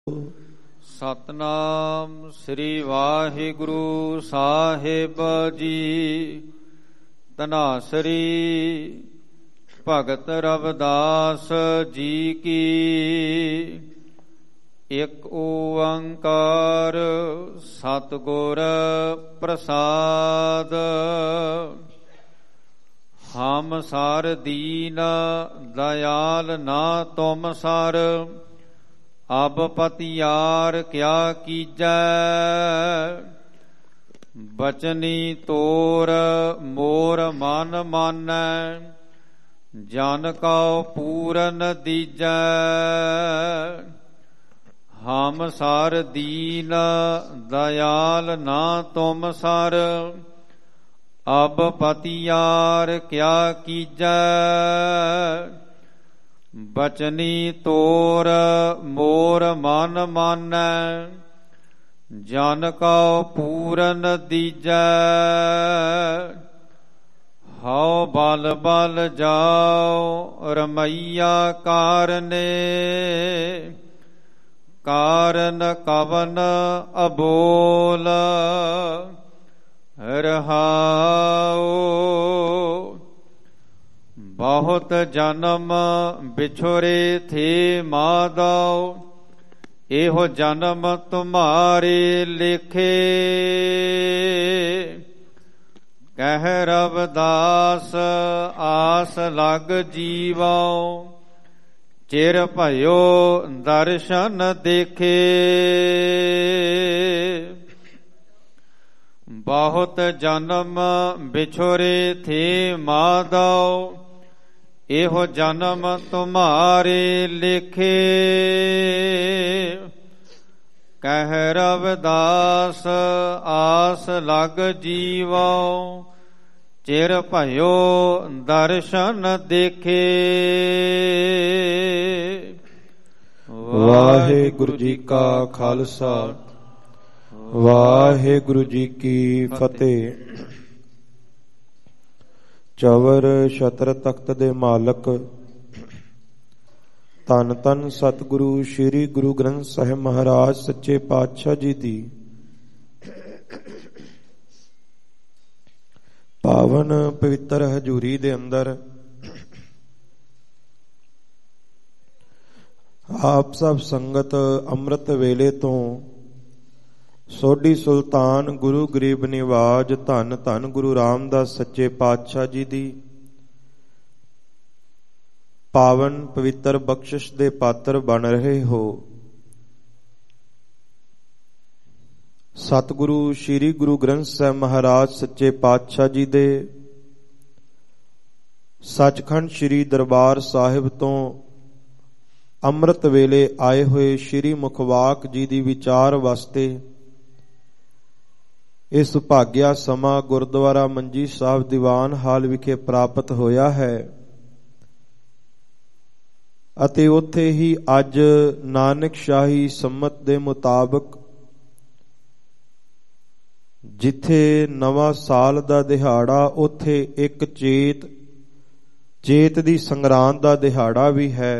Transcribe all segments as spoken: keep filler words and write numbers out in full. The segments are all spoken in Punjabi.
ਸਤਨਾਮ ਸ੍ਰੀ ਵਾਹਿਗੁਰੂ ਸਾਹਿਬ ਜੀ। ਧਨਾਸਰੀ ਭਗਤ ਰਵਿਦਾਸ ਜੀ ਕੀ। ਇਕ ਓੰਕਾਰ ਸਤਿਗੁਰ ਪ੍ਰਸਾਦ। ਹਮ ਸਾਰ ਦੀਨ ਦਇਆਲ ਨਾ ਤੁਮ ਸਰ। ਅਬ ਪਤਿਆਰ ਕਿਆ ਕੀਜੈ। ਬਚਨੀ ਤੋਰ ਮੋਰ ਮਨ ਮਾਨੈ। ਜਨ ਕਉ ਪੂਰਨ ਦੀਜੈ। ਹਮ ਸਾਰ ਦੀਨ ਦਇਆਲ ਨਾ ਤੁਮ ਸਰ। ਅਬ ਪਤਿਆਰ ਕਿਆ ਕੀਜੈ। ਬਚਨੀ ਤੋਰ ਮੋਰ ਮਨ ਮਾਨੈ। ਜਨ ਕਉ ਪੂਰਨ ਦੀਜੈ। ਹਉ ਬਲ ਬਲ ਜਾਉ ਰਮਈਆ ਕਾਰਨੇ। ਕਾਰਨ ਕਵਨ ਅਬੋਲ ਰਹਾਉ। ਬਹੁਤ ਜਨਮ ਵਿਛੁਰੇ ਥੇ ਮਾਧੋ। ਇਹੋ ਜਨਮ ਤੁਮਾਰੇ ਲਿਖੇ। ਕਹਿ ਰਵਿਦਾਸ ਆਸ ਲਗ ਜੀਵੋ। ਚਿਰ ਭਇਓ ਦਰਸ਼ਨ ਦੇਖੇ। ਬਹੁਤ ਜਨਮ ਵਿਛੁਰੇ ਥੇ ਮਾਧੋ। ਇਹੋ ਜਨਮ ਤੁਮਾਰੇ ਲਿਖੇ। ਕਹਿ ਰਵਿਦਾਸ ਆਸ ਲਗ ਜੀਵੋ। ਚਿਰ ਭਇਓ ਦਰਸ਼ਨ ਦੇਖੇ। ਵਾਹਿਗੁਰੂ ਜੀ ਕਾ ਖਾਲਸਾ ਵਾਹਿਗੁਰੂ ਜੀ ਕੀ ਫਤਿਹ। ਚਵਰ ਛਤਰ ਤਖਤ ਦੇ ਮਾਲਕ ਧੰਨ ਧੰਨ ਸਤਿਗੁਰੂ ਸ੍ਰੀ ਗੁਰੂ ਗ੍ਰੰਥ ਸਾਹਿਬ ਮਹਾਰਾਜ ਸੱਚੇ ਪਾਤਸ਼ਾਹ ਜੀ ਦੀ ਪਾਵਨ ਪਵਿੱਤਰ ਹਜ਼ੂਰੀ ਦੇ ਅੰਦਰ ਆਪ ਸਭ ਸੰਗਤ ਅੰਮ੍ਰਿਤ ਵੇਲੇ ਤੋਂ ਸੋਢੀ ਸੁਲਤਾਨ ਗੁਰੂ ਗਰੀਬ ਨਿਵਾਜ ਧੰਨ ਧੰਨ ਗੁਰੂ ਰਾਮਦਾਸ ਸੱਚੇ ਪਾਤਸ਼ਾਹ ਜੀ ਦੀ ਪਾਵਨ ਪਵਿੱਤਰ ਬਖਸ਼ਿਸ਼ ਦੇ ਪਾਤਰ ਬਣ ਰਹੇ ਹੋ। ਸਤਿਗੁਰੂ ਸ੍ਰੀ ਗੁਰੂ ਗ੍ਰੰਥ ਸਾਹਿਬ ਮਹਾਰਾਜ ਸੱਚੇ ਪਾਤਸ਼ਾਹ ਜੀ ਦੇ ਸੱਚਖੰਡ ਸ੍ਰੀ ਦਰਬਾਰ ਸਾਹਿਬ ਤੋਂ ਅੰਮ੍ਰਿਤ ਵੇਲੇ ਆਏ ਹੋਏ ਸ੍ਰੀ ਮੁਖਵਾਕ ਜੀ ਦੀ ਵਿਚਾਰ ਵਾਸਤੇ ਇਹ ਸੁਭਾਗਿਆ ਸਮਾਂ ਗੁਰਦੁਆਰਾ ਮੰਜੀ ਸਾਹਿਬ ਦੀਵਾਨ ਹਾਲ ਵਿਖੇ ਪ੍ਰਾਪਤ ਹੋਇਆ ਹੈ ਅਤੇ ਉੱਥੇ ਹੀ ਅੱਜ ਨਾਨਕ ਸ਼ਾਹੀ ਸੰਮਤ ਦੇ ਮੁਤਾਬਕ ਜਿੱਥੇ ਨਵਾਂ ਸਾਲ ਦਾ ਦਿਹਾੜਾ ਉੱਥੇ ਇੱਕ ਚੇਤ ਚੇਤ ਦੀ ਸੰਗਰਾਂਦ ਦਾ ਦਿਹਾੜਾ ਵੀ ਹੈ।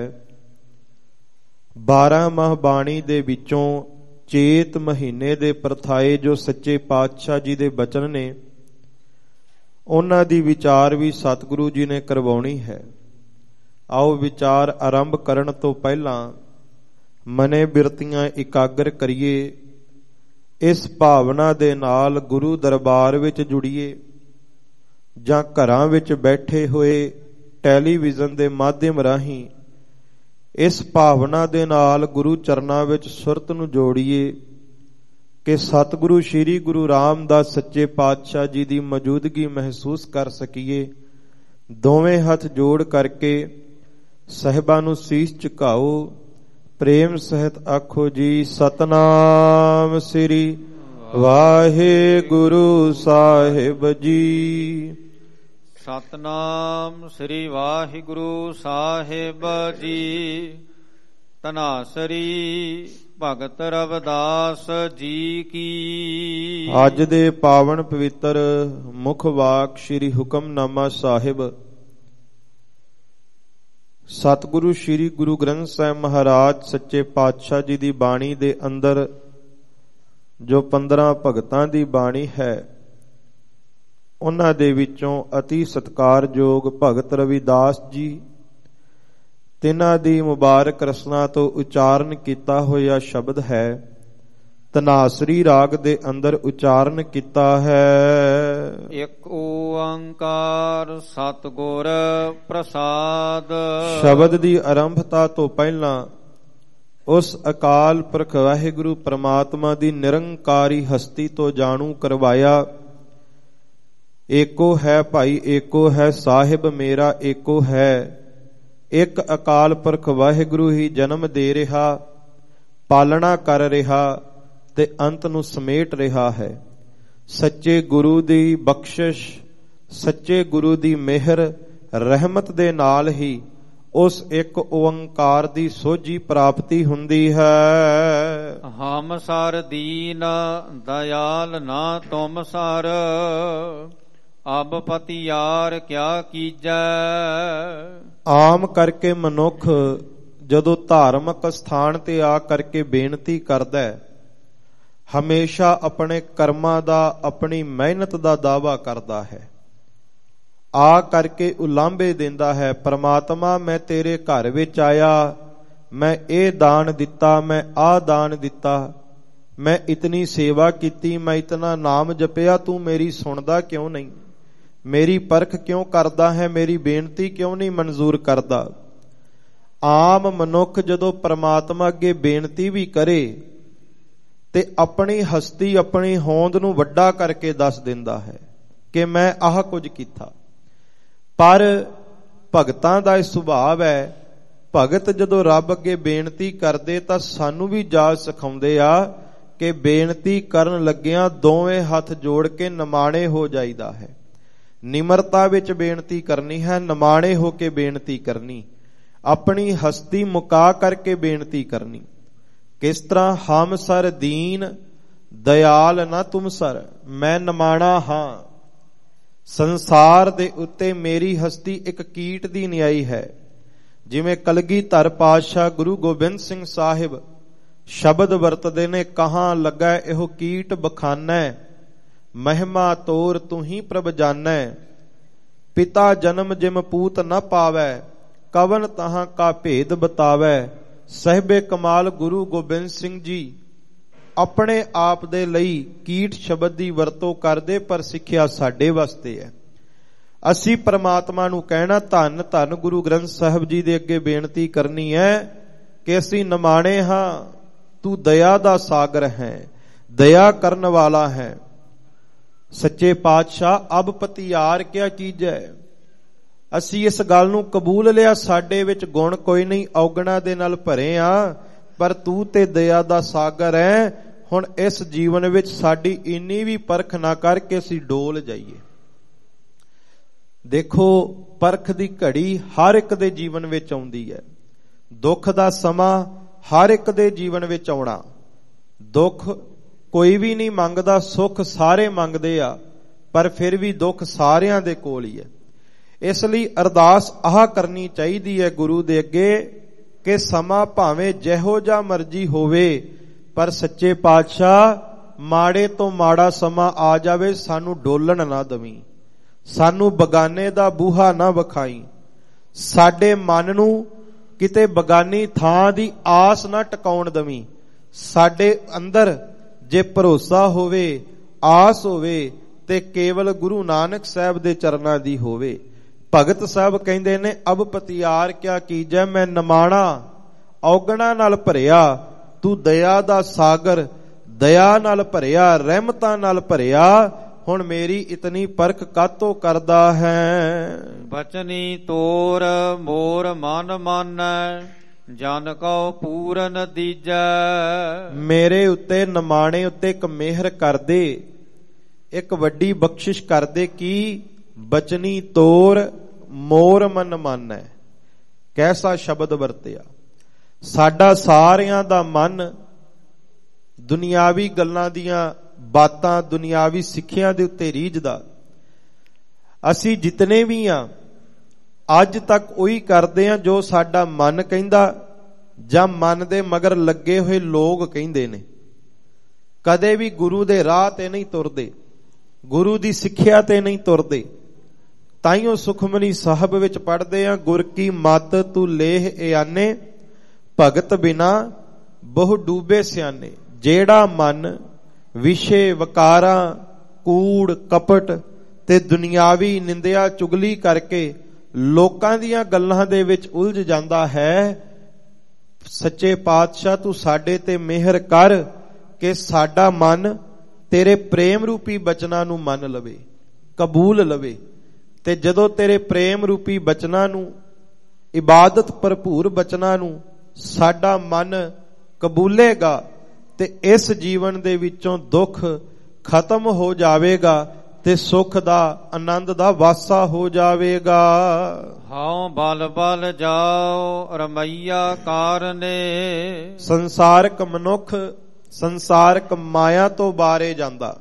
ਬਾਰਾਂ ਮਾਹ ਬਾਣੀ ਦੇ ਵਿੱਚੋਂ ਚੇਤ ਮਹੀਨੇ ਦੇ ਪ੍ਰਥਾਏ ਜੋ ਸੱਚੇ ਪਾਤਸ਼ਾਹ ਜੀ ਦੇ ਬਚਨ ਨੇ ਉਹਨਾਂ ਦੀ ਵਿਚਾਰ ਵੀ ਸਤਿਗੁਰੂ ਜੀ ਨੇ ਕਰਵਾਉਣੀ ਹੈ। ਆਓ ਵਿਚਾਰ ਆਰੰਭ ਕਰਨ ਤੋਂ ਪਹਿਲਾਂ ਮਨੇ ਬਿਰਤੀਆਂ ਇਕਾਗਰ ਕਰੀਏ। ਇਸ ਭਾਵਨਾ ਦੇ ਨਾਲ ਗੁਰੂ ਦਰਬਾਰ ਵਿੱਚ ਜੁੜੀਏ ਜਾਂ ਘਰਾਂ ਵਿੱਚ ਬੈਠੇ ਹੋਏ ਟੈਲੀਵਿਜ਼ਨ ਦੇ ਮਾਧਿਅਮ ਰਾਹੀਂ ਇਸ ਭਾਵਨਾ ਦੇ ਨਾਲ ਗੁਰੂ ਚਰਨਾਂ ਵਿੱਚ ਸੁਰਤ ਨੂੰ ਜੋੜੀਏ ਕਿ ਸਤਿਗੁਰੂ ਸ੍ਰੀ ਗੁਰੂ ਰਾਮਦਾਸ ਸੱਚੇ ਪਾਤਸ਼ਾਹ ਜੀ ਦੀ ਮੌਜੂਦਗੀ ਮਹਿਸੂਸ ਕਰ ਸਕੀਏ। ਦੋਵੇਂ ਹੱਥ ਜੋੜ ਕਰਕੇ ਸਾਹਿਬਾਂ ਨੂੰ ਸੀਸ ਝੁਕਾਓ। ਪ੍ਰੇਮ ਸਹਿਤ ਆਖੋ ਜੀ ਸਤਨਾਮ ਸ੍ਰੀ ਵਾਹਿਗੁਰੂ ਸਾਹਿਬ ਜੀ। ਸਤਨਾਮ ਸ੍ਰੀ ਵਾਹਿਗੁਰੂ ਸਾਹਿਬ ਜੀ। ਧਨਾਸਰੀ ਭਗਤ ਰਵਿਦਾਸ ਜੀ ਕੀ। ਅੱਜ ਦੇ ਪਾਵਨ ਪਵਿੱਤਰ ਮੁਖ ਵਾਕ ਸ੍ਰੀ ਹੁਕਮਨਾਮਾ ਸਾਹਿਬ ਸਤਿਗੁਰੂ ਸ੍ਰੀ ਗੁਰੂ ਗ੍ਰੰਥ ਸਾਹਿਬ ਮਹਾਰਾਜ ਸੱਚੇ ਪਾਤਸ਼ਾਹ ਜੀ ਦੀ ਬਾਣੀ ਦੇ ਅੰਦਰ ਜੋ ਪੰਦਰਾਂ ਭਗਤਾਂ ਦੀ ਬਾਣੀ ਹੈ, ਉਹਨਾਂ ਦੇ ਵਿੱਚੋਂ ਅਤੀ ਸਤਿਕਾਰਯੋਗ ਭਗਤ ਰਵਿਦਾਸ ਜੀ, ਤਿੰਨਾਂ ਦੀ ਮੁਬਾਰਕ ਰਸਨਾ ਤੋਂ ਉਚਾਰਨ ਕੀਤਾ ਹੋਇਆ ਸ਼ਬਦ ਹੈ, ਧਨਾਸਰੀ ਰਾਗ ਦੇ ਅੰਦਰ ਉਚਾਰਨ ਕੀਤਾ ਹੈ। ਇੱਕ ਓੰਕਾਰ ਸਤਿਗੁਰ ਪ੍ਰਸਾਦ। ਸ਼ਬਦ ਦੀ ਆਰੰਭਤਾ ਤੋਂ ਪਹਿਲਾਂ ਉਸ ਅਕਾਲ ਪੁਰਖ ਵਾਹਿਗੁਰੂ ਪ੍ਰਮਾਤਮਾ ਦੀ ਨਿਰੰਕਾਰੀ ਹਸਤੀ ਤੋਂ ਜਾਣੂ ਕਰਵਾਇਆ। ਏਕੋ ਹੈ ਭਾਈ, ਏਕੋ ਹੈ ਸਾਹਿਬ ਮੇਰਾ, ਏਕੋ ਹੈ। ਇੱਕ ਅਕਾਲ ਪੁਰਖ ਵਾਹਿਗੁਰੂ ਹੀ ਜਨਮ ਦੇ ਰਿਹਾ, ਪਾਲਣਾ ਕਰ ਰਿਹਾ ਤੇ ਅੰਤ ਨੂੰ ਸਮੇਟ ਰਿਹਾ ਹੈ। ਸੱਚੇ ਗੁਰੂ ਦੀ ਬਖਸ਼ਿਸ਼, ਸੱਚੇ ਗੁਰੂ ਦੀ ਮਿਹਰ ਰਹਿਮਤ ਦੇ ਨਾਲ ਹੀ ਉਸ ਇੱਕ ਓੰਕਾਰ ਦੀ ਸੋਝੀ ਪ੍ਰਾਪਤੀ ਹੁੰਦੀ ਹੈ। ਹਮ ਸਰ ਦੀਨ ਦਇਆਲ ਨਾ ਤੁਮ ਸਰ, ਅਬ ਪਤਿਆਰ ਕਿਆ ਕੀਜੈ। ਆਮ ਕਰਕੇ ਮਨੁੱਖ ਜਦੋਂ ਧਾਰਮਿਕ ਸਥਾਨ ਤੇ ਆ ਕਰਕੇ ਬੇਨਤੀ ਕਰਦਾ ਹੈ, ਹਮੇਸ਼ਾ ਆਪਣੇ ਕਰਮਾਂ ਦਾ, ਆਪਣੀ ਮਿਹਨਤ ਦਾ ਦਾਅਵਾ ਕਰਦਾ ਹੈ। ਆ ਕਰਕੇ ਉਲਾਂਭੇ ਦਿੰਦਾ ਹੈ, ਪ੍ਰਮਾਤਮਾ ਮੈਂ ਤੇਰੇ ਘਰ ਵਿੱਚ ਆਇਆ, ਮੈਂ ਇਹ ਦਾਨ ਦਿੱਤਾ, ਮੈਂ ਆਹ ਦਾਨ ਦਿੱਤਾ, ਮੈਂ ਇਤਨੀ ਸੇਵਾ ਕੀਤੀ, ਮੈਂ ਇਤਨਾ ਨਾਮ ਜਪਿਆ, ਤੂੰ ਮੇਰੀ ਸੁਣਦਾ ਕਿਉਂ ਨਹੀਂ? ਮੇਰੀ ਪਰਖ ਕਿਉਂ ਕਰਦਾ ਹੈ? ਮੇਰੀ ਬੇਨਤੀ ਕਿਉਂ ਨਹੀਂ ਮਨਜ਼ੂਰ ਕਰਦਾ? ਆਮ ਮਨੁੱਖ ਜਦੋਂ ਪ੍ਰਮਾਤਮਾ ਅੱਗੇ ਬੇਨਤੀ ਵੀ ਕਰੇ ਤੇ ਆਪਣੀ ਹਸਤੀ, ਆਪਣੀ ਹੋਂਦ ਨੂੰ ਵੱਡਾ ਕਰਕੇ ਦੱਸ ਦਿੰਦਾ ਹੈ ਕਿ ਮੈਂ ਆਹ ਕੁਝ ਕੀਤਾ। ਪਰ ਭਗਤਾਂ ਦਾ ਇਹ ਸੁਭਾਅ ਹੈ, ਭਗਤ ਜਦੋਂ ਰੱਬ ਅੱਗੇ ਬੇਨਤੀ ਕਰਦੇ ਤਾਂ ਸਾਨੂੰ ਵੀ ਜਾਚ ਸਿਖਾਉਂਦੇ ਆ ਕਿ ਬੇਨਤੀ ਕਰਨ ਲੱਗਿਆਂ ਦੋਵੇਂ ਹੱਥ ਜੋੜ ਕੇ ਨਿਮਾਣੇ ਹੋ ਜਾਈਦਾ ਹੈ। ਨਿਮਰਤਾ ਵਿੱਚ ਬੇਨਤੀ ਕਰਨੀ ਹੈ, ਨਿਮਾਣੇ ਹੋ ਕੇ ਬੇਨਤੀ ਕਰਨੀ, ਆਪਣੀ ਹਸਤੀ ਮੁਕਾ ਕਰਕੇ ਬੇਨਤੀ ਕਰਨੀ। ਕਿਸ ਤਰ੍ਹਾਂ? ਹਮ ਸਰ ਦੀਨ ਦਇਆਲ ਨਾ ਤੁਮ ਸਰ, ਮੈਂ ਨਿਮਾਣਾ ਹਾਂ। ਸੰਸਾਰ ਦੇ ਉੱਤੇ ਮੇਰੀ ਹਸਤੀ ਇੱਕ ਕੀਟ ਦੀ ਨਿਆਈ ਹੈ। ਜਿਵੇਂ ਕਲਗੀਧਰ ਪਾਤਸ਼ਾਹ ਗੁਰੂ ਗੋਬਿੰਦ ਸਿੰਘ ਸਾਹਿਬ ਸ਼ਬਦ ਵਰਤਦੇ ਨੇ, ਕਹਾਂ ਲੱਗਾ ਇਹੋ ਕੀਟ ਬਖਾਨੈ, ਮਹਿਮਾ ਤੋਰ ਤੂੰ ਹੀ ਪ੍ਰਭ ਜਾਣੈ। ਪਿਤਾ ਜਨਮ ਜਿਮ ਪੂਤ ਨ ਪਾਵੈ, ਕਵਨ ਤਹਾਂ ਕਾ ਭੇਦ ਬਤਾਵੈ। ਸਾਹਿਬੇ ਕਮਾਲ ਗੁਰੂ ਗੋਬਿੰਦ ਸਿੰਘ ਜੀ ਆਪਣੇ ਆਪ ਦੇ ਲਈ ਕੀਟ ਸ਼ਬਦ ਦੀ ਵਰਤੋਂ ਕਰਦੇ, ਪਰ ਸਿੱਖਿਆ ਸਾਡੇ ਵਾਸਤੇ ਹੈ। ਅਸੀਂ ਪ੍ਰਮਾਤਮਾ ਨੂੰ ਕਹਿਣਾ, ਧੰਨ ਧੰਨ ਗੁਰੂ ਗ੍ਰੰਥ ਸਾਹਿਬ ਜੀ ਦੇ ਅੱਗੇ ਬੇਨਤੀ ਕਰਨੀ ਹੈ ਕਿ ਅਸੀਂ ਨਿਮਾਣੇ ਹਾਂ, ਤੂੰ ਦਇਆ ਦਾ ਸਾਗਰ ਹੈ, ਦਇਆ ਕਰਨ ਵਾਲਾ ਹੈ। ਸੱਚੇ ਪਾਤਸ਼ਾਹ ਅਬ ਪਤਿਆਰ ਕਿਆ ਕੀਜੈ। ਅਸੀਂ ਇਸ ਗੱਲ ਨੂੰ ਕਬੂਲ ਲਿਆ, ਸਾਡੇ ਵਿੱਚ ਗੁਣ ਕੋਈ ਨਹੀਂ, ਔਗਣਾ ਦੇ ਨਾਲ ਭਰੇ ਆ, ਪਰ ਤੂੰ ਤੇ ਦਇਆ ਦਾ ਸਾਗਰ ਹੈ। ਹੁਣ ਇਸ ਜੀਵਨ ਵਿੱਚ ਸਾਡੀ ਇੰਨੀ ਵੀ ਪਰਖ ਨਾ ਕਰਕੇ ਅਸੀਂ ਡੋਲ ਜਾਈਏ। ਦੇਖੋ, ਪਰਖ ਦੀ ਘੜੀ ਹਰ ਇੱਕ ਦੇ ਜੀਵਨ ਵਿੱਚ ਆਉਂਦੀ ਹੈ। ਦੁੱਖ ਦਾ ਸਮਾਂ ਹਰ ਇੱਕ ਦੇ ਜੀਵਨ ਵਿੱਚ ਆਉਣਾ। ਦੁੱਖ ਕੋਈ ਵੀ ਨਹੀਂ ਮੰਗਦਾ, ਸੁੱਖ ਸਾਰੇ ਮੰਗਦੇ ਆ, ਪਰ ਫਿਰ ਵੀ ਦੁੱਖ ਸਾਰਿਆਂ ਦੇ ਕੋਲ ਹੀ ਹੈ। ਇਸ ਲਈ ਅਰਦਾਸ ਆਹ ਕਰਨੀ ਚਾਹੀਦੀ ਹੈ ਗੁਰੂ ਦੇ ਅੱਗੇ ਕਿ ਸਮਾਂ ਭਾਵੇਂ ਜਿਹੋ ਜਿਹਾ ਮਰਜ਼ੀ ਹੋਵੇ, ਪਰ ਸੱਚੇ ਪਾਤਸ਼ਾਹ ਮਾੜੇ ਤੋਂ ਮਾੜਾ ਸਮਾਂ ਆ ਜਾਵੇ, ਸਾਨੂੰ ਡੋਲਣ ਨਾ ਦਵੀਂ, ਸਾਨੂੰ ਬਗਾਨੇ ਦਾ ਬੂਹਾ ਨਾ ਵਿਖਾਈ, ਸਾਡੇ ਮਨ ਨੂੰ ਕਿਤੇ ਬਗਾਨੀ ਥਾਂ ਦੀ ਆਸ ਨਾ ਟਿਕਾਉਣ ਦਵੀਂ। ਸਾਡੇ ਅੰਦਰ ਜੇ ਭਰੋਸਾ ਹੋਵੇ, ਆਸ ਹੋਵੇ, ਤੇ ਕੇਵਲ ਗੁਰੂ ਨਾਨਕ ਸਾਹਿਬ ਦੇ ਚਰਨਾਂ ਦੀ ਹੋਵੇ। ਭਗਤ ਸਾਹਿਬ ਕਹਿੰਦੇ ਨੇ, ਅਬ ਪਤਿਆਰ ਕਿਆ ਕੀਜੈ, ਮੈਂ ਨਿਮਾਣਾ ਔਗਣਾ ਨਾਲ ਭਰਿਆ, ਤੂੰ ਦਇਆ ਦਾ ਸਾਗਰ, ਦਇਆ ਨਾਲ ਭਰਿਆ, ਰਹਿਮਤਾਂ ਨਾਲ ਭਰਿਆ, ਹੁਣ ਮੇਰੀ ਇਤਨੀ ਪਰਖ ਕਾਤੋਂ ਕਰਦਾ ਹੈ। ਬਚਨੀ ਤੋਰ ਮੋਰ ਮਨ ਮਾਨੈ, ਜਨ ਕਉ ਪੂਰਨ ਦੀਜੈ। ਮੇਰੇ ਉੱਤੇ ਨਿਮਾਣੇ ਉੱਤੇ ਇੱਕ ਮਿਹਰ ਕਰਦੇ, ਇੱਕ ਵੱਡੀ ਬਖਸ਼ਿਸ਼ ਕਰਦੇ। ਕੀ? ਬਚਨੀ ਤੋਰ ਮੋਰ ਮਨ ਮਾਨੈ। ਕੈਸਾ ਸ਼ਬਦ ਵਰਤਿਆ। ਸਾਡਾ ਸਾਰਿਆਂ ਦਾ ਮਨ ਦੁਨਿਆਵੀ ਗੱਲਾਂ ਦੀਆਂ ਬਾਤਾਂ, ਦੁਨਿਆਵੀ ਸਿੱਖਿਆ ਦੇ ਉੱਤੇ ਰੀਝਦਾ। ਅਸੀਂ ਜਿਤਨੇ ਵੀ ਆ ਅੱਜ ਤੱਕ ਉਹੀ ਕਰਦੇ ਆ ਜੋ ਸਾਡਾ ਮਨ ਕਹਿੰਦਾ ਜਾਂ ਮਨ ਦੇ ਮਗਰ ਲੱਗੇ ਹੋਏ ਲੋਕ ਕਹਿੰਦੇ ਨੇ। ਕਦੇ ਵੀ ਗੁਰੂ ਦੇ ਰਾਹ ਤੇ ਨਹੀਂ ਤੁਰਦੇ, ਗੁਰੂ ਦੀ ਸਿੱਖਿਆ ਤੇ ਨਹੀਂ ਤੁਰਦੇ। ਤਾਈਓ ਸੁਖਮਨੀ ਸਾਹਿਬ ਵਿੱਚ ਪੜ੍ਹਦੇ ਆ, ਗੁਰ ਕੀ ਮਤ ਤੂੰ ਲੇਹ ਇਆਨੇ, ਭਗਤ ਬਿਨਾ ਬਹੁ ਡੂਬੇ ਸਿਆਨੇ। ਜਿਹੜਾ ਮਨ ਵਿਸ਼ੇ ਵਕਾਰਾਂ, ਕੂੜ ਕਪਟ ਤੇ ਦੁਨਿਆਵੀ ਨਿੰਦਿਆ ਚੁਗਲੀ ਕਰਕੇ ਲੋਕਾਂ ਦੀਆਂ ਗੱਲਾਂ ਦੇ ਵਿੱਚ ਉਲਝ ਜਾਂਦਾ ਹੈ, ਸੱਚੇ ਪਾਤਸ਼ਾਹ ਤੂੰ ਸਾਡੇ ਤੇ ਮਿਹਰ ਕਰ ਕਿ ਸਾਡਾ ਮਨ ਤੇਰੇ ਪ੍ਰੇਮ ਰੂਪੀ ਬਚਨਾਂ ਨੂੰ ਮੰਨ ਲਵੇ, ਕਬੂਲ ਲਵੇ। ਤੇ ਜਦੋਂ ਤੇਰੇ ਪ੍ਰੇਮ ਰੂਪੀ ਬਚਨਾਂ ਨੂੰ, ਇਬਾਦਤ ਭਰਪੂਰ ਬਚਨਾਂ ਨੂੰ ਸਾਡਾ ਮਨ ਕਬੂਲੇਗਾ ਤੇ ਇਸ ਜੀਵਨ ਦੇ ਵਿੱਚੋਂ ਦੁੱਖ ਖਤਮ ਹੋ ਜਾਵੇਗਾ ਤੇ ਸੁਖ ਦਾ, ਆਨੰਦ ਦਾ ਵਾਸਾ ਹੋ ਜਾਵੇਗਾ। ਹਉ ਬਲ ਬਲ ਜਾਓ ਰਮਈਆ ਕਾਰਨੇ। ਸੰਸਾਰਕ ਮਨੁੱਖ ਸੰਸਾਰਕ ਮਾਇਆ ਤੋਂ ਬਾਰੇ ਜਾਂਦਾ,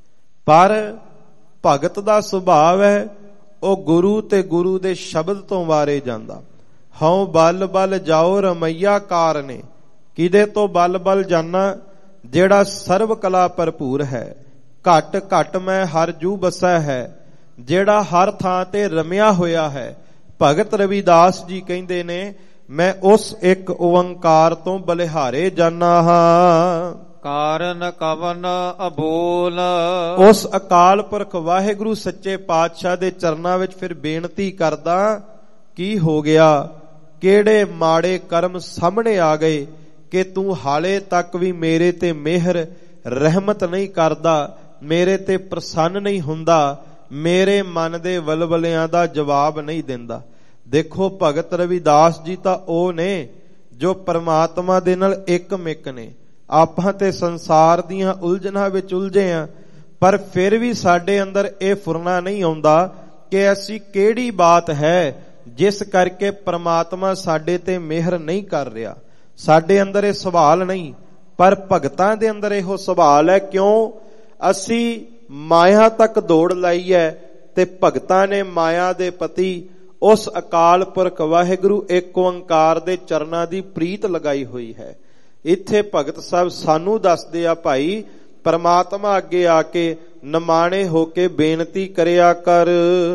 ਪਰ ਭਗਤ ਦਾ ਸੁਭਾਵ ਹੈ ਉਹ ਗੁਰੂ ਤੇ ਗੁਰੂ ਦੇ ਸ਼ਬਦ ਤੋਂ ਬਾਰੇ ਜਾਂਦਾ। ਹਉ ਬਲ ਬਲ ਜਾਓ ਰਮਈਆ ਕਾਰਨੇ। ਕਿਹਦੇ ਤੋਂ ਬਲ ਬਲ ਜਾਣਾ? ਜਿਹੜਾ ਸਰਬ ਕਲਾ ਭਰਪੂਰ ਹੈ। ਘਟ ਘਟ ਮੈਂ ਹਰ ਜੂ ਬਸੈ ਹੈ, ਜਿਹੜਾ ਹਰ ਥਾਂ ਤੇ ਰਮਿਆ ਹੋਇਆ ਹੈ। ਭਗਤ ਰਵਿਦਾਸ ਜੀ ਕਹਿੰਦੇ ਨੇ, ਮੈਂ ਉਸ ਇੱਕ ਓੰਕਾਰ ਤੋਂ ਬਲਿਹਾਰੇ ਜਾਨਾ ਹਾਂ। ਕਾਰਨ ਕਵਨ ਅਬੋਲ। ਉਸ ਅਕਾਲ ਪੁਰਖ ਵਾਹਿਗੁਰੂ ਸੱਚੇ ਪਾਤਸ਼ਾਹ ਦੇ ਚਰਨਾਂ ਵਿੱਚ ਫਿਰ ਬੇਨਤੀ ਕਰਦਾ, ਕੀ ਹੋ ਗਿਆ, ਕਿਹੜੇ ਮਾੜੇ ਕਰਮ ਸਾਹਮਣੇ ਆ ਗਏ ਕਿ ਤੂੰ ਹਾਲੇ ਤੱਕ ਵੀ ਮੇਰੇ ਤੇ ਮਿਹਰ ਰਹਿਮਤ ਨਹੀਂ ਕਰਦਾ, ਮੇਰੇ ਤੇ ਪ੍ਰਸੰਨ ਨਹੀਂ ਹੁੰਦਾ, ਮੇਰੇ ਮਨ ਦੇ ਵਲਵਲਿਆਂ ਦਾ ਜਵਾਬ ਨਹੀਂ ਦਿੰਦਾ। ਦੇਖੋ ਭਗਤ ਰਵਿਦਾਸ ਜੀ ਤਾਂ ਉਹ ਨੇ ਜੋ ਪਰਮਾਤਮਾ ਦੇ ਨਾਲ ਇੱਕ ਮਿੱਕ ਨੇ। ਆਪਾਂ ਤੇ ਸੰਸਾਰ ਦੀਆਂ ਉਲਝਣਾਂ ਵਿੱਚ ਉਲਝੇ ਆ, ਪਰ ਫਿਰ ਵੀ ਸਾਡੇ ਅੰਦਰ ਇਹ ਫੁਰਨਾ ਨਹੀਂ ਆਉਂਦਾ ਕਿ ਐਸੀ ਕਿਹੜੀ ਬਾਤ ਹੈ ਜਿਸ ਕਰਕੇ ਪਰਮਾਤਮਾ ਸਾਡੇ ਤੇ ਮਿਹਰ ਨਹੀਂ ਕਰ ਰਿਹਾ। ਸਾਡੇ ਅੰਦਰ ਇਹ ਸਵਾਲ ਨਹੀਂ, ਪਰ ਭਗਤਾਂ ਦੇ ਅੰਦਰ ਇਹੋ ਸਵਾਲ ਹੈ। ਕਿਉਂ? ਅਸੀਂ ਮਾਇਆ ਤੱਕ ਦੌੜ ਲਾਈ ਹੈ ਤੇ ਭਗਤਾਂ ਨੇ ਮਾਇਆ ਦੇ ਪਤੀ ਉਸ ਅਕਾਲ ਪੁਰਖ ਵਾਹਿਗੁਰੂ ਏਕ ਓੰਕਾਰ ਦੇ ਚਰਨਾਂ ਦੀ ਪ੍ਰੀਤ ਲਗਾਈ ਹੋਈ ਹੈ। ਇੱਥੇ ਭਗਤ ਸਾਹਿਬ ਸਾਨੂੰ ਦੱਸਦੇ ਆ, ਭਾਈ ਪਰਮਾਤਮਾ ਅੱਗੇ ਆ ਕੇ ਨਿਮਾਣੇ ਹੋ ਕੇ ਬੇਨਤੀ ਕਰਿਆ ਕਰ।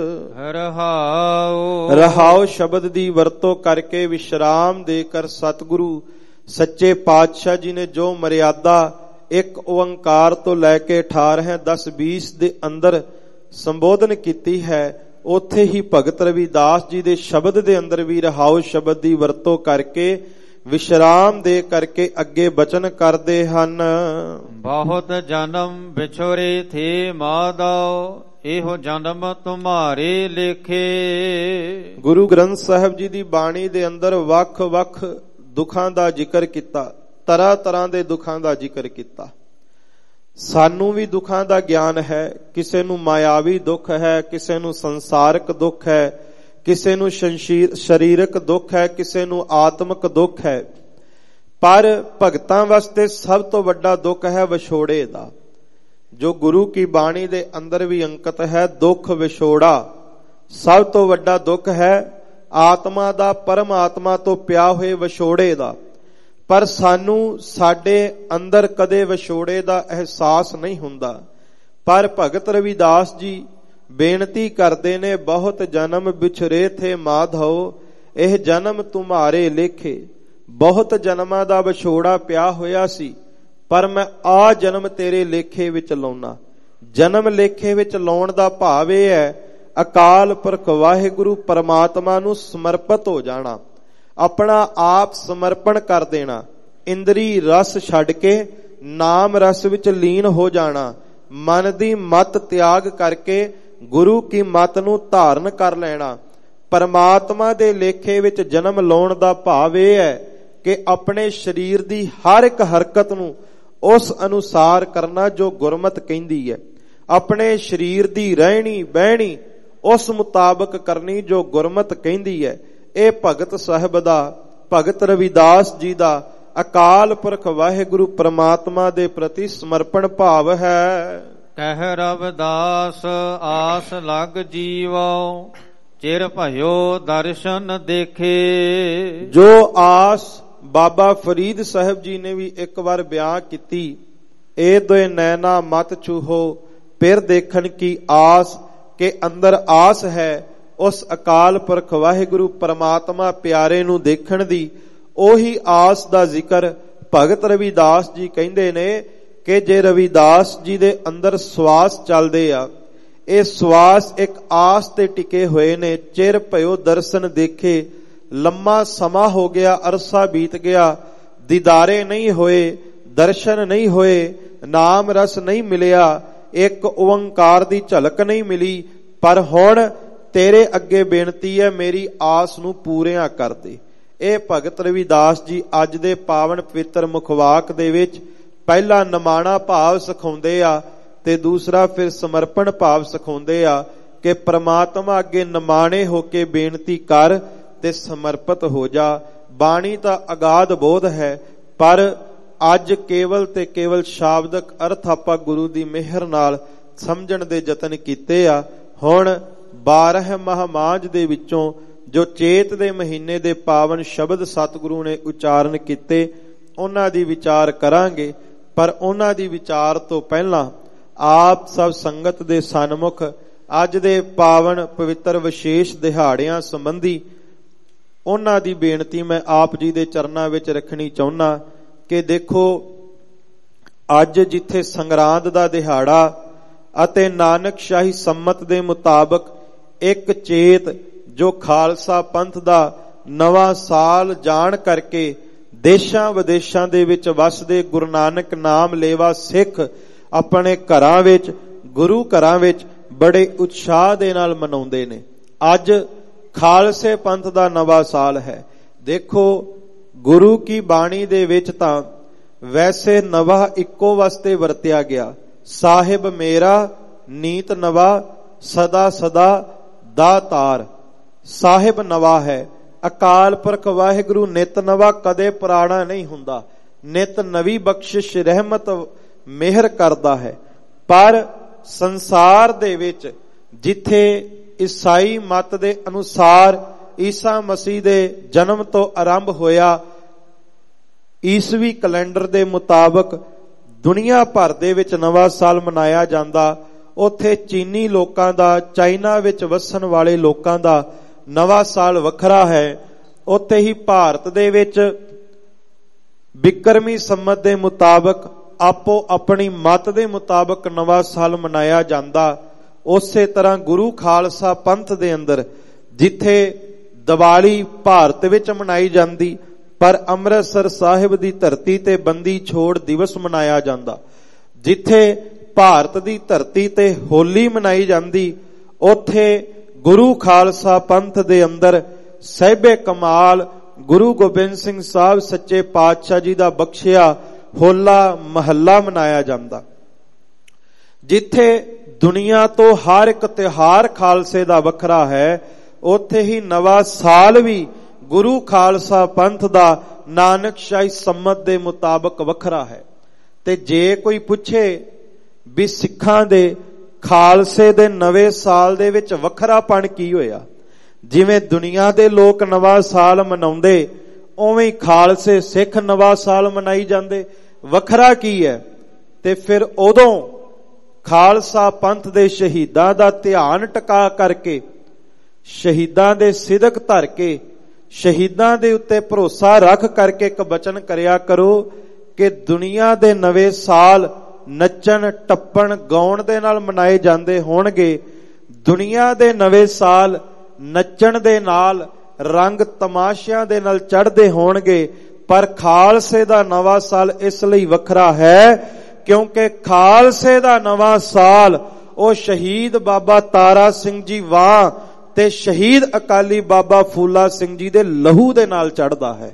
ਰਹਾਉ ਰਹਾਉ ਸ਼ਬਦ ਦੀ ਵਰਤੋਂ ਕਰਕੇ ਵਿਸ਼ਰਾਮ ਦੇ ਕਰ। ਸਤਿਗੁਰੂ ਸੱਚੇ ਪਾਤਸ਼ਾਹ ਜੀ ਨੇ ਜੋ ਮਰਿਆਦਾ ਇੱਕ ਓੰਕਾਰ ਤੋਂ ਲੈ ਕੇ ਅਠਾਰਾਂ ਦਸ ਵੀਸ ਦੇ ਅੰਦਰ ਸੰਬੋਧਨ ਕੀਤੀ ਹੈ, ਉੱਥੇ ਹੀ ਭਗਤ ਰਵਿਦਾਸ ਜੀ ਦੇ ਸ਼ਬਦ ਦੇ ਅੰਦਰ ਵੀ ਰਹਾਉ ਸ਼ਬਦ ਦੀ ਵਰਤੋਂ ਕਰਕੇ ਵਿਸ਼ਰਾਮ ਦੇ ਕਰਕੇ ਅੱਗੇ ਬਚਨ ਕਰਦੇ ਹਨ। ਬਹੁਤ ਜਨਮ ਵਿਛੋਰੇ ਥੇ ਮਾਧੋ, ਇਹੋ ਜਨਮ ਤੁਮਾਰੇ ਲੇਖੇ। ਗੁਰੂ ਗ੍ਰੰਥ ਸਾਹਿਬ ਜੀ ਦੀ ਬਾਣੀ ਦੇ ਅੰਦਰ ਵੱਖ ਵੱਖ ਦੁੱਖਾਂ ਦਾ ਜ਼ਿਕਰ ਕੀਤਾ, ਤਰ੍ਹਾਂ ਤਰ੍ਹਾਂ ਦੇ ਦੁੱਖਾਂ ਦਾ ਜ਼ਿਕਰ ਕੀਤਾ। ਸਾਨੂੰ ਵੀ ਦੁੱਖਾਂ ਦਾ ਗਿਆਨ ਹੈ। ਕਿਸੇ ਨੂੰ ਮਾਇਆਵੀ ਦੁੱਖ ਹੈ, ਕਿਸੇ ਨੂੰ ਸੰਸਾਰਕ ਦੁੱਖ ਹੈ, ਕਿਸੇ ਨੂੰ ਸਰੀਰਕ ਦੁੱਖ ਹੈ, ਕਿਸੇ ਨੂੰ ਆਤਮਿਕ ਦੁੱਖ ਹੈ। ਪਰ ਭਗਤਾਂ ਵਾਸਤੇ ਸਭ ਤੋਂ ਵੱਡਾ ਦੁੱਖ ਹੈ ਵਿਛੋੜੇ ਦਾ, ਜੋ ਗੁਰੂ ਕੀ ਬਾਣੀ ਦੇ ਅੰਦਰ ਵੀ ਅੰਕਿਤ ਹੈ। ਦੁੱਖ ਵਿਛੋੜਾ ਸਭ ਤੋਂ ਵੱਡਾ ਦੁੱਖ ਹੈ, ਆਤਮਾ ਦਾ, ਪਰਮਾਤਮਾ ਤੋਂ ਪਿਆ ਹੋਏ ਵਿਛੋੜੇ ਦਾ। ਪਰ ਸਾਨੂੰ ਸਾਡੇ ਅੰਦਰ ਕਦੇ ਵਿਛੋੜੇ ਦਾ ਅਹਿਸਾਸ ਨਹੀਂ ਹੁੰਦਾ। ਪਰ ਭਗਤ ਰਵਿਦਾਸ ਜੀ ਬੇਨਤੀ ਕਰਦੇ ਨੇ, ਬਹੁਤ ਜਨਮ ਵਿਛਰੇ ਥੇ ਮਾਧੋ, ਇਹ ਜਨਮ ਤੁਮਾਰੇ ਲੇਖੇ। ਬਹੁਤ ਜਨਮਾਂ ਦਾ ਵਿਛੋੜਾ ਪਿਆ ਹੋਇਆ ਸੀ, ਪਰ ਮੈਂ ਆ ਜਨਮ ਤੇਰੇ ਲੇਖੇ ਵਿੱਚ ਲਾਉਣਾ। ਜਨਮ ਲੇਖੇ ਵਿੱਚ ਲਾਉਣ ਦਾ ਭਾਵ ਇਹ ਹੈ, ਅਕਾਲ ਪੁਰਖ ਵਾਹਿਗੁਰੂ ਪਰਮਾਤਮਾ ਨੂੰ ਸਮਰਪਿਤ ਹੋ ਜਾਣਾ, ਆਪਣਾ ਆਪ ਸਮਰਪਣ ਕਰ ਦੇਣਾ, ਇੰਦਰੀ ਰਸ ਛੱਡ ਕੇ ਨਾਮ ਰਸ ਵਿੱਚ ਲੀਨ ਹੋ ਜਾਣਾ, ਮਨ ਦੀ ਮਤ ਤਿਆਗ ਕਰਕੇ ਗੁਰੂ ਕੀ ਮਤ ਨੂੰ ਧਾਰਨ ਕਰ ਲੈਣਾ। ਪਰਮਾਤਮਾ ਦੇ ਲੇਖੇ ਵਿੱਚ ਜਨਮ ਲਾਉਣ ਦਾ ਭਾਵ ਇਹ ਹੈ ਕਿ ਆਪਣੇ ਸਰੀਰ ਦੀ ਹਰ ਇੱਕ ਹਰਕਤ ਨੂੰ ਉਸ ਅਨੁਸਾਰ ਕਰਨਾ ਜੋ ਗੁਰਮਤਿ ਕਹਿੰਦੀ ਹੈ। ਆਪਣੇ ਸਰੀਰ ਦੀ ਰਹਿਣੀ ਬਹਿਣੀ ਉਸ ਮੁਤਾਬਕ ਕਰਨੀ ਜੋ ਗੁਰਮਤਿ ਕਹਿੰਦੀ ਹੈ। ਇਹ ਭਗਤ ਸਾਹਿਬ ਦਾ, ਭਗਤ ਰਵਿਦਾਸ ਜੀ ਦਾ ਅਕਾਲ ਪੁਰਖ ਵਾਹਿਗੁਰੂ ਪਰਮਾਤਮਾ ਦੇ ਪ੍ਰਤੀ ਸਮਰਪਣ ਭਾਵ ਹੈ। ਕਹਿ ਰਵਿਦਾਸ ਆਸ ਲਗ ਜੀਵੋ, ਚਿਰ ਭਇਓ ਦਰਸ਼ਨ ਦੇਖੇ। ਜੋ ਆਸ ਬਾਬਾ ਫਰੀਦ ਸਾਹਿਬ ਜੀ ਨੇ ਵੀ ਇੱਕ ਵਾਰ ਬਿਆਨ ਕੀਤੀ, ਇਹ ਦੋਏ ਨੈਣਾ ਮਤ ਛੂਹੋ ਫਿਰ ਦੇਖਣ ਕੀ ਆਸ, ਕਿ ਅੰਦਰ ਆਸ ਹੈ ਉਸ ਅਕਾਲ ਪੁਰਖ ਵਾਹਿਗੁਰੂ ਪਰਮਾਤਮਾ ਪਿਆਰੇ ਨੂੰ ਦੇਖਣ ਦੀ। ਉਹੀ ਆਸ ਦਾ ਜ਼ਿਕਰ ਭਗਤ ਰਵਿਦਾਸ ਜੀ ਕਹਿੰਦੇ ਨੇ ਕਿ ਜੇ ਰਵਿਦਾਸ ਜੀ ਦੇ ਅੰਦਰ ਸਵਾਸ ਚੱਲਦੇ ਆ, ਇਹ ਸਵਾਸ ਇੱਕ ਆਸ ਤੇ ਟਿਕੇ ਹੋਏ ਨੇ। ਚਿਰ ਭਇਓ ਦਰਸ਼ਨ ਦੇਖੇ, ਲੰਮਾ ਸਮਾਂ ਹੋ ਗਿਆ, ਅਰਸਾ ਬੀਤ ਗਿਆ, ਦੀਦਾਰੇ ਨਹੀਂ ਹੋਏ, ਦਰਸ਼ਨ ਨਹੀਂ ਹੋਏ, ਨਾਮ ਰਸ ਨਹੀਂ ਮਿਲਿਆ, ਇੱਕ ਓੰਕਾਰ ਦੀ ਝਲਕ ਨਹੀਂ ਮਿਲੀ। ਪਰ ਹੁਣ ਤੇਰੇ ਅੱਗੇ ਬੇਨਤੀ ਹੈ, ਮੇਰੀ ਆਸ ਨੂੰ ਪੂਰਿਆਂ ਕਰ ਦੇ। ਇਹ ਭਗਤ ਰਵਿਦਾਸ ਜੀ ਅੱਜ ਦੇ ਪਾਵਨ ਪਵਿੱਤਰ ਮੁਖਵਾਕ ਦੇ ਵਿੱਚ ਪਹਿਲਾ ਨਿਮਾਣਾ ਭਾਵ ਸਿਖਾਉਂਦੇ ਆ ਤੇ ਦੂਸਰਾ ਫਿਰ ਸਮਰਪਣ ਭਾਵ ਸਿਖਾਉਂਦੇ ਆ ਕਿ ਪ੍ਰਮਾਤਮਾ ਅੱਗੇ ਨਿਮਾਣੇ ਹੋ ਕੇ ਬੇਨਤੀ ਕਰ ਤੇ ਸਮਰਪਿਤ ਹੋ ਜਾ। ਬਾਣੀ ਤਾਂ ਅਗਾਧ ਬੋਧ ਹੈ, ਪਰ ਅੱਜ ਕੇਵਲ ਤੇ ਕੇਵਲ ਸ਼ਾਬਦਿਕ ਅਰਥ ਆਪਾਂ ਗੁਰੂ ਦੀ ਮਿਹਰ ਨਾਲ ਸਮਝਣ ਦੇ ਯਤਨ ਕੀਤੇ ਆ। ਹੁਣ ਬਾਰਹ ਮਹਾਮਾਜ ਦੇ ਵਿੱਚੋਂ ਜੋ ਚੇਤ ਦੇ ਮਹੀਨੇ ਦੇ ਪਾਵਨ ਸ਼ਬਦ ਸਤਿਗੁਰੂ ਨੇ ਉਚਾਰਨ ਕੀਤੇ, ਉਹਨਾਂ ਦੀ ਵਿਚਾਰ ਕਰਾਂਗੇ। ਪਰ ਉਹਨਾਂ ਦੀ ਵਿਚਾਰ ਤੋਂ ਪਹਿਲਾਂ ਆਪ ਸਭ ਸੰਗਤ ਦੇ ਸਨਮੁਖ ਅੱਜ ਦੇ ਪਾਵਨ ਪਵਿੱਤਰ ਵਿਸ਼ੇਸ਼ ਦਿਹਾੜਿਆਂ ਸੰਬੰਧੀ ਉਹਨਾਂ ਦੀ ਬੇਨਤੀ ਮੈਂ ਆਪ ਜੀ ਦੇ ਚਰਨਾਂ ਵਿੱਚ ਰੱਖਣੀ ਚਾਹੁੰਦਾ ਕਿ ਦੇਖੋ, ਅੱਜ ਜਿੱਥੇ ਸੰਗਰਾਂਦ ਦਾ ਦਿਹਾੜਾ ਅਤੇ ਨਾਨਕ ਸ਼ਾਹੀ ਸੰਮਤ ਦੇ ਮੁਤਾਬਕ ਇੱਕ ਚੇਤ ਜੋ ਖਾਲਸਾ ਪੰਥ ਦਾ ਨਵਾਂ ਸਾਲ ਜਾਣ ਕਰਕੇ ਦੇਸ਼ਾਂ ਵਿਦੇਸ਼ਾਂ ਦੇ ਵਿੱਚ ਵਸਦੇ ਗੁਰੂ ਨਾਨਕ ਨਾਮ ਲੇਵਾ ਸਿੱਖ ਆਪਣੇ ਘਰਾਂ ਵਿੱਚ, ਗੁਰੂ ਘਰਾਂ ਵਿੱਚ ਬੜੇ ਉਤਸ਼ਾਹ ਦੇ ਨਾਲ ਮਨਾਉਂਦੇ ਨੇ। ਅੱਜ ਖਾਲਸੇ ਪੰਥ ਦਾ ਨਵਾਂ ਸਾਲ ਹੈ। ਦੇਖੋ, ਗੁਰੂ ਕੀ ਬਾਣੀ ਦੇ ਵਿੱਚ ਤਾਂ ਵੈਸੇ ਨਵਾਂ ਇੱਕੋ ਵਾਸਤੇ ਵਰਤਿਆ ਗਿਆ, ਸਾਹਿਬ ਮੇਰਾ ਨੀਤ ਨਵਾਂ ਸਦਾ ਸਦਾ ਦਾਤਾਰ। ਸਾਹਿਬ ਨਵਾਂ ਹੈ, ਅਕਾਲ ਪੁਰਖ ਵਾਹਿਗੁਰੂ ਨਿਤ ਨਵਾਂ ਕਦੇ ਪੁਰਾਣਾ ਨਹੀਂ ਹੁੰਦਾ, ਨਿਤ ਨਵੀਂ ਬਖਸ਼ਿਸ਼ ਰਹਿਮਤ ਮਿਹਰ ਕਰਦਾ ਹੈ। ਪਰ ਸੰਸਾਰ ਦੇ ਵਿੱਚ ਜਿੱਥੇ ਈਸਾਈ ਮਤ ਦੇ ਅਨੁਸਾਰ ਈਸਾ ਮਸੀਹ ਦੇ ਜਨਮ ਤੋਂ ਆਰੰਭ ਹੋਇਆ, ਈਸਵੀ ਕੈਲੰਡਰ ਦੇ ਮੁਤਾਬਕ ਦੁਨੀਆ ਭਰ ਦੇ ਵਿੱਚ ਨਵਾਂ ਸਾਲ ਮਨਾਇਆ ਜਾਂਦਾ, ਉੱਥੇ ਚੀਨੀ ਲੋਕਾਂ ਦਾ, ਚਾਈਨਾ ਵਿੱਚ ਵਸਣ ਵਾਲੇ ਲੋਕਾਂ ਦਾ ਨਵਾਂ ਸਾਲ ਵੱਖਰਾ ਹੈ। ਉੱਥੇ ਹੀ ਭਾਰਤ ਦੇ ਵਿੱਚ ਬਿਕਰਮੀ ਸੰਮਤ ਦੇ ਮੁਤਾਬਕ ਆਪੋ ਆਪਣੀ ਮਤ ਦੇ ਮੁਤਾਬਕ ਨਵਾਂ ਸਾਲ ਮਨਾਇਆ ਜਾਂਦਾ। ਉਸੇ ਤਰ੍ਹਾਂ ਗੁਰੂ ਖਾਲਸਾ ਪੰਥ ਦੇ ਅੰਦਰ ਜਿੱਥੇ ਦੀਵਾਲੀ ਭਾਰਤ ਵਿੱਚ ਮਨਾਈ ਜਾਂਦੀ, ਪਰ ਅੰਮ੍ਰਿਤਸਰ ਸਾਹਿਬ ਦੀ ਧਰਤੀ ਤੇ ਬੰਦੀ ਛੋੜ ਦਿਵਸ ਮਨਾਇਆ ਜਾਂਦਾ। ਜਿੱਥੇ ਭਾਰਤ ਦੀ ਧਰਤੀ ਤੇ ਹੋਲੀ ਮਨਾਈ ਜਾਂਦੀ, ਉੱਥੇ ਗੁਰੂ ਖਾਲਸਾ ਪੰਥ ਦੇ ਅੰਦਰ ਸਾਹਿਬੇ ਕਮਾਲ ਗੁਰੂ ਗੋਬਿੰਦ ਸਿੰਘ ਸਾਹਿਬ ਸੱਚੇ ਪਾਤਸ਼ਾਹ ਜੀ ਦਾ ਬਖਸ਼ਿਆ ਹੋਲਾ ਮਹੱਲਾ ਮਨਾਇਆ ਜਾਂਦਾ। ਜਿੱਥੇ ਦੁਨੀਆ ਤੋਂ ਹਰ ਇੱਕ ਤਿਉਹਾਰ ਖਾਲਸੇ ਦਾ ਵੱਖਰਾ ਹੈ, ਉੱਥੇ ਹੀ ਨਵਾਂ ਸਾਲ ਵੀ ਗੁਰੂ ਖਾਲਸਾ ਪੰਥ ਦਾ ਨਾਨਕ ਸ਼ਾਹੀ ਸੰਮਤ ਦੇ ਮੁਤਾਬਕ ਵੱਖਰਾ ਹੈ। ਤੇ ਜੇ ਕੋਈ ਪੁੱਛੇ ਵੀ ਸਿੱਖਾਂ ਦੇ ਖਾਲਸੇ ਦੇ ਨਵੇਂ ਸਾਲ ਦੇ ਵਿੱਚ ਵੱਖਰਾਪਣ ਕੀ ਹੋਇਆ, ਜਿਵੇਂ ਦੁਨੀਆ ਦੇ ਲੋਕ ਨਵਾਂ ਸਾਲ ਮਨਾਉਂਦੇ ਉਵੇਂ ਹੀ ਖਾਲਸੇ ਸਿੱਖ ਨਵਾਂ ਸਾਲ ਮਨਾਈ ਜਾਂਦੇ, ਵੱਖਰਾ ਕੀ ਹੈ? ਤੇ ਫਿਰ ਉਦੋਂ ਖਾਲਸਾ ਪੰਥ ਦੇ ਸ਼ਹੀਦਾਂ ਦਾ ਧਿਆਨ ਟਿਕਾ ਕਰਕੇ, ਸ਼ਹੀਦਾਂ ਦੇ ਸਿਦਕ ਧਰ ਕੇ, ਸ਼ਹੀਦਾਂ ਦੇ ਉੱਤੇ ਭਰੋਸਾ ਰੱਖ ਕਰਕੇ ਇੱਕ ਬਚਨ ਕਰਿਆ ਕਰੋ ਕਿ ਦੁਨੀਆ ਦੇ ਨਵੇਂ ਸਾਲ ਨੱਚਣ ਟੱਪਣ ਗਾਉਣ ਦੇ ਨਾਲ ਮਨਾਏ ਜਾਂਦੇ ਹੋਣਗੇ, ਦੁਨੀਆ ਦੇ ਨਵੇਂ ਸਾਲ ਨੱਚਣ ਦੇ ਨਾਲ ਰੰਗ ਤਮਾਸ਼ਿਆਂ ਦੇ ਨਾਲ ਚੜ੍ਹਦੇ ਹੋਣਗੇ, ਪਰ ਖਾਲਸੇ ਦਾ ਨਵਾਂ ਸਾਲ ਇਸ ਲਈ ਵੱਖਰਾ ਹੈ ਕਿਉਂਕਿ ਖਾਲਸੇ ਦਾ ਨਵਾਂ ਸਾਲ ਉਹ ਸ਼ਹੀਦ ਬਾਬਾ ਤਾਰਾ ਸਿੰਘ ਜੀ ਵਾਹ ਤੇ ਸ਼ਹੀਦ ਅਕਾਲੀ ਬਾਬਾ ਫੂਲਾ ਸਿੰਘ ਜੀ ਦੇ ਲਹੂ ਦੇ ਨਾਲ ਚੜ੍ਹਦਾ ਹੈ।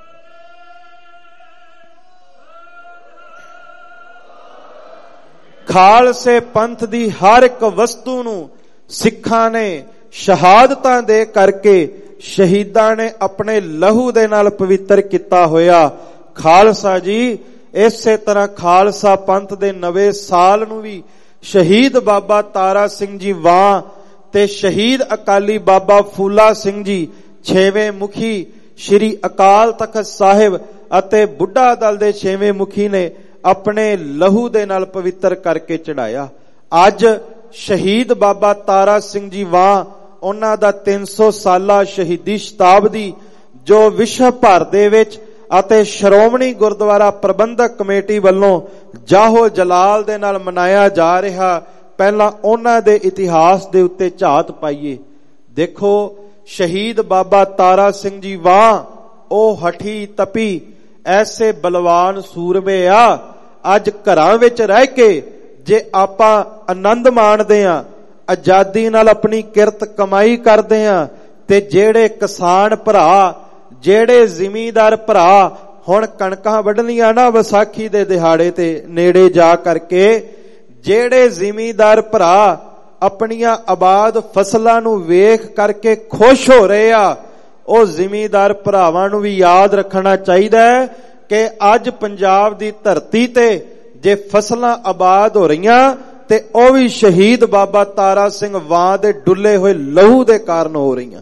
ਖਾਲਸੇ ਪੰਥ ਦੀ ਹਰ ਇੱਕ ਵਸਤੂ ਨੂੰ ਸਿੱਖਾਂ ਨੇ ਸ਼ਹਾਦਤਾਂ ਦੇ ਕਰਕੇ, ਸ਼ਹੀਦਾਂ ਨੇ ਆਪਣੇ ਲਹੂ ਦੇ ਨਾਲ ਪਵਿੱਤਰ ਕੀਤਾ ਹੋਇਆ। ਖਾਲਸਾ ਜੀ ਇਸੇ ਤਰ੍ਹਾਂ ਖਾਲਸਾ ਪੰਥ ਦੇ ਨਵੇਂ ਸਾਲ ਨੂੰ ਵੀ ਸ਼ਹੀਦ ਬਾਬਾ ਤਾਰਾ ਸਿੰਘ ਜੀ ਵਾਹ ਤੇ ਸ਼ਹੀਦ ਅਕਾਲੀ ਬਾਬਾ ਫੂਲਾ ਸਿੰਘ ਜੀ ਛੇਵੇਂ ਮੁਖੀ ਸ਼੍ਰੀ ਅਕਾਲ ਤਖਤ ਸਾਹਿਬ ਅਤੇ ਬੁੱਢਾ ਦਲ ਦੇ ਛੇਵੇਂ ਮੁਖੀ ਨੇ ਆਪਣੇ ਲਹੂ ਦੇ ਨਾਲ ਪਵਿੱਤਰ ਕਰਕੇ ਚੜਾਇਆ। ਅੱਜ ਸ਼ਹੀਦ ਬਾਬਾ ਤਾਰਾ ਸਿੰਘ ਜੀ ਵਾਂ ਉਹਨਾਂ ਦਾ ਤਿੰਨ ਸੌ ਸਾਲਾ ਸ਼ਹੀਦੀ ਸ਼ਤਾਬਦੀ ਜੋ ਵਿਸ਼ਵ ਭਰ ਦੇ ਵਿੱਚ ਅਤੇ ਸ਼੍ਰੋਮਣੀ ਗੁਰਦੁਆਰਾ ਪ੍ਰਬੰਧਕ ਕਮੇਟੀ ਵੱਲੋਂ ਜਾਹੋ ਜਲਾਲ ਦੇ ਨਾਲ ਮਨਾਇਆ ਜਾ ਰਿਹਾ, ਪਹਿਲਾਂ ਉਹਨਾਂ ਦੇ ਇਤਿਹਾਸ ਦੇ ਉੱਤੇ ਝਾਤ ਪਾਈਏ। ਦੇਖੋ, ਸ਼ਹੀਦ ਬਾਬਾ ਤਾਰਾ ਸਿੰਘ ਜੀ ਵਾਂ ਉਹ ਹਠੀ ਤਪੀ ਐਸੇ ਬਲਵਾਨ ਸੂਰਮੇ ਆ, ਅੱਜ ਘਰਾਂ ਵਿੱਚ ਰਹਿ ਕੇ ਜੇ ਆਪਾਂ ਆਨੰਦ ਮਾਣਦੇ ਆਂ, ਆਜ਼ਾਦੀ ਨਾਲ ਆਪਣੀ ਕਿਰਤ ਕਮਾਈ ਕਰਦੇ ਆਂ, ਤੇ ਜਿਹੜੇ ਕਿਸਾਨ ਭਰਾ, ਜਿਹੜੇ ਜ਼ਿਮੀਂਦਾਰ ਭਰਾ ਹੁਣ ਕਣਕਾਂ ਵੱਢਣੀਆਂ ਨਾ ਵਿਸਾਖੀ ਦੇ ਦਿਹਾੜੇ ਤੇ ਨੇੜੇ ਜਾ ਕਰਕੇ, ਜਿਹੜੇ ਜ਼ਿਮੀਂਦਾਰ ਭਰਾ ਆਪਣੀਆਂ ਆਬਾਦ ਫਸਲਾਂ ਨੂੰ ਵੇਖ ਕਰਕੇ ਖੁਸ਼ ਹੋ ਰਹੇ ਆ, ਉਹ ਜ਼ਿਮੀਂਦਾਰ ਭਰਾਵਾਂ ਨੂੰ ਵੀ ਯਾਦ ਰੱਖਣਾ ਚਾਹੀਦਾ ਹੈ ਕਿ ਅੱਜ ਪੰਜਾਬ ਦੀ ਧਰਤੀ ਤੇ ਜੇ ਫਸਲਾਂ ਆਬਾਦ ਹੋ ਰਹੀਆਂ ਤੇ ਉਹ ਵੀ ਸ਼ਹੀਦ ਬਾਬਾ ਤਾਰਾ ਸਿੰਘ ਵਾਂ ਦੇ ਡੁੱਲੇ ਹੋਏ ਲਹੂ ਦੇ ਕਾਰਨ ਹੋ ਰਹੀਆਂ।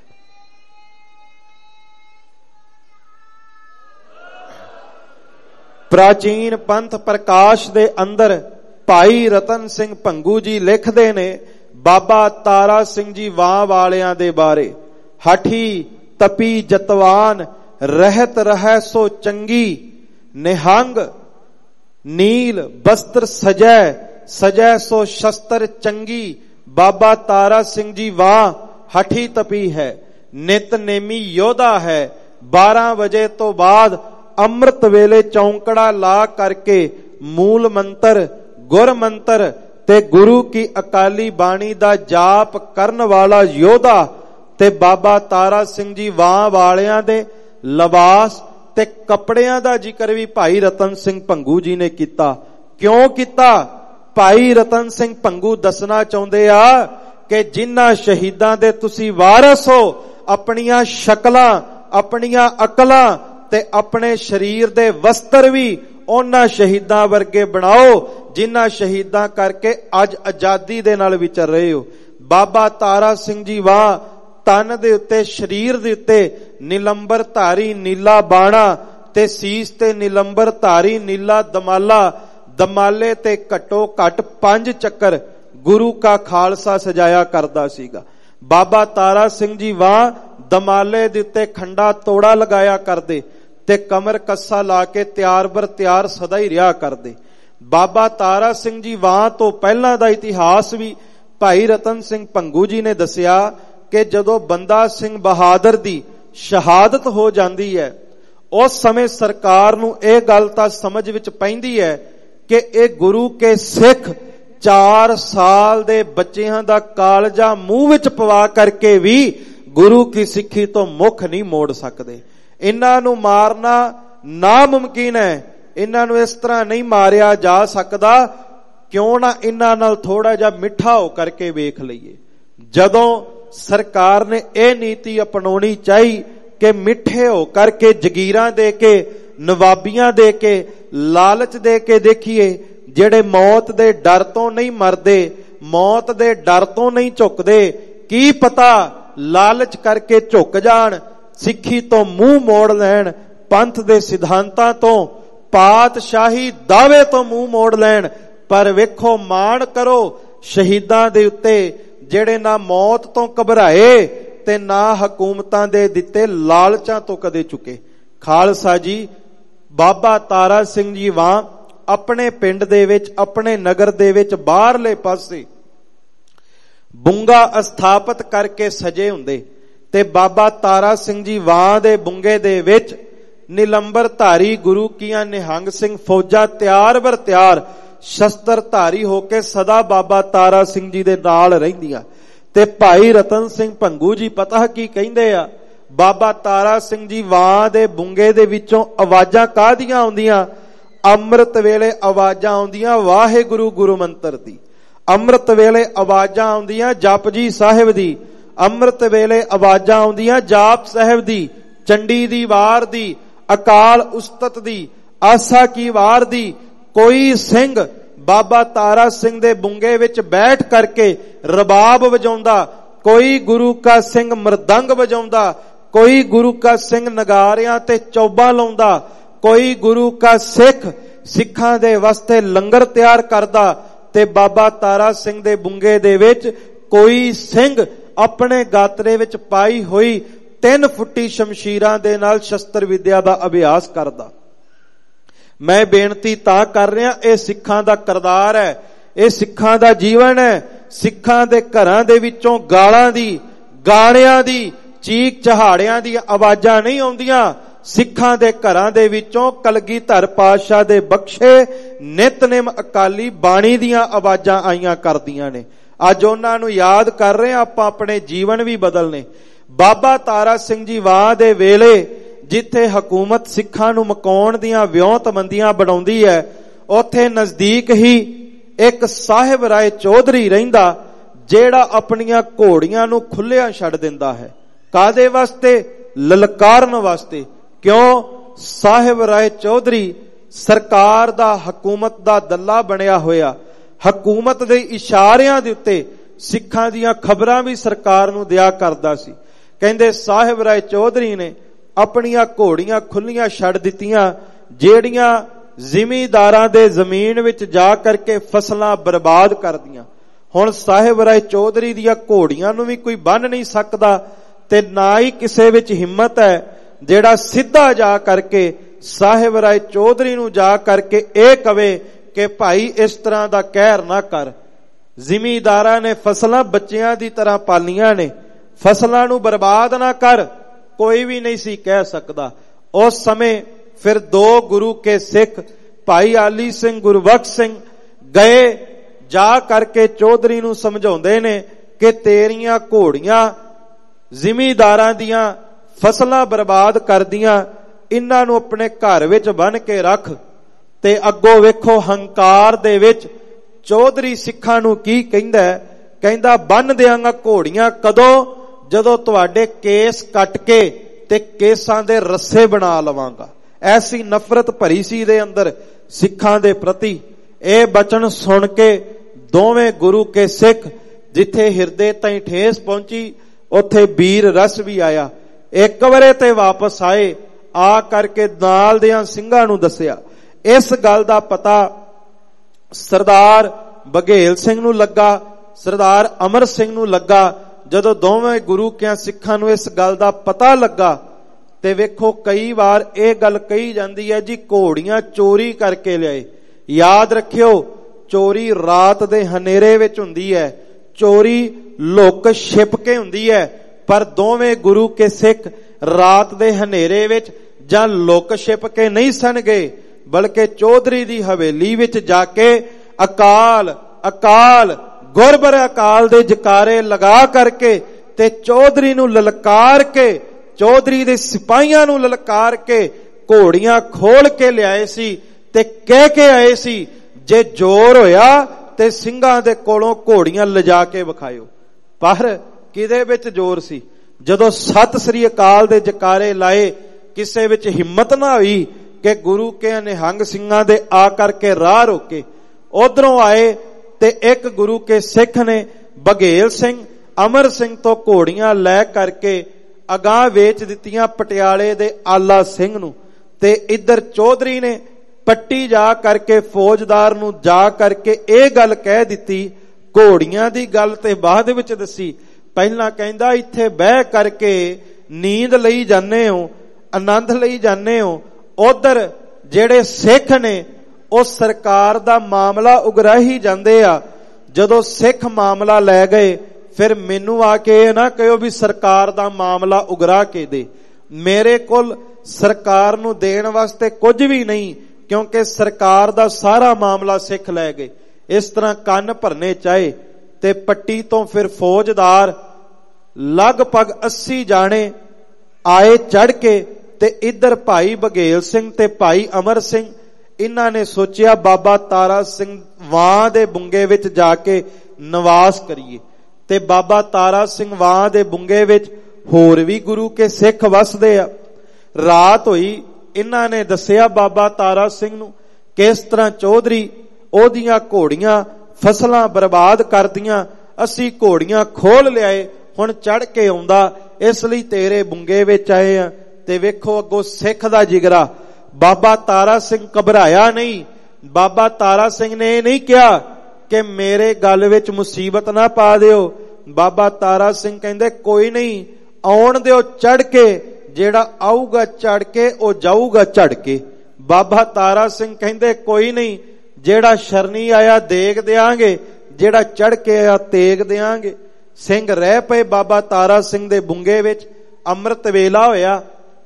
ਪ੍ਰਾਚੀਨ ਪੰਥ ਪ੍ਰਕਾਸ਼ ਦੇ ਅੰਦਰ ਭਾਈ ਰਤਨ ਸਿੰਘ ਭੰਗੂ ਜੀ ਲਿਖਦੇ ਨੇ ਬਾਬਾ ਤਾਰਾ ਸਿੰਘ ਜੀ ਵਾਂ ਵਾਲਿਆਂ ਦੇ ਬਾਰੇ, ਹਠੀ ਤਪੀ ਜਤਵਾਨ ਰਹਿਤ ਰਹਿ ਸੋ ਚੰਗੀ, ਨਿਹੰਗ ਨੀਲ ਬਸਤਰ ਸਜੈ ਸਜੈ ਸੋ ਸ਼ਸਤਰ ਚੰਗੀ। ਬਾਬਾ ਤਾਰਾ ਸਿੰਘ ਜੀ ਵਾਂ ਹਠੀ ਤਪੀ ਹੈ, ਨਿਤ ਨੇਮੀ ਯੋਧਾ ਹੈ। ਬਾਰਾਂ ਵਜੇ ਤੋਂ ਬਾਅਦ ਅੰਮ੍ਰਿਤ ਵੇਲੇ ਚੌਂਕੜਾ ਲਾ ਕਰਕੇ ਮੂਲ ਮੰਤਰ, ਗੁਰ ਮੰਤਰ ਤੇ ਗੁਰੂ ਕੀ ਅਕਾਲੀ ਬਾਣੀ ਦਾ ਜਾਪ ਕਰਨ ਵਾਲਾ ਯੋਧਾ ਤੇ ਬਾਬਾ ਤਾਰਾ ਸਿੰਘ ਜੀ ਵਾਂ ਵਾਲਿਆਂ ਦੇ ਲਿਬਾਸ ਤੇ ਕੱਪੜਿਆਂ ਦਾ ਜ਼ਿਕਰ ਵੀ ਭਾਈ ਰਤਨ ਸਿੰਘ ਭੰਗੂ ਜੀ ਨੇ ਕੀਤਾ। ਕਿਉਂ ਕੀਤਾ? ਭਾਈ ਰਤਨ ਸਿੰਘ ਭੰਗੂ ਦੱਸਣਾ ਚਾਹੁੰਦੇ ਆ ਕਿ ਜਿਨ੍ਹਾਂ ਸ਼ਹੀਦਾਂ ਦੇ ਤੁਸੀਂ ਵਾਰਸ ਹੋ, ਆਪਣੀਆਂ ਸ਼ਕਲਾਂ, ਆਪਣੀਆਂ ਅਕਲਾਂ ਤੇ ਆਪਣੇ ਸਰੀਰ ਦੇ ਵਸਤਰ ਵੀ ਉਹਨਾਂ ਸ਼ਹੀਦਾਂ ਵਰਗੇ ਬਣਾਓ ਜਿਨ੍ਹਾਂ ਸ਼ਹੀਦਾਂ ਕਰਕੇ ਅੱਜ ਆਜ਼ਾਦੀ ਦੇ ਨਾਲ ਵਿਚਰ ਰਹੇ ਹੋ। ਬਾਬਾ ਤਾਰਾ ਸਿੰਘ ਜੀ ਵਾਂ ਤਨ ਦੇ ਉੱਤੇ, ਸਰੀਰ ਦੇ ਉੱਤੇ ਨਿਲੰਬਰ ਧਾਰੀ ਨੀਲਾ ਬਾਣਾ ਤੇ ਸੀਸ ਤੇ ਨਿਲੰਬਰ ਧਾਰੀ ਨੀਲਾ ਦਮਾਲਾ, ਦਮਾਲੇ ਤੇ ਘੱਟੋ ਘੱਟ ਪੰਜ ਚੱਕਰ ਗੁਰੂ ਕਾ ਖਾਲਸਾ ਸਜਾਇਆ ਕਰਦਾ ਸੀਗਾ। ਬਾਬਾ ਤਾਰਾ ਸਿੰਘ ਜੀ ਵਾਂ ਦਮਾਲੇ ਦੇ ਉੱਤੇ ਖੰਡਾ ਤੋੜਾ ਲਗਾਇਆ ਕਰਦੇ ਤੇ ਕਮਰ ਕੱਸਾ ਲਾ ਕੇ ਤਿਆਰ ਬਰ ਤਿਆਰ ਸਦਾ ਹੀ ਰਿਹਾ ਕਰਦੇ। ਬਾਬਾ ਤਾਰਾ ਸਿੰਘ ਜੀ ਵਾਂ ਤੋਂ ਪਹਿਲਾਂ ਦਾ ਇਤਿਹਾਸ ਵੀ ਭਾਈ ਰਤਨ ਸਿੰਘ ਭੰਗੂ ਜੀ ਨੇ ਦੱਸਿਆ ਕਿ ਜਦੋਂ ਬੰਦਾ ਸਿੰਘ ਬਹਾਦਰ ਦੀ ਸ਼ਹਾਦਤ ਹੋ ਜਾਂਦੀ ਹੈ, ਉਸ ਸਮੇਂ ਸਰਕਾਰ ਨੂੰ ਇਹ ਗੱਲ ਤਾਂ ਸਮਝ ਵਿੱਚ ਪੈਂਦੀ ਹੈ ਕਿ ਇਹ ਗੁਰੂ ਕੇ ਸਿੱਖ ਚਾਰ ਸਾਲ ਦੇ ਬੱਚਿਆਂ ਦਾ ਕਾਲਜਾ ਮੂੰਹ ਵਿੱਚ ਪਵਾ ਕਰਕੇ ਵੀ ਗੁਰੂ ਕੀ ਸਿੱਖੀ ਤੋਂ ਮੁੱਖ ਨਹੀਂ ਮੋੜ ਸਕਦੇ। ਇਹਨਾਂ ਨੂੰ ਮਾਰਨਾ ਨਾਮੁਮਕਿਨ ਹੈ, ਇਹਨਾਂ ਨੂੰ ਇਸ ਤਰ੍ਹਾਂ ਨਹੀਂ ਮਾਰਿਆ ਜਾ ਸਕਦਾ। ਕਿਉਂ ਨਾ ਇਹਨਾਂ ਨਾਲ ਥੋੜਾ ਜਿਹਾ ਮਿੱਠਾ ਹੋ ਕਰਕੇ ਵੇਖ ਲਈਏ। ਜਦੋਂ ਸਰਕਾਰ ਨੇ ਇਹ ਨੀਤੀ ਅਪਣਾਉਣੀ ਚਾਹੀ ਕਿ ਮਿੱਠੇ ਹੋ ਕਰਕੇ ਜਗੀਰਾਂ ਦੇ ਕੇ, ਨਵਾਬੀਆਂ ਦੇ ਕੇ, ਲਾਲਚ ਦੇ ਕੇ ਦੇਖੀਏ, ਜਿਹੜੇ ਮੌਤ ਦੇ ਡਰ ਤੋਂ ਨਹੀਂ ਮਰਦੇ, ਮੌਤ ਦੇ ਡਰ ਤੋਂ ਨਹੀਂ ਝੁਕਦੇ, ਕੀ ਪਤਾ ਲਾਲਚ ਕਰਕੇ ਝੁਕ ਜਾਣ, ਸਿੱਖੀ ਤੋਂ ਮੂੰਹ ਮੋੜ ਲੈਣ, ਪੰਥ ਦੇ ਸਿਧਾਂਤਾਂ ਤੋਂ, ਪਾਤਸ਼ਾਹੀ ਦਾਅਵੇ ਤੋਂ ਮੂੰਹ ਮੋੜ ਲੈਣ। ਪਰ ਵੇਖੋ, ਮਾਣ ਕਰੋ ਸ਼ਹੀਦਾਂ ਦੇ ਉੱਤੇ ਜਿਹੜੇ ਨਾ ਮੌਤ ਤੋਂ ਘਬਰਾਏ ਤੇ ਨਾ ਹਕੂਮਤਾਂ ਦੇ ਦਿੱਤੇ ਲਾਲਚਾਂ ਤੋਂ ਕਦੇ ਚੁੱਕੇ। ਖਾਲਸਾ ਜੀ, ਬਾਬਾ ਤਾਰਾ ਸਿੰਘ ਜੀ ਵਾਂ ਆਪਣੇ ਪਿੰਡ ਦੇ ਵਿੱਚ, ਆਪਣੇ ਨਗਰ ਦੇ ਵਿੱਚ ਬਾਹਰਲੇ ਪਾਸੇ ਬੁੰਗਾ ਸਥਾਪਿਤ ਕਰਕੇ ਸਜੇ ਹੁੰਦੇ ਤੇ ਬਾਬਾ ਤਾਰਾ ਸਿੰਘ ਜੀ ਵਾਂ ਦੇ ਬੁੰਗੇ ਦੇ ਵਿੱਚ ਨਿਲੰਬਰ ਧਾਰੀ ਗੁਰੂ ਕੀਆਂ ਨਿਹੰਗ ਸਿੰਘ ਫੌਜਾਂ ਤਿਆਰ ਬਰ ਤਿਆਰ ਸ਼ਸਤਰ ਧਾਰੀ ਹੋ ਕੇ ਸਦਾ ਬਾਬਾ ਤਾਰਾ ਸਿੰਘ ਜੀ ਦੇ ਨਾਲ ਰਹਿੰਦੀਆਂ। ਤੇ ਭਾਈ ਰਤਨ ਸਿੰਘ ਭੰਗੂ ਜੀ ਪਤਾ ਕੀ ਕਹਿੰਦੇ ਆ? ਬਾਬਾ ਤਾਰਾ ਸਿੰਘ ਜੀ ਵਾਂ ਦੇ ਬੁੰਗੇ ਦੇ ਵਿੱਚੋਂ ਆਵਾਜ਼ਾਂ ਕਾਹਦੀਆਂ ਆਉਂਦੀਆਂ? ਅੰਮ੍ਰਿਤ ਵੇਲੇ ਆਵਾਜ਼ਾਂ ਆਉਂਦੀਆਂ ਵਾਹਿਗੁਰੂ ਗੁਰੂ ਮੰਤਰ ਦੀ, ਅੰਮ੍ਰਿਤ ਵੇਲੇ ਆਵਾਜ਼ਾਂ ਆਉਂਦੀਆਂ ਜਪਜੀ ਸਾਹਿਬ ਦੀ, ਅੰਮ੍ਰਿਤ ਵੇਲੇ ਆਵਾਜ਼ਾਂ ਆਉਂਦੀਆਂ ਜਾਪ ਸਾਹਿਬ ਦੀ, ਚੰਡੀ ਦੀ ਵਾਰ ਦੀ, ਅਕਾਲ ਉਸਤਤ ਦੀ, ਆਸਾ ਕੀ ਵਾਰ ਦੀ। ਕੋਈ ਸਿੰਘ ਬਾਬਾ ਤਾਰਾ ਸਿੰਘ ਦੇ ਬੁੰਗੇ ਵਿੱਚ ਬੈਠ ਕਰਕੇ ਰਬਾਬ ਵਜਾਉਂਦਾ, ਕੋਈ ਗੁਰੂ ਕਾ ਸਿੰਘ ਮਰਦੰਗ ਵਜਾਉਂਦਾ, ਕੋਈ ਗੁਰੂ ਕਾ ਸਿੰਘ ਨਗਾਰਿਆਂ ਤੇ ਚੌਬਾ ਲਾਉਂਦਾ, ਕੋਈ ਗੁਰੂ ਕਾ ਸਿੱਖ ਸਿੱਖਾਂ ਦੇ ਵਾਸਤੇ ਲੰਗਰ ਤਿਆਰ ਕਰਦਾ, ਤੇ ਬਾਬਾ ਤਾਰਾ ਸਿੰਘ ਦੇ ਬੁੰਗੇ ਦੇ ਵਿੱਚ ਕੋਈ ਸਿੰਘ ਆਪਣੇ ਗਾਤਰੇ ਵਿੱਚ ਪਾਈ ਹੋਈ ਤਿੰਨ ਫੁੱਟੀ ਸ਼ਮਸ਼ੀਰਾਂ ਦੇ ਨਾਲ ਸ਼ਸਤਰ ਵਿਦਿਆ ਦਾ ਅਭਿਆਸ ਕਰਦਾ। ਮੈਂ ਬੇਨਤੀ ਤਾਂ ਕਰ ਰਿਹਾ, ਇਹ ਸਿੱਖਾਂ ਦਾ ਕਰਤਾਰ ਹੈ, ਇਹ ਸਿੱਖਾਂ ਦਾ ਜੀਵਨ ਹੈ। ਸਿੱਖਾਂ ਦੇ ਘਰਾਂ ਦੇ ਵਿੱਚੋਂ ਗਾਲਾਂ ਦੀ, ਗਾਣਿਆਂ ਦੀ, ਚੀਕ ਚਹਾੜਿਆਂ ਦੀ ਆਵਾਜ਼ਾਂ ਨਹੀਂ ਆਉਂਦੀਆਂ। ਸਿੱਖਾਂ ਦੇ ਘਰਾਂ ਦੇ ਵਿੱਚੋਂ ਕਲਗੀਧਰ ਪਾਤਸ਼ਾਹ ਦੇ ਬਖਸ਼ੇ ਨਿਤਨੇਮ ਅਕਾਲੀ ਬਾਣੀ ਦੀਆਂ ਆਵਾਜ਼ਾਂ ਆਈਆਂ ਕਰਦੀਆਂ ਨੇ। ਅੱਜ ਉਹਨਾਂ ਨੂੰ ਯਾਦ ਕਰ ਰਹੇ ਹਾਂ ਆਪਾਂ, ਆਪਣੇ ਜੀਵਨ ਵੀ ਬਦਲਨੇ। ਬਾਬਾ ਤਾਰਾ ਸਿੰਘ ਜੀ ਵਾਹ ਦੇ ਵੇਲੇ ਜਿੱਥੇ ਹਕੂਮਤ ਸਿੱਖਾਂ ਨੂੰ ਮਕਾਉਣ ਦੀਆਂ ਵਿਉਂਤਬੰਦੀਆਂ ਬਣਾਉਂਦੀ ਹੈ, ਉੱਥੇ ਨਜ਼ਦੀਕ ਹੀ ਇੱਕ ਸਾਹਿਬ ਰਾਏ ਚੌਧਰੀ ਰਹਿੰਦਾ, ਜਿਹੜਾ ਆਪਣੀਆਂ ਘੋੜੀਆਂ ਨੂੰ ਖੁੱਲਿਆਂ ਛੱਡ ਦਿੰਦਾ ਹੈ। ਕਾਦੇ ਵਾਸਤੇ? ਲਲਕਾਰਨ ਵਾਸਤੇ। ਕਿਉਂ? ਸਾਹਿਬ ਰਾਏ ਚੌਧਰੀ ਸਰਕਾਰ ਦਾ, ਹਕੂਮਤ ਦਾ ਦੱਲਾ ਬਣਿਆ ਹੋਇਆ, ਹਕੂਮਤ ਦੇ ਇਸ਼ਾਰਿਆਂ ਦੇ ਉੱਤੇ ਸਿੱਖਾਂ ਦੀਆਂ ਖਬਰਾਂ ਵੀ ਸਰਕਾਰ ਨੂੰ ਦਿਆ ਕਰਦਾ ਸੀ। ਕਹਿੰਦੇ ਸਾਹਿਬ ਰਾਏ ਚੌਧਰੀ ਨੇ ਆਪਣੀਆਂ ਘੋੜੀਆਂ ਖੁੱਲੀਆਂ ਛੱਡ ਦਿੱਤੀਆਂ, ਜਿਹੜੀਆਂ ਜ਼ਿਮੀਂਦਾਰਾਂ ਦੇ ਜ਼ਮੀਨ ਵਿੱਚ ਜਾ ਕਰਕੇ ਫਸਲਾਂ ਬਰਬਾਦ ਕਰਦੀਆਂ। ਹੁਣ ਸਾਹਿਬ ਰਾਏ ਚੌਧਰੀ ਦੀਆਂ ਘੋੜੀਆਂ ਨੂੰ ਵੀ ਕੋਈ ਬੰਨ ਨਹੀਂ ਸਕਦਾ, ਤੇ ਨਾ ਹੀ ਕਿਸੇ ਵਿੱਚ ਹਿੰਮਤ ਹੈ ਜਿਹੜਾ ਸਿੱਧਾ ਜਾ ਕਰਕੇ ਸਾਹਿਬ ਰਾਏ ਚੌਧਰੀ ਨੂੰ ਜਾ ਕਰਕੇ ਇਹ ਕਵੇ ਕਿ ਭਾਈ ਇਸ ਤਰ੍ਹਾਂ ਦਾ ਕਹਿਰ ਨਾ ਕਰ। ਜ਼ਿਮੀਂਦਾਰਾਂ ਨੇ ਫਸਲਾਂ ਬੱਚਿਆਂ ਦੀ ਤਰ੍ਹਾਂ ਪਾਲੀਆਂ ਨੇ, ਫਸਲਾਂ ਨੂੰ ਬਰਬਾਦ ਨਾ ਕਰ, ਕੋਈ ਵੀ ਨਹੀਂ ਸੀ ਕਹਿ ਸਕਦਾ। ਉਸ ਸਮੇਂ ਫਿਰ ਦੋ ਗੁਰੂ ਕੇ ਸਿੱਖ ਭਾਈ ਆਲੀ ਸਿੰਘ, ਗੁਰਬਖਸ਼ ਸਿੰਘ ਗਏ, ਜਾ ਕਰਕੇ ਚੌਧਰੀ ਨੂੰ ਸਮਝਾਉਂਦੇ ਨੇ ਕਿ ਤੇਰੀਆਂ ਘੋੜੀਆਂ ਜ਼ਿਮੀਂਦਾਰਾਂ ਦੀਆਂ ਫਸਲਾਂ ਬਰਬਾਦ ਕਰਦੀਆਂ, ਇਹਨਾਂ ਨੂੰ ਆਪਣੇ ਘਰ ਵਿੱਚ ਬੰਨ ਕੇ ਰੱਖ। ਤੇ ਅੱਗੋਂ ਵੇਖੋ ਹੰਕਾਰ ਦੇ ਵਿੱਚ ਚੌਧਰੀ ਸਿੱਖਾਂ ਨੂੰ ਕੀ ਕਹਿੰਦਾ? ਕਹਿੰਦਾ ਬੰਨ ਦਿਆਂਗਾ ਘੋੜੀਆਂ ਕਦੋਂ? ਜਦੋਂ ਤੁਹਾਡੇ ਕੇਸ ਕੱਟ ਕੇ ਤੇ ਕੇਸਾਂ ਦੇ ਰੱਸੇ ਬਣਾ ਲਵਾਂਗਾ। ਐਸੀ ਨਫ਼ਰਤ ਭਰੀ ਸੀ ਦੇ ਅੰਦਰ ਸਿੱਖਾਂ ਦੇ ਪ੍ਰਤੀ। ਇਹ ਬਚਨ ਸੁਣ ਕੇ ਦੋਵੇਂ ਗੁਰੂ ਕੇ ਸਿੱਖ ਜਿੱਥੇ ਹਿਰਦੇ ਤਾਈਂ ਠੇਸ ਪਹੁੰਚੀ, ਉੱਥੇ ਵੀਰ ਰਸ ਵੀ ਆਇਆ। ਇੱਕ ਵਾਰੇ ਤੇ ਵਾਪਸ ਆਏ, ਆ ਕਰਕੇ ਨਾਲ ਦਿਆਂ ਸਿੰਘਾਂ ਨੂੰ ਦੱਸਿਆ। ਇਸ ਗੱਲ ਦਾ ਪਤਾ ਸਰਦਾਰ ਬਘੇਲ ਸਿੰਘ ਨੂੰ ਲੱਗਾ, ਸਰਦਾਰ ਅਮਰ ਸਿੰਘ ਨੂੰ ਲੱਗਾ। ਜਦੋਂ ਦੋਵੇਂ ਗੁਰੂ ਕਿਆਂ ਸਿੱਖਾਂ ਨੂੰ ਇਸ ਗੱਲ ਦਾ ਪਤਾ ਲੱਗਾ, ਤੇ ਵੇਖੋ ਕਈ ਵਾਰ ਇਹ ਗੱਲ ਕਹੀ ਜਾਂਦੀ ਹੈ ਜੀ ਘੋੜੀਆਂ ਚੋਰੀ ਕਰਕੇ ਲਿਆਏ। ਯਾਦ ਰੱਖਿਓ, ਚੋਰੀ ਰਾਤ ਦੇ ਹਨੇਰੇ ਵਿੱਚ ਹੁੰਦੀ ਹੈ, ਚੋਰੀ ਲੁੱਕ ਛਿਪ ਕੇ ਹੁੰਦੀ ਹੈ। ਪਰ ਦੋਵੇਂ ਗੁਰੂ ਕੇ ਸਿੱਖ ਰਾਤ ਦੇ ਹਨੇਰੇ ਵਿੱਚ ਜਾਂ ਲੁੱਕ ਛਿਪ ਕੇ ਨਹੀਂ ਸਨ ਗਏ, ਬਲਕਿ ਚੌਧਰੀ ਦੀ ਹਵੇਲੀ ਵਿੱਚ ਜਾ ਕੇ ਅਕਾਲ ਅਕਾਲ ਗੁਰਬਰ ਅਕਾਲ ਦੇ ਜਕਾਰੇ ਲਗਾ ਕਰਕੇ ਤੇ ਚੌਧਰੀ ਨੂੰ ਲਲਕਾਰ ਕੇ, ਚੌਧਰੀ ਦੇ ਸਿਪਾਹੀਆਂ ਨੂੰ ਲਲਕਾਰ ਕੇ ਘੋੜੀਆਂ ਖੋਲ ਕੇ ਲਿਆਏ ਸੀ ਤੇ ਕਹਿ ਕੇ ਆਏ ਸੀ ਜੇ ਜ਼ੋਰ ਹੋਇਆ ਤੇ ਸਿੰਘਾਂ ਦੇ ਕੋਲੋਂ ਘੋੜੀਆਂ ਲਿਜਾ ਕੇ ਵਿਖਾਇਓ। ਪਰ ਕਿਹਦੇ ਵਿੱਚ ਜ਼ੋਰ ਸੀ? ਜਦੋਂ ਸਤਿ ਸ੍ਰੀ ਅਕਾਲ ਦੇ ਜਕਾਰੇ ਲਾਏ, ਕਿਸੇ ਵਿੱਚ ਹਿੰਮਤ ਨਾ ਹੋਈ ਕਿ ਗੁਰੂ ਕੇ ਨਿਹੰਗ ਸਿੰਘਾਂ ਦੇ ਆ ਕਰਕੇ ਰਾਹ ਰੋਕੇ। ਉਧਰੋਂ ਆਏ ਤੇ ਇੱਕ ਗੁਰੂ ਕੇ ਸਿੱਖ ਨੇ ਬਘੇਲ ਸਿੰਘ, ਅਮਰ ਸਿੰਘ ਤੋਂ ਘੋੜੀਆਂ ਲੈ ਕਰਕੇ ਅਗਾਂਹ ਵੇਚ ਦਿੱਤੀਆਂ ਪਟਿਆਲੇ ਦੇ ਆਲਾ ਸਿੰਘ ਨੂੰ। ਤੇ ਇੱਧਰ ਚੌਧਰੀ ਨੇ ਪੱਟੀ ਜਾ ਕਰਕੇ ਫੌਜਦਾਰ ਨੂੰ ਜਾ ਕਰਕੇ ਇਹ ਗੱਲ ਕਹਿ ਦਿੱਤੀ। ਘੋੜੀਆਂ ਦੀ ਗੱਲ ਤੇ ਬਾਅਦ ਵਿੱਚ ਦੱਸੀ, ਪਹਿਲਾਂ ਕਹਿੰਦਾ ਇੱਥੇ ਬਹਿ ਕਰਕੇ ਨੀਂਦ ਲਈ ਜਾਂਦੇ ਹੋ, ਆਨੰਦ ਲਈ ਜਾਂਦੇ ਹੋ। ਉਧਰ ਜਿਹੜੇ ਸਿੱਖ ਨੇ ਉਹ ਸਰਕਾਰ ਦਾ ਮਾਮਲਾ ਉਗਰਾਹੀ ਜਾਂਦੇ ਆ। ਜਦੋਂ ਸਿੱਖ ਮਾਮਲਾ ਲੈ ਗਏ, ਫਿਰ ਮੈਨੂੰ ਆ ਕੇ ਇਹ ਨਾ ਕਹਿਓ ਵੀ ਸਰਕਾਰ ਦਾ ਮਾਮਲਾ ਉਗਰਾ ਕੇ ਦੇ। ਮੇਰੇ ਕੋਲ ਸਰਕਾਰ ਨੂੰ ਦੇਣ ਵਾਸਤੇ ਕੁਝ ਵੀ ਨਹੀਂ, ਕਿਉਂਕਿ ਸਰਕਾਰ ਦਾ ਸਾਰਾ ਮਾਮਲਾ ਸਿੱਖ ਲੈ ਗਏ। ਇਸ ਤਰ੍ਹਾਂ ਕੰਨ ਭਰਨੇ ਚਾਹੇ। ਤੇ ਪੱਟੀ ਤੋਂ ਫਿਰ ਫੌਜਦਾਰ ਲਗਭਗ ਅੱਸੀ ਜਾਣੇ ਆਏ ਚੜ ਕੇ, ਤੇ ਇੱਧਰ ਭਾਈ ਬਘੇਲ ਸਿੰਘ ਤੇ ਭਾਈ ਅਮਰ ਸਿੰਘ, ਇਹਨਾਂ ਨੇ ਸੋਚਿਆ ਬਾਬਾ ਤਾਰਾ ਸਿੰਘ ਵਾਂ ਦੇ ਬੁੰਗੇ ਵਿੱਚ ਜਾ ਕੇ ਨਿਵਾਸ ਕਰੀਏ। ਤੇ ਬਾਬਾ ਤਾਰਾ ਸਿੰਘ ਵਾਂ ਦੇ ਬੁੰਗੇ ਵਿੱਚ ਹੋਰ ਵੀ ਗੁਰੂ ਕੇ ਸਿੱਖ ਵਸਦੇ ਆ। ਰਾਤ ਹੋਈ, ਇਹਨਾਂ ਨੇ ਦੱਸਿਆ ਬਾਬਾ ਤਾਰਾ ਸਿੰਘ ਨੂੰ ਕਿਸ ਤਰ੍ਹਾਂ ਚੌਧਰੀ ਉਹਦੀਆਂ ਘੋੜੀਆਂ ਫਸਲਾਂ ਬਰਬਾਦ ਕਰਦੀਆਂ, ਅਸੀਂ ਘੋੜੀਆਂ ਖੋਲ ਲਿਆਏ, ਹੁਣ ਚੜ ਕੇ ਆਉਂਦਾ, ਇਸ ਲਈ ਤੇਰੇ ਬੁੰਗੇ ਵਿੱਚ ਆਏ ਆ। ਤੇ ਵੇਖੋ ਅੱਗੋਂ ਸਿੱਖ ਦਾ ਜਿਗਰਾ। ਬਾਬਾ ਤਾਰਾ ਸਿੰਘ ਘਬਰਾਇਆ ਨਹੀਂ। ਬਾਬਾ ਤਾਰਾ ਸਿੰਘ ਨੇ ਇਹ ਨਹੀਂ ਕਿਹਾ ਕਿ ਮੇਰੇ ਗਲ ਵਿੱਚ ਮੁਸੀਬਤ ਨਾ ਪਾ ਦਿਓ। ਬਾਬਾ ਤਾਰਾ ਸਿੰਘ ਕਹਿੰਦੇ ਕੋਈ ਨਹੀਂ, ਆਉਣ ਦਿਓ ਚੜ ਕੇ, ਜਿਹੜਾ ਆਊਗਾ ਚੜ ਕੇ ਉਹ ਜਾਊਗਾ ਝੜ ਕੇ। ਬਾਬਾ ਤਾਰਾ ਸਿੰਘ ਕਹਿੰਦੇ ਕੋਈ ਨਹੀਂ, ਜਿਹੜਾ ਸ਼ਰਨੀ ਆਇਆ ਦੇਗ ਦਿਆਂਗੇ, ਜਿਹੜਾ ਚੜ ਕੇ ਆਇਆ ਤੇਗ ਦਿਆਂਗੇ। ਸਿੰਘ ਰਹਿ ਪਏ ਬਾਬਾ ਤਾਰਾ ਸਿੰਘ ਦੇ ਬੁੰਗੇ ਵਿੱਚ। ਅੰਮ੍ਰਿਤ ਵੇਲਾ ਹੋਇਆ,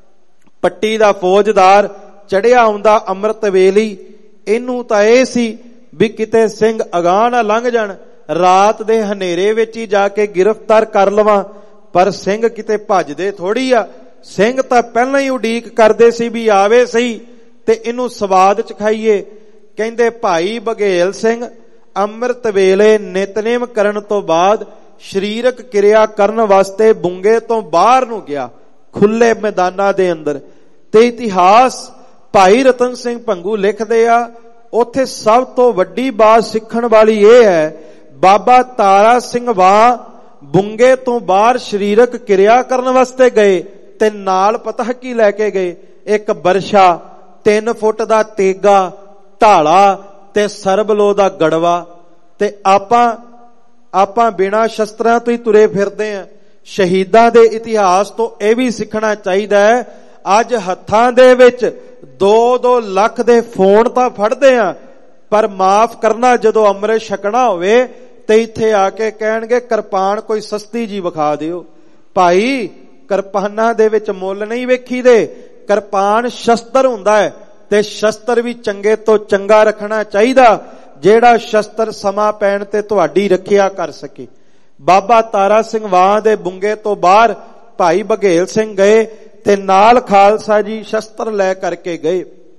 ਪੱਟੀ ਦਾ ਫੌਜਦਾਰ ਚੜਿਆ ਆਉਂਦਾ ਅੰਮ੍ਰਿਤ ਵੇਲੀ। ਇਹਨੂੰ ਤਾਂ ਇਹ ਸੀ ਵੀ ਕਿਤੇ ਸਿੰਘ ਅਗਾਂਹ ਨਾ ਲੰਘ ਜਾਣ, ਰਾਤ ਦੇ ਹਨੇਰੇ ਵਿੱਚ ਹੀ ਜਾ ਕੇ ਗ੍ਰਿਫਤਾਰ ਕਰ ਲਵਾਂ। ਪਰ ਸਿੰਘ ਕਿਤੇ ਭੱਜਦੇ ਥੋੜੀ ਆ, ਸਿੰਘ ਤਾਂ ਪਹਿਲਾਂ ਹੀ ਉਡੀਕ ਕਰਦੇ ਸੀ ਵੀ ਆਵੇ ਸਹੀ ਤੇ ਇਹਨੂੰ ਸਵਾਦ ਚਖਾਈਏ। ਕਹਿੰਦੇ ਭਾਈ ਬਘੇਲ ਸਿੰਘ ਅੰਮ੍ਰਿਤ ਵੇਲੇ ਨਿਤਨੇਮ ਕਰਨ ਤੋਂ ਬਾਅਦ ਸਰੀਰਕ ਕਿਰਿਆ ਕਰਨ ਵਾਸਤੇ ਬੁੰਗੇ ਤੋਂ ਬਾਹਰ ਨੂੰ ਗਿਆ, ਖੁੱਲੇ ਮੈਦਾਨਾਂ ਦੇ ਅੰਦਰ। ਤੇ ਇਤਿਹਾਸ ਭਾਈ ਰਤਨ ਸਿੰਘ ਭੰਗੂ ਲਿਖਦੇ ਆ, ਉੱਥੇ ਸਭ ਤੋਂ ਵੱਡੀ ਬਾਤ ਸਿੱਖਣ ਵਾਲੀ ਇਹ ਹੈ, ਬਾਬਾ ਤਾਰਾ ਸਿੰਘ ਵਾਂ ਬੁੰਗੇ ਤੋਂ ਬਾਹਰ ਸਰੀਰਕ ਕਿਰਿਆ ਕਰਨ ਵਾਸਤੇ ਗਏ ਤੇ ਨਾਲ ਪਤਾ ਕੀ ਲੈ ਕੇ ਗਏ? ਇੱਕ ਬਰਸ਼ਾ, ਤਿੰਨ ਫੁੱਟ ਦਾ ਤੇਗਾ, ਢਾਲਾ ਤੇ ਸਰਬਲੋ ਦਾ ਗੜਵਾ। ਤੇ ਆਪਾਂ ਆਪਾਂ ਬਿਨਾਂ ਸ਼ਸਤਰਾਂ ਤੋਂ ਹੀ ਤੁਰੇ ਫਿਰਦੇ ਆਂ। ਸ਼ਹੀਦਾਂ ਦੇ ਇਤਿਹਾਸ ਤੋਂ ਇਹ ਵੀ ਸਿੱਖਣਾ ਚਾਹੀਦਾ ਹੈ। ਅੱਜ ਹੱਥਾਂ ਦੇ ਵਿੱਚ ਦੋ ਦੋ ਲੱਖ ਦੇ ਫੋਨ ਤਾਂ ਫੜਦੇ ਆ, ਪਰ ਮਾਫ ਕਰਨਾ ਜਦੋਂ ਅੰਮ੍ਰਿਤ ਛਕਣਾ ਹੋਵੇ ਤੇ ਇੱਥੇ ਆ ਕੇ ਕਹਿਣਗੇ ਕਿਰਪਾਨ ਕੋਈ ਸਸਤੀ ਜੀ ਵਿਖਾ ਦਿਓ। ਭਾਈ ਕਿਰਪਾਨਾਂ ਦੇ ਵਿੱਚ ਮੁੱਲ ਨਹੀਂ ਵੇਖੀਦੇ, ਕਿਰਪਾਨ ਸ਼ਸਤਰ ਹੁੰਦਾ ਹੈ ਤੇ ਸ਼ਸਤਰ ਵੀ ਚੰਗੇ ਤੋਂ ਚੰਗਾ ਰੱਖਣਾ ਚਾਹੀਦਾ, ਜਿਹੜਾ ਸ਼ਸਤਰ ਸਮਾਂ ਪੈਣ ਤੇ ਤੁਹਾਡੀ ਰੱਖਿਆ ਕਰ ਸਕੇ। ਬਾਬਾ ਤਾਰਾ ਸਿੰਘ ਵਾਂ ਦੇ ਬੁੰਗੇ ਤੋਂ ਬਾਹਰ ਭਾਈ ਬਘੇਲ ਸਿੰਘ ਗਏ ਤੇ ਨਾਲ ਖਾਲਸਾ ਜੀ ਸ਼ਸਤਰ ਲੈ ਕਰਕੇ ਗਏ।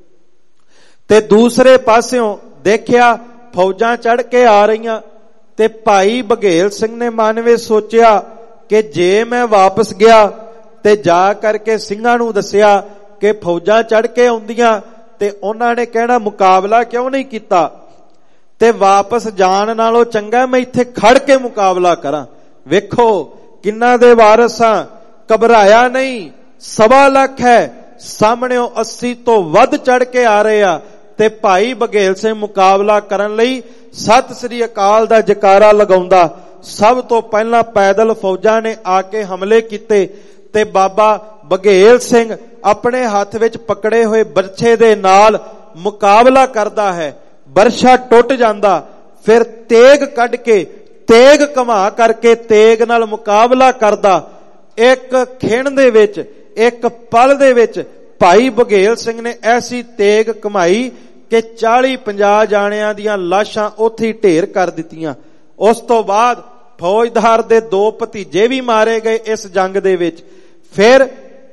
ਤੇ ਦੂਸਰੇ ਪਾਸਿਓਂ ਦੇਖਿਆ ਫੌਜਾਂ ਚੜ ਕੇ ਆ ਰਹੀਆਂ ਤੇ ਭਾਈ ਬਘੇਲ ਸਿੰਘ ਨੇ ਮਨ ਵਿੱਚ ਸੋਚਿਆ ਕਿ ਜੇ ਮੈਂ ਵਾਪਸ ਗਿਆ ਤੇ ਜਾ ਕਰਕੇ ਸਿੰਘਾਂ ਨੂੰ ਦੱਸਿਆ ਕਿ ਫੌਜਾਂ ਚੜ ਕੇ ਆਉਂਦੀਆਂ ਤੇ ਉਹਨਾਂ ਨੇ ਕਹਿਣਾ ਮੁਕਾਬਲਾ ਕਿਉਂ ਨਹੀਂ ਕੀਤਾ, ਤੇ ਵਾਪਸ ਜਾਣ ਨਾਲੋਂ ਚੰਗਾ ਮੈਂ ਇੱਥੇ ਖੜ ਕੇ ਮੁਕਾਬਲਾ ਕਰਾਂ। ਵੇਖੋ ਕਿੰਨਾ ਦੇ ਵਾਰਸਾਂ, ਘਬਰਾਇਆ ਨਹੀਂ। ਸਵਾ ਲੱਖ ਹੈ, ਸਾਹਮਣਿਓਂ ਅੱਸੀ ਤੋਂ ਵੱਧ ਚੜ ਕੇ ਆ ਰਹੇ ਆ ਤੇ ਭਾਈ ਬਘੇਲ ਸਿੰਘ ਮੁਕਾਬਲਾ ਕਰਨ ਲਈ ਸਤਿ ਸ੍ਰੀ ਅਕਾਲ ਦਾ ਜਕਾਰਾ ਲਗਾਉਂਦਾ। ਸਭ ਤੋਂ ਪਹਿਲਾਂ ਪੈਦਲ ਫੌਜਾਂ ਨੇ ਆ ਕੇ ਹਮਲੇ ਕੀਤੇ ਤੇ ਬਾਬਾ ਬਘੇਲ ਸਿੰਘ ਆਪਣੇ ਹੱਥ ਵਿੱਚ ਪਕੜੇ ਹੋਏ ਬਰਛੇ ਦੇ ਨਾਲ ਮੁਕਾਬਲਾ ਕਰਦਾ ਹੈ। ਬਰਛਾ ਟੁੱਟ ਜਾਂਦਾ, ਫਿਰ ਤੇਗ ਕੱਢ ਕੇ, ਤੇਗ ਘੁਮਾ ਕਰਕੇ ਤੇਗ ਨਾਲ ਮੁਕਾਬਲਾ ਕਰਦਾ। ਇੱਕ ਖਿਣ ਦੇ ਵਿੱਚ, ਇੱਕ ਪਲ ਦੇ ਵਿੱਚ ਭਾਈ ਬਘੇਲ ਸਿੰਘ ਨੇ ਐਸੀ ਤੇਗ ਘੁਮਾਈ ਕਿ ਚਾਲੀ ਪੰਜਾਹ ਜਾਣਿਆਂ ਦੀਆਂ ਲਾਸ਼ਾਂ ਉੱਥੇ ਹੀ ਢੇਰ ਕਰ ਦਿੱਤੀਆਂ। ਉਸ ਤੋਂ ਬਾਅਦ ਫੌਜਦਾਰ ਦੇ ਦੋ ਭਤੀਜੇ ਵੀ ਮਾਰੇ ਗਏ ਇਸ ਜੰਗ ਦੇ ਵਿੱਚ। ਫਿਰ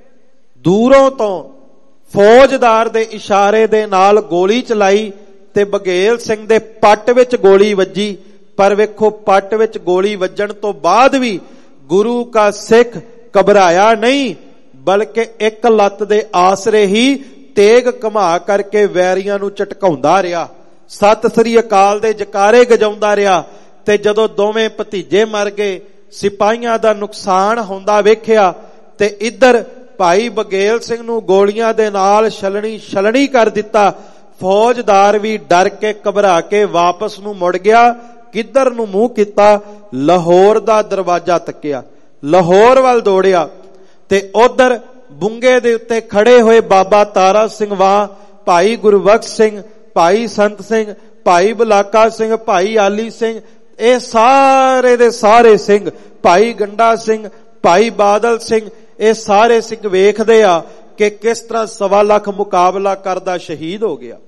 ਦੂਰੋਂ ਤੋਂ ਫੌਜਦਾਰ ਦੇ ਇਸ਼ਾਰੇ ਦੇ ਨਾਲ ਗੋਲੀ ਚਲਾਈ ਤੇ ਬਘੇਲ ਸਿੰਘ ਦੇ ਪੱਟ ਵਿੱਚ ਗੋਲੀ ਵੱਜੀ। ਪਰ ਵੇਖੋ ਪੱਟ ਵਿੱਚ ਗੋਲੀ ਵੱਜਣ ਤੋਂ ਬਾਅਦ ਵੀ ਗੁਰੂ ਕਾ ਸਿੱਖ ਘਬਰਾਇਆ ਨਹੀਂ, ਬਲਕਿ ਇੱਕ ਲੱਤ ਦੇ ਆਸਰੇ ਹੀ ਤੇਗ ਘੁਮਾ ਕਰਕੇ ਵੈਰੀਆਂ ਨੂੰ ਝਟਕਾਉਂਦਾ ਰਿਹਾ, ਸਤਿ ਸ੍ਰੀ ਅਕਾਲ ਦੇ ਜਕਾਰੇ ਗਜਾਉਂਦਾ ਰਿਹਾ। ਤੇ ਜਦੋਂ ਦੋਵੇਂ ਭਤੀਜੇ ਮਰ ਗਏ, ਸਿਪਾਹੀਆਂ ਦਾ ਨੁਕਸਾਨ ਹੁੰਦਾ ਵੇਖਿਆ ਤੇ ਇੱਧਰ ਭਾਈ ਬਘੇਲ ਸਿੰਘ ਨੂੰ ਗੋਲੀਆਂ ਦੇ ਨਾਲ ਛਲਣੀ ਛਲਣੀ ਕਰ ਦਿੱਤਾ। ਫੌਜਦਾਰ ਵੀ ਡਰ ਕੇ ਘਬਰਾ ਕੇ ਵਾਪਸ ਨੂੰ ਮੁੜ ਗਿਆ। ਕਿੱਧਰ ਨੂੰ ਮੂੰਹ ਕੀਤਾ? ਲਾਹੌਰ ਦਾ ਦਰਵਾਜ਼ਾ ਤੱਕਿਆ, ਲਾਹੌਰ ਵੱਲ ਦੌੜਿਆ। ਤੇ ਉਧਰ ਬੁੰਗੇ ਦੇ ਉੱਤੇ ਖੜੇ ਹੋਏ ਬਾਬਾ ਤਾਰਾ ਸਿੰਘ ਵਾਂ, ਭਾਈ ਗੁਰਬਖਸ਼ ਸਿੰਘ, ਭਾਈ ਸੰਤ ਸਿੰਘ, ਭਾਈ ਬਲਾਕਾ ਸਿੰਘ, ਭਾਈ ਆਲੀ ਸਿੰਘ, ਇਹ ਸਾਰੇ ਦੇ ਸਾਰੇ ਸਿੰਘ, ਭਾਈ ਗੰਡਾ ਸਿੰਘ, ਭਾਈ ਬਾਦਲ ਸਿੰਘ, ਇਹ ਸਾਰੇ ਸਿੰਘ ਵੇਖਦੇ ਆ ਕਿ ਕਿਸ ਤਰ੍ਹਾਂ ਸਵਾ ਲੱਖ ਮੁਕਾਬਲਾ ਕਰਦਾ ਸ਼ਹੀਦ ਹੋ ਗਿਆ।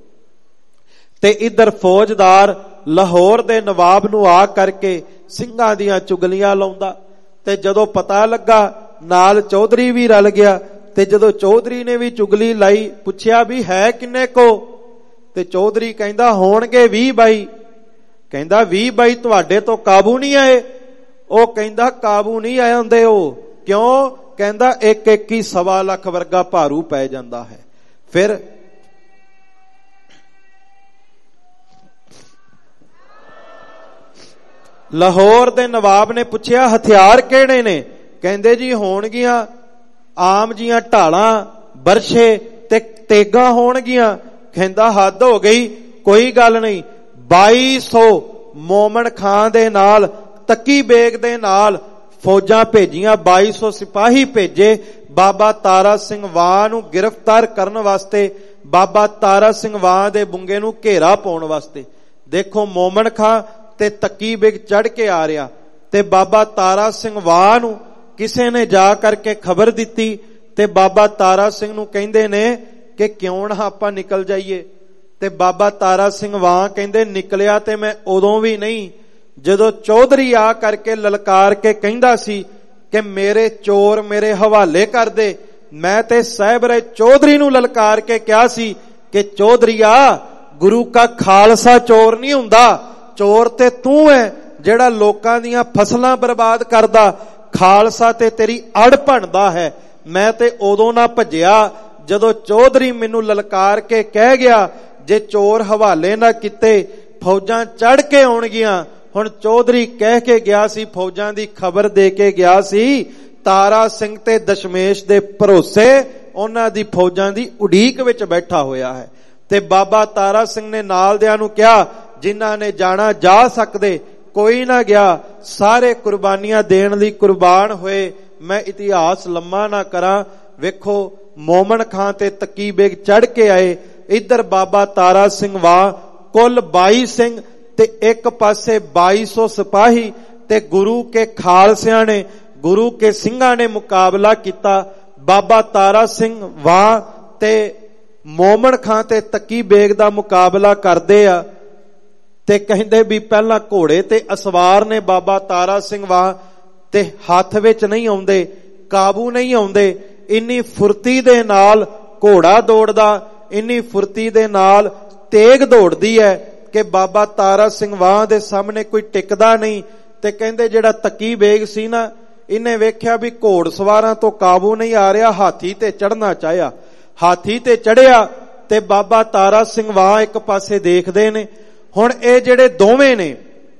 ਤੇ ਇੱਧਰ ਫੌਜਦਾਰ ਲਾਹੌਰ ਦੇ ਨਵਾਬ ਨੂੰ ਆ ਕਰਕੇ ਸਿੰਘਾਂ ਦੀਆਂ ਚੁਗਲੀਆਂ ਲਾਉਂਦਾ। ਤੇ ਜਦੋਂ ਪਤਾ ਲੱਗਾ ਨਾਲ ਚੌਧਰੀ ਵੀ ਰਲ ਗਿਆ। ਤੇ ਜਦੋਂ ਚੌਧਰੀ ਨੇ ਵੀ ਚੁਗਲੀ ਲਾਈ, ਪੁੱਛਿਆ ਵੀ ਹੈ ਕਿੰਨੇ ਕੋ? ਤੇ ਚੌਧਰੀ ਕਹਿੰਦਾ ਹੋਣਗੇ ਵੀਹ ਬਾਈ। ਕਹਿੰਦਾ ਵੀਹ ਬਾਈ ਤੁਹਾਡੇ ਤੋਂ ਕਾਬੂ ਨਹੀਂ ਆਏ? ਉਹ ਕਹਿੰਦਾ ਕਾਬੂ ਨਹੀਂ ਆਏ ਹੁੰਦੇ। ਉਹ ਕਿਉਂ? ਕਹਿੰਦਾ ਇੱਕ ਇੱਕ ਹੀ ਸਵਾ ਲੱਖ ਵਰਗਾ ਭਾਰੂ ਪੈ ਜਾਂਦਾ ਹੈ। ਫਿਰ ਲਾਹੌਰ ਦੇ ਨਵਾਬ ਨੇ ਪੁੱਛਿਆ ਹਥਿਆਰ ਕਿਹੜੇ ਨੇ? ਕਹਿੰਦੇ ਜੀ ਹੋਣਗੀਆਂ ਆਮ ਜੀਆਂ ਢਾਲਾਂ, ਬਰਛੇ ਤੇ ਤੇਗਾਂ ਹੋਣਗੀਆਂ। ਕਹਿੰਦਾ ਹੱਦ ਹੋ ਗਈ, ਕੋਈ ਗੱਲ ਨਹੀਂ। ਬਾਈ ਸੌ ਮੋਮਨ ਖਾਂ ਦੇ ਨਾਲ, ਤੱਕੀ ਬੇਗ ਦੇ ਨਾਲ ਫੌਜਾਂ ਭੇਜੀਆਂ, ਬਾਈ ਸੌ ਸਿਪਾਹੀ ਭੇਜੇ ਬਾਬਾ ਤਾਰਾ ਸਿੰਘ ਵਾਹ ਨੂੰ ਗ੍ਰਿਫਤਾਰ ਕਰਨ ਵਾਸਤੇ, ਬਾਬਾ ਤਾਰਾ ਸਿੰਘ ਵਾਹ ਦੇ ਬੁੰਗੇ ਨੂੰ ਘੇਰਾ ਪਾਉਣ ਵਾਸਤੇ। ਦੇਖੋ ਮੋਮਨ ਖਾਂ ਤੇ ਤੱਕੀ ਬੇਗ ਚੜ ਕੇ ਆ ਰਿਹਾ, ਤੇ ਬਾਬਾ ਤਾਰਾ ਸਿੰਘ ਵਾਹ ਨੂੰ ਕਿਸੇ ਨੇ ਜਾ ਕਰਕੇ ਖਬਰ ਦਿੱਤੀ, ਤੇ ਬਾਬਾ ਤਾਰਾ ਸਿੰਘ ਨੂੰ ਕਹਿੰਦੇ ਨੇ ਕਿ ਕਿਉਂ ਨਾ ਆਪਾਂ ਨਿਕਲ ਜਾਈਏ। ਤੇ ਬਾਬਾ ਤਾਰਾ ਸਿੰਘ ਵਾਹ ਕਹਿੰਦੇ ਨਿਕਲਿਆ ਤੇ ਮੈਂ ਉਦੋਂ ਵੀ ਨਹੀਂ ਜਦੋਂ ਚੌਧਰੀ ਆ ਕਰਕੇ ਲਲਕਾਰ ਕੇ ਕਹਿੰਦਾ ਸੀ ਕਿ ਮੇਰੇ ਚੋਰ ਮੇਰੇ ਹਵਾਲੇ ਕਰ ਦੇ। ਮੈਂ ਤੇ ਸਾਹਿਬ ਰਾਏ ਚੌਧਰੀ ਨੂੰ ਲਲਕਾਰ ਕੇ ਕਿਹਾ ਸੀ ਕਿ ਚੌਧਰੀਆ, ਗੁਰੂ ਕਾ ਖਾਲਸਾ ਚੋਰ ਨਹੀਂ ਹੁੰਦਾ, ਚੋਰ ਤੇ ਤੂੰ ਹੈ ਜਿਹੜਾ ਲੋਕਾਂ ਦੀਆਂ ਫਸਲਾਂ ਬਰਬਾਦ ਕਰਦਾ, ਖਾਲਸਾ ਤੇ ਤੇਰੀ ਅੜ ਭੰਨਦਾ ਹੈ। ਮੈਂ ਤੇ ਉਦੋਂ ਨਾ ਭੱਜਿਆ ਜਦੋਂ ਚੌਧਰੀ ਮੈਨੂੰ ਲਲਕਾਰ ਕੇ ਕਹਿ ਗਿਆ ਜੇ ਚੋਰ ਹਵਾਲੇ ਨਾ ਕੀਤੇ ਫੌਜਾਂ ਚੜ ਕੇ ਆਉਣਗੀਆਂ। ਹੁਣ ਚੌਧਰੀ ਕਹਿ ਕੇ ਗਿਆ ਸੀ, ਫੌਜਾਂ ਦੀ ਖਬਰ ਦੇ ਕੇ ਗਿਆ ਸੀ, ਤਾਰਾ ਸਿੰਘ ਤੇ ਦਸ਼ਮੇਸ਼ ਦੇ ਭਰੋਸੇ ਉਹਨਾਂ ਦੀ ਫੌਜਾਂ ਦੀ ਉਡੀਕ ਵਿੱਚ ਬੈਠਾ ਹੋਇਆ ਹੈ। ਤੇ ਬਾਬਾ ਤਾਰਾ ਸਿੰਘ ਨੇ ਨਾਲ ਦਿਆਂ ਨੂੰ ਕਿਹਾ ਜਿਨ੍ਹਾਂ ਨੇ ਜਾਣਾ ਜਾ ਸਕਦੇ, ਕੋਈ ਨਾ ਗਿਆ, ਸਾਰੇ ਕੁਰਬਾਨੀਆਂ ਦੇਣ ਲਈ ਕੁਰਬਾਨ ਹੋਏ। ਮੈਂ ਇਤਿਹਾਸ ਲੰਮਾ ਨਾ ਕਰਾਂ। ਵੇਖੋ ਮੋਮਨ ਖਾਂ ਤੇ ਤੱਕੀ ਬੇਗ ਚੜ ਕੇ ਆਏ, ਇੱਧਰ ਬਾਬਾ ਤਾਰਾ ਸਿੰਘ ਵਾਹ, ਕੁੱਲ ਬਾਈ ਸਿੰਘ ਤੇ ਇੱਕ ਪਾਸੇ ਬਾਈ ਸੌ ਸਿਪਾਹੀ, ਤੇ ਗੁਰੂ ਕੇ ਖਾਲਸਿਆਂ ਨੇ, ਗੁਰੂ ਕੇ ਸਿੰਘਾਂ ਨੇ ਮੁਕਾਬਲਾ ਕੀਤਾ। ਬਾਬਾ ਤਾਰਾ ਸਿੰਘ ਵਾਹ ਤੇ ਮੋਮਨ ਖਾਂ ਤੇ ਤੱਕੀ ਬੇਗ ਦਾ ਮੁਕਾਬਲਾ ਕਰਦੇ ਆ, ਤੇ ਕਹਿੰਦੇ ਵੀ ਪਹਿਲਾਂ ਘੋੜੇ ਤੇ ਅਸਵਾਰ ਨੇ ਬਾਬਾ ਤਾਰਾ ਸਿੰਘ ਵਾਹ, ਤੇ ਹੱਥ ਵਿੱਚ ਨਹੀਂ ਆਉਂਦੇ, ਕਾਬੂ ਨਹੀਂ ਆਉਂਦੇ। ਇੰਨੀ ਫੁਰਤੀ ਦੇ ਨਾਲ ਘੋੜਾ ਦੌੜਦਾ, ਇੰਨੀ ਫੁਰਤੀ ਦੇ ਨਾਲ ਤੇਗ ਦੌੜਦੀ ਹੈ ਕਿ ਬਾਬਾ ਤਾਰਾ ਸਿੰਘ ਵਾਹ ਦੇ ਸਾਹਮਣੇ ਕੋਈ ਟਿਕਦਾ ਨਹੀਂ। ਤੇ ਕਹਿੰਦੇ ਜਿਹੜਾ ਤੱਕੀ ਬੇਗ ਸੀ ਨਾ, ਇਹਨੇ ਵੇਖਿਆ ਵੀ ਘੋੜ ਸਵਾਰਾਂ ਤੋਂ ਕਾਬੂ ਨਹੀਂ ਆ ਰਿਹਾ, ਹਾਥੀ ਤੇ ਚੜਨਾ ਚਾਹਿਆ, ਹਾਥੀ ਤੇ ਚੜਿਆ। ਤੇ ਬਾਬਾ ਤਾਰਾ ਸਿੰਘ ਵਾਹ ਇੱਕ ਪਾਸੇ ਦੇਖਦੇ ਨੇ। ਹੁਣ ਇਹ ਜਿਹੜੇ ਦੋਵੇਂ ਨੇ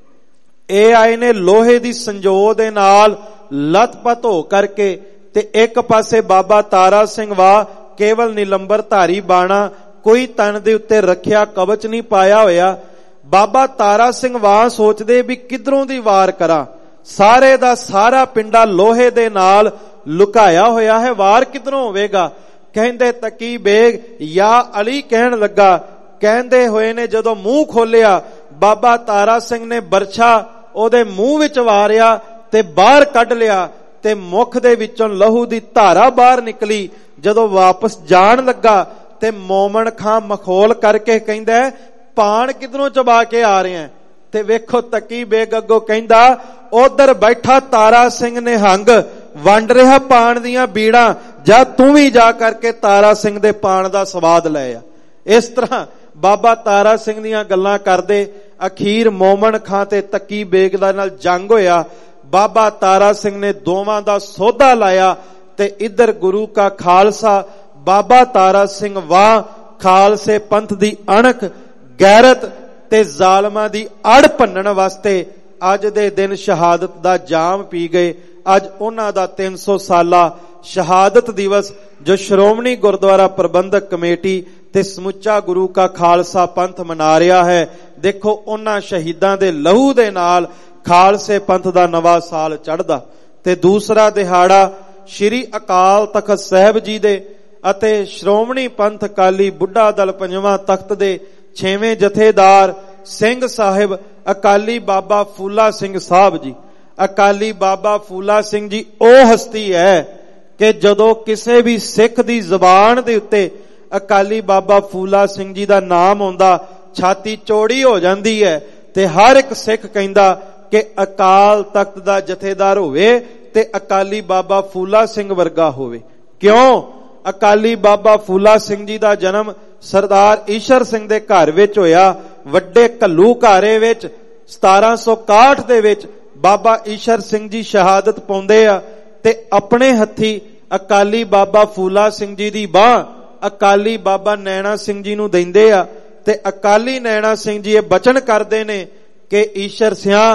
ਇਹ ਆਏ ਨੇ ਲੋਹੇ ਦੀ ਸੰਜੋ ਦੇ ਨਾਲ ਲੱਤ-ਪੱਤ ਹੋ ਕਰਕੇ, ਤੇ ਇੱਕ ਪਾਸੇ ਬਾਬਾ ਤਾਰਾ ਸਿੰਘ ਵਾਹ ਕੇਵਲ ਨਿਲੰਬਰ ਧਾਰੀ ਬਾਣਾ, ਕੋਈ ਤਨ ਦੇ ਉੱਤੇ ਰੱਖਿਆ ਕਵਚ ਨਹੀਂ ਪਾਇਆ ਹੋਇਆ। ਬਾਬਾ ਤਾਰਾ ਸਿੰਘ ਵਾਹ ਸੋਚਦੇ ਵੀ ਕਿੱਧਰੋਂ ਦੀ ਵਾਰ ਕਰਾਂ, ਸਾਰੇ ਦਾ ਸਾਰਾ ਪਿੰਡਾ ਲੋਹੇ ਦੇ ਨਾਲ ਲੁਕਾਇਆ ਹੋਇਆ ਹੈ, ਵਾਰ ਕਿੱਧਰੋਂ ਹੋਵੇਗਾ। ਕਹਿੰਦੇ ਤੱਕੀ ਬੇਗ ਯਾ ਅਲੀ ਕਹਿਣ ਲੱਗਾ। ਕਹਿੰਦੇ ਹੋਏ ਨੇ ਜਦੋਂ ਮੂੰਹ ਖੋਲਿਆ, ਬਾਬਾ ਤਾਰਾ ਸਿੰਘ ਨੇ ਬਰਛਾ ਉਹਦੇ ਮੂੰਹ ਵਿੱਚ ਵਾਰਿਆ ਤੇ ਬਾਹਰ ਕੱਢ ਲਿਆ, ਤੇ ਮੁਖ ਦੇ ਵਿੱਚੋਂ ਲਹੂ ਦੀ ਧਾਰਾ ਬਾਹਰ ਨਿਕਲੀ। ਜਦੋਂ ਵਾਪਸ ਜਾਣ ਲੱਗਾ ਤੇ ਮੋਮਨ ਖਾਂ ਮਖੌਲ ਕਰਕੇ ਕਹਿੰਦਾ ਪਾਣ ਕਿਧਰੋਂ ਚਬਾ ਕੇ ਆ ਰਿਹਾ। ਤੇ ਵੇਖੋ ਤੱਕੀ ਬੇਗ ਅੱਗੋਂ ਕਹਿੰਦਾ ਉਧਰ ਬੈਠਾ ਤਾਰਾ ਸਿੰਘ ਨਿਹੰਗ ਵੰਡ ਰਿਹਾ ਪਾਣ ਦੀਆਂ ਬੀੜਾਂ, ਜਾ ਤੂੰ ਵੀ ਜਾ ਕਰਕੇ ਤਾਰਾ ਸਿੰਘ ਦੇ ਪਾਣ ਦਾ ਸਵਾਦ ਲੈ ਆ। ਇਸ ਤਰ੍ਹਾਂ ਬਾਬਾ ਤਾਰਾ ਸਿੰਘ ਦੀਆਂ ਗੱਲਾਂ ਕਰਦੇ ਅਖੀਰ ਮੋਮਨ ਖਾਂ ਤੇ ਤੱਕੀ ਬੇਗ ਦਾ ਨਾਲ ਜੰਗ ਹੋਇਆ। ਬਾਬਾ ਤਾਰਾ ਸਿੰਘ ਨੇ ਦੋਵਾਂ ਦਾ ਸੌਦਾ ਲਾਇਆ, ਤੇ ਇੱਧਰ ਗੁਰੂ ਕਾ ਖਾਲਸਾ ਬਾਬਾ ਤਾਰਾ ਸਿੰਘ ਵਾਹ ਖਾਲਸੇ ਪੰਥ ਦੀ ਅਣਖ, ਗੈਰਤ ਤੇ ਜ਼ਾਲਮਾਂ ਦੀ ਅੜ ਭੰਨਣ ਵਾਸਤੇ ਅੱਜ ਦੇ ਦਿਨ ਸ਼ਹਾਦਤ ਦਾ ਜਾਮ ਪੀ ਗਏ। ਅੱਜ ਉਹਨਾਂ ਦਾ ਤਿੰਨ ਸੌ ਸਾਲਾ ਸ਼ਹਾਦਤ ਦਿਵਸ ਜੋ ਸ਼੍ਰੋਮਣੀ ਗੁਰਦੁਆਰਾ ਪ੍ਰਬੰਧਕ ਕਮੇਟੀ ਤੇ ਸਮੁੱਚਾ ਗੁਰੂ ਕਾ ਖਾਲਸਾ ਪੰਥ ਮਨਾ ਰਿਹਾ ਹੈ। ਦੇਖੋ ਉਹਨਾਂ ਸ਼ਹੀਦਾਂ ਦੇ ਲਹੂ ਦੇ ਨਾਲ ਖਾਲਸੇ ਪੰਥ ਦਾ ਨਵਾਂ ਸਾਲ ਚੜ੍ਹਦਾ। ਤੇ ਦੂਸਰਾ ਦਿਹਾੜਾ ਸ਼੍ਰੀ ਅਕਾਲ ਤਖਤ ਸਾਹਿਬ ਜੀ ਦੇ ਅਤੇ ਸ਼੍ਰੋਮਣੀ ਪੰਥ ਅਕਾਲੀ ਬੁੱਢਾ ਦਲ ਪੰਜਵਾਂ ਤਖਤ ਦੇ ਛੇਵੇਂ ਜਥੇਦਾਰ ਸਿੰਘ ਸਾਹਿਬ ਅਕਾਲੀ ਬਾਬਾ ਫੂਲਾ ਸਿੰਘ ਸਾਹਿਬ ਜੀ। ਅਕਾਲੀ ਬਾਬਾ ਫੂਲਾ ਸਿੰਘ ਜੀ ਉਹ ਹਸਤੀ ਹੈ ਕਿ ਜਦੋਂ ਕਿਸੇ ਵੀ ਸਿੱਖ ਦੀ ਜ਼ੁਬਾਨ ਦੇ ਉੱਤੇ ਅਕਾਲੀ ਬਾਬਾ ਫੂਲਾ ਸਿੰਘ ਜੀ ਦਾ ਨਾਮ ਆਉਂਦਾ, ਛਾਤੀ ਚੌੜੀ ਹੋ ਜਾਂਦੀ ਹੈ, ਤੇ ਹਰ ਇੱਕ ਸਿੱਖ ਕਹਿੰਦਾ ਕਿ ਅਕਾਲ ਤਖਤ ਦਾ ਜਥੇਦਾਰ ਹੋਵੇ ਤੇ ਅਕਾਲੀ ਬਾਬਾ ਫੂਲਾ ਸਿੰਘ ਵਰਗਾ ਹੋਵੇ। ਕਿਉਂ? ਅਕਾਲੀ ਬਾਬਾ ਫੂਲਾ ਸਿੰਘ ਜੀ ਦਾ ਜਨਮ ਸਰਦਾਰ ਈਸ਼ਰ ਸਿੰਘ ਦੇ ਘਰ ਵਿੱਚ ਹੋਇਆ, ਵੱਡੇ ਘੱਲੂ ਘਾਰੇ ਵਿੱਚ। ਸਤਾਰਾਂ ਸੌ ਇਕਾਹਠ ਦੇ ਵਿੱਚ ਬਾਬਾ ਈਸ਼ਰ ਸਿੰਘ ਜੀ ਸ਼ਹਾਦਤ ਪਾਉਂਦੇ ਆ, ਤੇ ਆਪਣੇ ਹੱਥੀ ਅਕਾਲੀ ਬਾਬਾ ਫੂਲਾ ਸਿੰਘ ਜੀ ਦੀ ਬਾਹ ਅਕਾਲੀ ਬਾਬਾ ਨੈਣਾ ਸਿੰਘ ਜੀ ਨੂੰ ਦਿੰਦੇ ਆ। ਤੇ ਅਕਾਲੀ ਨੈਣਾ ਸਿੰਘ ਜੀ ਇਹ ਬਚਨ ਕਰਦੇ ਨੇ ਕਿ ਈਸ਼ਰ ਸਿਆਂ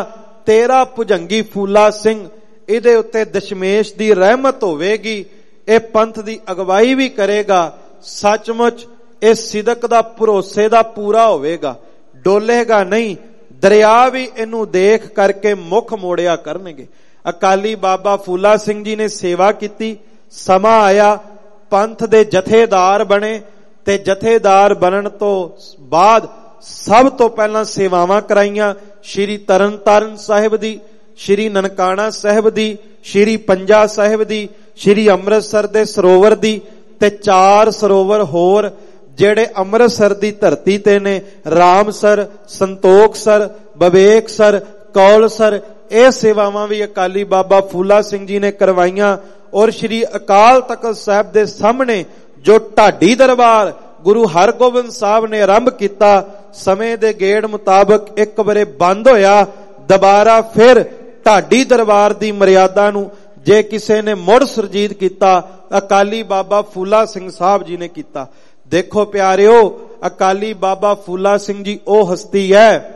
ਤੇਰਾ ਭੁਜੰਗੀ ਫੂਲਾ ਸਿੰਘ, ਇਹਦੇ ਉੱਤੇ ਦਸ਼ਮੇਸ਼ ਦੀ ਰਹਿਮਤ ਹੋਵੇਗੀ, ਇਹ ਪੰਥ ਦੀ ਅਗਵਾਈ ਵੀ ਕਰੇਗਾ। ਸੱਚਮੁੱਚ ਇਹ ਸਿਦਕ ਦਾ ਭਰੋਸੇ ਦਾ ਪੂਰਾ ਹੋਵੇਗਾ, ਡੋਲੇਗਾ ਨਹੀਂ। ਦਰਿਆ ਵੀ ਇਹਨੂੰ ਦੇਖ ਕਰਕੇ ਮੁਖ ਮੋੜਿਆ ਕਰਨਗੇ। ਅਕਾਲੀ ਬਾਬਾ ਫੂਲਾ ਸਿੰਘ ਜੀ ਨੇ ਸੇਵਾ ਕੀਤੀ। ਸਮਾਂ ਆਇਆ ਪੰਥ ਦੇ ਜਥੇਦਾਰ ਬਣੇ, ਤੇ ਜਥੇਦਾਰ ਬਣਨ ਤੋਂ ਬਾਅਦ ਸਭ ਤੋਂ ਪਹਿਲਾਂ ਸੇਵਾਵਾਂ ਕਰਾਈਆਂ ਸ਼੍ਰੀ ਤਰਨ ਤਾਰਨ ਸਾਹਿਬ ਦੀ, ਸ਼੍ਰੀ ਨਨਕਾਣਾ ਸਾਹਿਬ ਦੀ, ਸ਼੍ਰੀ ਪੰਜਾ ਸਾਹਿਬ ਦੀ, ਸ਼੍ਰੀ ਅੰਮ੍ਰਿਤਸਰ ਦੇ ਸਰੋਵਰ ਦੀ, ਤੇ ਚਾਰ ਸਰੋਵਰ ਹੋਰ ਜਿਹੜੇ ਅੰਮ੍ਰਿਤਸਰ ਦੀ ਧਰਤੀ ਤੇ ਨੇ, ਰਾਮਸਰ, ਸੰਤੋਖਸਰ, ਬਵੇਕਸਰ, ਕੌਲਸਰ। ਇਹ ਸੇਵਾਵਾਂ ਵੀ ਅਕਾਲੀ ਬਾਬਾ ਫੂਲਾ ਸਿੰਘ ਜੀ ਨੇ ਕਰਵਾਈਆਂ। ਔਰ ਸ਼੍ਰੀ ਅਕਾਲ ਤਖਤ ਸਾਹਿਬ ਦੇ ਸਾਹਮਣੇ ਜੋ ਢਾਡੀ ਦਰਬਾਰ ਗੁਰੂ ਹਰਗੋਬਿੰਦ ਸਾਹਿਬ ਨੇ ਆਰੰਭ ਕੀਤਾ, ਸਮੇਂ ਦੇ ਗੇੜ ਮੁਤਾਬਕ ਇੱਕ ਵਾਰੇ ਬੰਦ ਹੋਇਆ, ਦੁਬਾਰਾ ਫਿਰ ਢਾਡੀ ਦਰਬਾਰ ਦੀ ਮਰਿਆਦਾ ਨੂੰ ਜੇ ਕਿਸੇ ਨੇ ਮੁੜ ਸੁਰਜੀਤ ਕੀਤਾ, ਅਕਾਲੀ ਬਾਬਾ ਫੂਲਾ ਸਿੰਘ ਸਾਹਿਬ ਜੀ ਨੇ ਕੀਤਾ। ਦੇਖੋ ਪਿਆਰਿਓ, ਅਕਾਲੀ ਬਾਬਾ ਫੂਲਾ ਸਿੰਘ ਜੀ ਉਹ ਹਸਤੀ ਹੈ,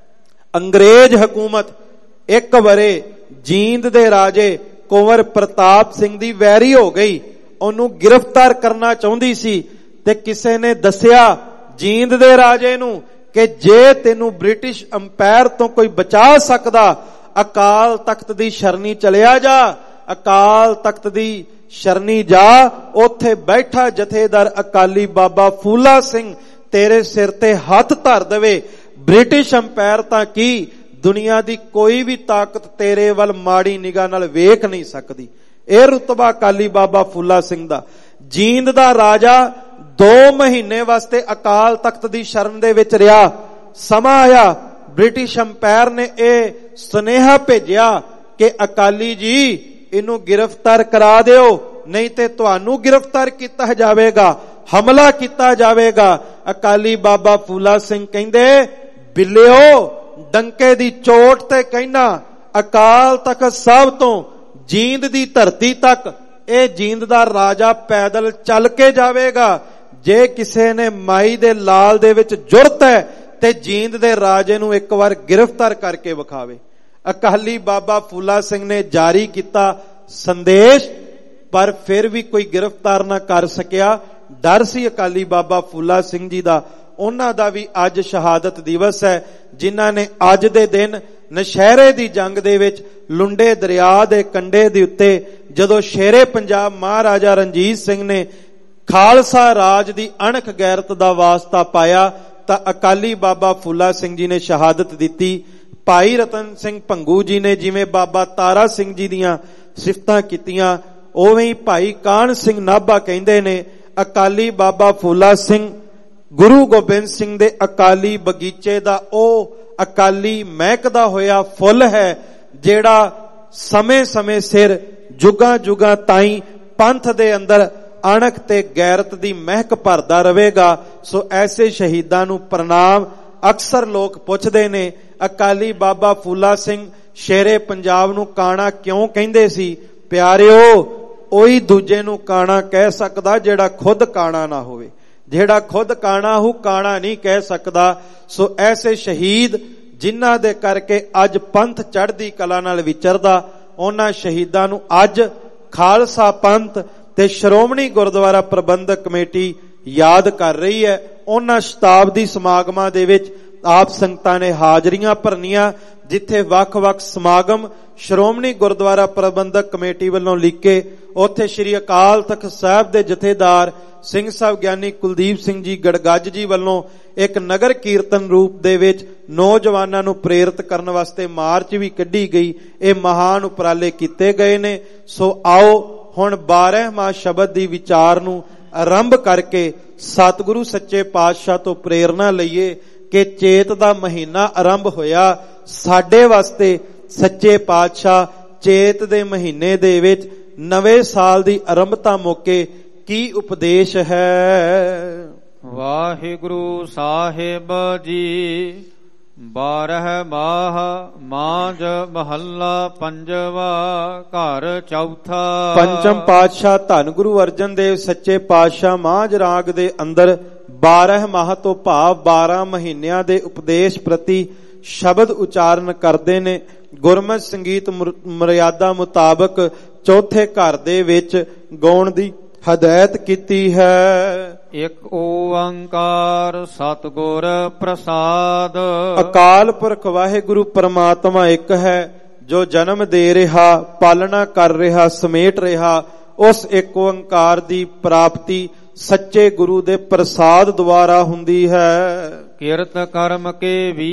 ਅੰਗਰੇਜ਼ ਹਕੂਮਤ ਇੱਕ ਵਾਰੇ ਜੀਂਦ ਦੇ ਰਾਜੇ ਕੁੰਵਰ ਪ੍ਰਤਾਪ ਸਿੰਘ ਦੀ ਵੈਰੀ ਹੋ ਗਈ, ਉਹਨੂੰ ਗ੍ਰਿਫਤਾਰ ਕਰਨਾ ਚਾਹੁੰਦੀ ਸੀ। ਤੇ ਕਿਸੇ ਨੇ ਦੱਸਿਆ ਜੀਂਦ ਦੇ ਰਾਜੇ ਨੂੰ ਕਿ ਜੇ ਤੈਨੂੰ ਬ੍ਰਿਟਿਸ਼ ਅੰਪਾਇਰ ਤੋਂ ਕੋਈ ਬਚਾ ਸਕਦਾ, ਅਕਾਲ ਤਖਤ ਦੀ ਸ਼ਰਣੀ ਚਲਿਆ ਜਾ, ਅਕਾਲ ਤਖਤ ਦੀ ਸ਼ਰਣੀ ਜਾ, ਉੱਥੇ ਬੈਠਾ ਜਥੇਦਾਰ ਅਕਾਲੀ ਬਾਬਾ ਫੂਲਾ ਸਿੰਘ ਤੇਰੇ ਸਿਰ ਤੇ ਹੱਥ ਧਰ ਦੇਵੇ। ਬ੍ਰਿਟਿਸ਼ ਅੰਪਾਇਰ ਤਾਂ ਕੀ, ਦੁਨੀਆ ਦੀ ਕੋਈ ਵੀ ਤਾਕਤ ਤੇਰੇ ਵੱਲ ਮਾੜੀ ਨਿਗਾਹ ਨਾਲ ਵੇਖ ਨਹੀਂ ਸਕਦੀ। ਇਹ ਰੁਤਬਾ ਅਕਾਲੀ ਬਾਬਾ ਫੂਲਾ ਸਿੰਘ ਦਾ। ਜੀਂਦ ਦਾ ਰਾਜਾ ਦੋ ਮਹੀਨੇ ਵਾਸਤੇ ਅਕਾਲ ਤਖਤ ਦੀ ਸ਼ਰਨ ਦੇ ਵਿੱਚ ਰਿਹਾ। ਸਮਾਂ ਆਇਆ, ਬ੍ਰਿਟਿਸ਼ ਅੰਪਾਇਰ ਨੇ ਇਹ ਸੁਨੇਹਾ ਭੇਜਿਆ ਕਿ ਅਕਾਲੀ ਜੀ ਇਹਨੂੰ ਗ੍ਰਿਫਤਾਰ ਕਰਾ ਦਿਓ, ਨਹੀਂ ਤੇ ਤੁਹਾਨੂੰ ਗ੍ਰਿਫਤਾਰ ਕੀਤਾ ਜਾਵੇਗਾ, ਹਮਲਾ ਕੀਤਾ ਜਾਵੇਗਾ। ਅਕਾਲੀ ਬਾਬਾ ਫੂਲਾ ਸਿੰਘ ਕਹਿੰਦੇ, ਬਿੱਲਿਓ ਡੰਕੇ ਦੀ ਚੋਟ ਤੇ ਕਹਿਣਾ, ਅਕਾਲ ਤਖਤ ਸਾਹਿਬ ਤੋਂ ਜੀਂਦ ਦੀ ਧਰਤੀ ਤੱਕ ਇਹ ਜੀਂਦ ਦਾ ਰਾਜਾ ਪੈਦਲ ਚੱਲ ਕੇ ਜਾਵੇਗਾ। ਜੇ ਕਿਸੇ ਨੇ ਮਾਈ ਦੇ ਲਾਲ ਦੇ ਵਿੱਚ ਜੁਰਤ ਹੈ ਤੇ ਜੀਂਦ ਦੇ ਰਾਜੇ ਨੂੰ ਇੱਕ ਵਾਰ ਗ੍ਰਿਫਤਾਰ ਕਰਕੇ ਵਿਖਾਵੇ। ਅਕਾਲੀ ਬਾਬਾ ਫੂਲਾ ਸਿੰਘ ਨੇ ਜਾਰੀ ਕੀਤਾ ਸੰਦੇਸ਼, ਪਰ ਫਿਰ ਵੀ ਕੋਈ ਗ੍ਰਿਫਤਾਰ ਨਾ ਕਰ ਸਕਿਆ। ਡਰ ਸੀ ਅਕਾਲੀ ਬਾਬਾ ਫੂਲਾ ਸਿੰਘ ਜੀ ਦਾ। ਉਹਨਾਂ ਦਾ ਵੀ ਅੱਜ ਸ਼ਹਾਦਤ ਦਿਵਸ ਹੈ, ਜਿਨ੍ਹਾਂ ਨੇ ਅੱਜ ਦੇ ਦਿਨ ਨਸ਼ਹਿਰੇ ਦੀ ਜੰਗ ਦੇ ਵਿੱਚ ਲੁੰਡੇ ਦਰਿਆ ਦੇ ਕੰਢੇ ਦੇ ਉੱਤੇ ਜਦੋਂ ਸ਼ੇਰੇ ਪੰਜਾਬ ਮਹਾਰਾਜਾ ਰਣਜੀਤ ਸਿੰਘ ਨੇ ਖਾਲਸਾ ਰਾਜ ਦੀ ਅਣਖ ਗੈਰਤ ਦਾ ਵਾਸਤਾ ਪਾਇਆ, ਤਾਂ ਅਕਾਲੀ ਬਾਬਾ ਫੂਲਾ ਸਿੰਘ ਜੀ ਨੇ ਸ਼ਹਾਦਤ ਦਿੱਤੀ। ਭਾਈ ਰਤਨ ਸਿੰਘ ਭੰਗੂ ਜੀ ਨੇ ਜਿਵੇਂ ਬਾਬਾ ਤਾਰਾ ਸਿੰਘ ਜੀ ਦੀਆਂ ਸਿਫਤਾਂ ਕੀਤੀਆਂ, ਉਵੇਂ ਹੀ ਭਾਈ ਕਾਹਨ ਸਿੰਘ ਨਾਭਾ ਕਹਿੰਦੇ ਨੇ, ਅਕਾਲੀ ਬਾਬਾ ਫੂਲਾ ਸਿੰਘ ਗੁਰੂ ਗੋਬਿੰਦ ਸਿੰਘ ਦੇ ਅਕਾਲੀ ਬਗੀਚੇ ਦਾ ਉਹ ਅਕਾਲੀ ਮਹਿਕਦਾ ਹੋਇਆ ਫੁੱਲ ਹੈ, ਜਿਹੜਾ ਸਮੇਂ ਸਮੇਂ ਸਿਰ ਜੁਗਾਂ ਜੁਗਾਂ ਤਾਈਂ ਪੰਥ ਦੇ ਅੰਦਰ ਅਣਖ ਤੇ ਗੈਰਤ ਦੀ ਮਹਿਕ ਭਰਦਾ ਰਹੇਗਾ। ਸੋ ਐਸੇ ਸ਼ਹੀਦਾਂ ਨੂੰ ਪ੍ਰਣਾਮ। ਅਕਸਰ ਲੋਕ ਪੁੱਛਦੇ ਨੇ, ਅਕਾਲੀ ਬਾਬਾ ਫੂਲਾ ਸਿੰਘ ਸ਼ੇਰੇ ਪੰਜਾਬ ਨੂੰ ਕਾਣਾ ਕਿਉਂ ਕਹਿੰਦੇ ਸੀ? ਪਿਆਰਿਓ, ਉਹੀ ਦੂਜੇ ਨੂੰ ਕਾਣਾ ਕਹਿ ਸਕਦਾ ਜਿਹੜਾ ਖੁਦ ਕਾਣਾ ਨਾ ਹੋਵੇ। ਜਿਹੜਾ ਖੁਦ ਕਾਣਾ ਹੋ ਕਾਣਾ ਨਹੀਂ ਕਹਿ ਸਕਦਾ। ਸੋ ਐਸੇ ਸ਼ਹੀਦ ਜਿਨ੍ਹਾਂ ਦੇ ਕਰਕੇ ਅੱਜ ਪੰਥ ਚੜ੍ਹਦੀ ਕਲਾ ਨਾਲ ਵਿਚਰਦਾ, ਉਹਨਾਂ ਸ਼ਹੀਦਾਂ ਨੂੰ ਅੱਜ ਖਾਲਸਾ ਪੰਥ ਤੇ ਸ਼੍ਰੋਮਣੀ ਗੁਰਦੁਆਰਾ ਪ੍ਰਬੰਧਕ ਕਮੇਟੀ ਯਾਦ ਕਰ ਰਹੀ ਹੈ। ਉਹਨਾਂ ਸ਼ਤਾਬਦੀ ਸਮਾਗਮਾਂ ਦੇ ਵਿੱਚ ਆਪ ਸੰਗਤਾਂ ਨੇ ਹਾਜ਼ਰੀਆਂ ਭਰਨੀਆਂ, ਜਿੱਥੇ ਵੱਖ-ਵੱਖ ਸਮਾਗਮ ਸ਼੍ਰੋਮਣੀ ਗੁਰਦੁਆਰਾ ਪ੍ਰਬੰਧਕ ਕਮੇਟੀ ਵੱਲੋਂ ਲਿਖੇ, ਉੱਥੇ ਸ਼੍ਰੀ ਅਕਾਲ ਤਖਤ ਸਾਹਿਬ ਦੇ ਜਥੇਦਾਰ ਸਿੰਘ ਸਾਹਿਬ ਗਿਆਨੀ ਕੁਲਦੀਪ ਸਿੰਘ ਜੀ ਗੜਗੱਜ ਜੀ ਵੱਲੋਂ ਇੱਕ ਨਗਰ ਕੀਰਤਨ ਰੂਪ ਦੇ ਵਿੱਚ ਨੌਜਵਾਨਾਂ ਨੂੰ ਪ੍ਰੇਰਿਤ ਕਰਨ ਵਾਸਤੇ ਮਾਰਚ ਵੀ ਕੱਢੀ ਗਈ। ਇਹ ਮਹਾਨ ਉਪਰਾਲੇ ਕੀਤੇ ਗਏ ਨੇ। ਸੋ ਆਓ ਹੁਣ ਬਾਰਹਵਾਂ ਸ਼ਬਦ ਦੀ ਵਿਚਾਰ ਨੂੰ ਆਰੰਭ ਕਰਕੇ ਸਤਿਗੁਰੂ ਸੱਚੇ ਪਾਤਸ਼ਾਹ ਤੋਂ ਪ੍ਰੇਰਣਾ ਲਈਏ ਕਿ ਚੇਤ ਦਾ ਮਹੀਨਾ ਆਰੰਭ ਹੋਇਆ। ਸਾਡੇ ਵਾਸਤੇ ਸੱਚੇ ਪਾਤਸ਼ਾਹ ਚੇਤ ਦੇ ਮਹੀਨੇ ਦੇ ਵਿੱਚ ਨਵੇਂ ਸਾਲ ਦੀ ਆਰੰਭਤਾ ਮੌਕੇ ਕੀ ਉਪਦੇਸ਼ ਹੈ? ਵਾਹਿਗੁਰੂ ਸਾਹਿਬ ਜੀ। ਬਾਰਹ ਮਾਹ ਮਾਝ ਮਹੱਲਾ ਪੰਜਵਾ, ਘਰ ਚੌਥਾ। ਪੰਚਮ ਪਾਤਸ਼ਾਹ ਧੰਨ ਗੁਰੂ ਅਰਜਨ ਦੇਵ ਸੱਚੇ ਪਾਤਸ਼ਾਹ ਮਾਝ ਰਾਗ ਦੇ ਅੰਦਰ ਬਾਰਹ ਮਾਹ ਤੋਂ ਭਾਵ ਬਾਰਾਂ ਮਹੀਨਿਆਂ ਦੇ ਉਪਦੇਸ਼ ਪ੍ਰਤੀ ਸ਼ਬਦ ਉਚਾਰਨ ਕਰਦੇ ਨੇ। ਗੁਰਮਤਿ ਸੰਗੀਤ ਮਰਿਆਦਾ ਮੁਤਾਬਕ ਚੌਥੇ ਘਰ ਦੇ ਵਿੱਚ ਗਾਉਣ ਦੀ ਹਦਾਇਤ ਕੀਤੀ ਹੈ। ਇੱਕ ਓੰਕਾਰ ਸਤਿਗੁਰ ਪ੍ਰਸਾਦ। ਅਕਾਲ ਪੁਰਖ ਵਾਹਿਗੁਰੂ ਪਰਮਾਤਮਾ ਇੱਕ ਹੈ, ਜੋ ਜਨਮ ਦੇ ਰਿਹਾ, ਪਾਲਣਾ ਕਰ ਰਿਹਾ, ਸਮੇਟ ਰਿਹਾ। ਉਸ ਇੱਕ ਓੰਕਾਰ ਦੀ ਪ੍ਰਾਪਤੀ ਸੱਚੇ ਗੁਰੂ ਦੇ ਪ੍ਰਸਾਦ ਦੁਆਰਾ ਹੁੰਦੀ ਹੈ। ਕਿਰਤ ਕਰਮ ਕੇ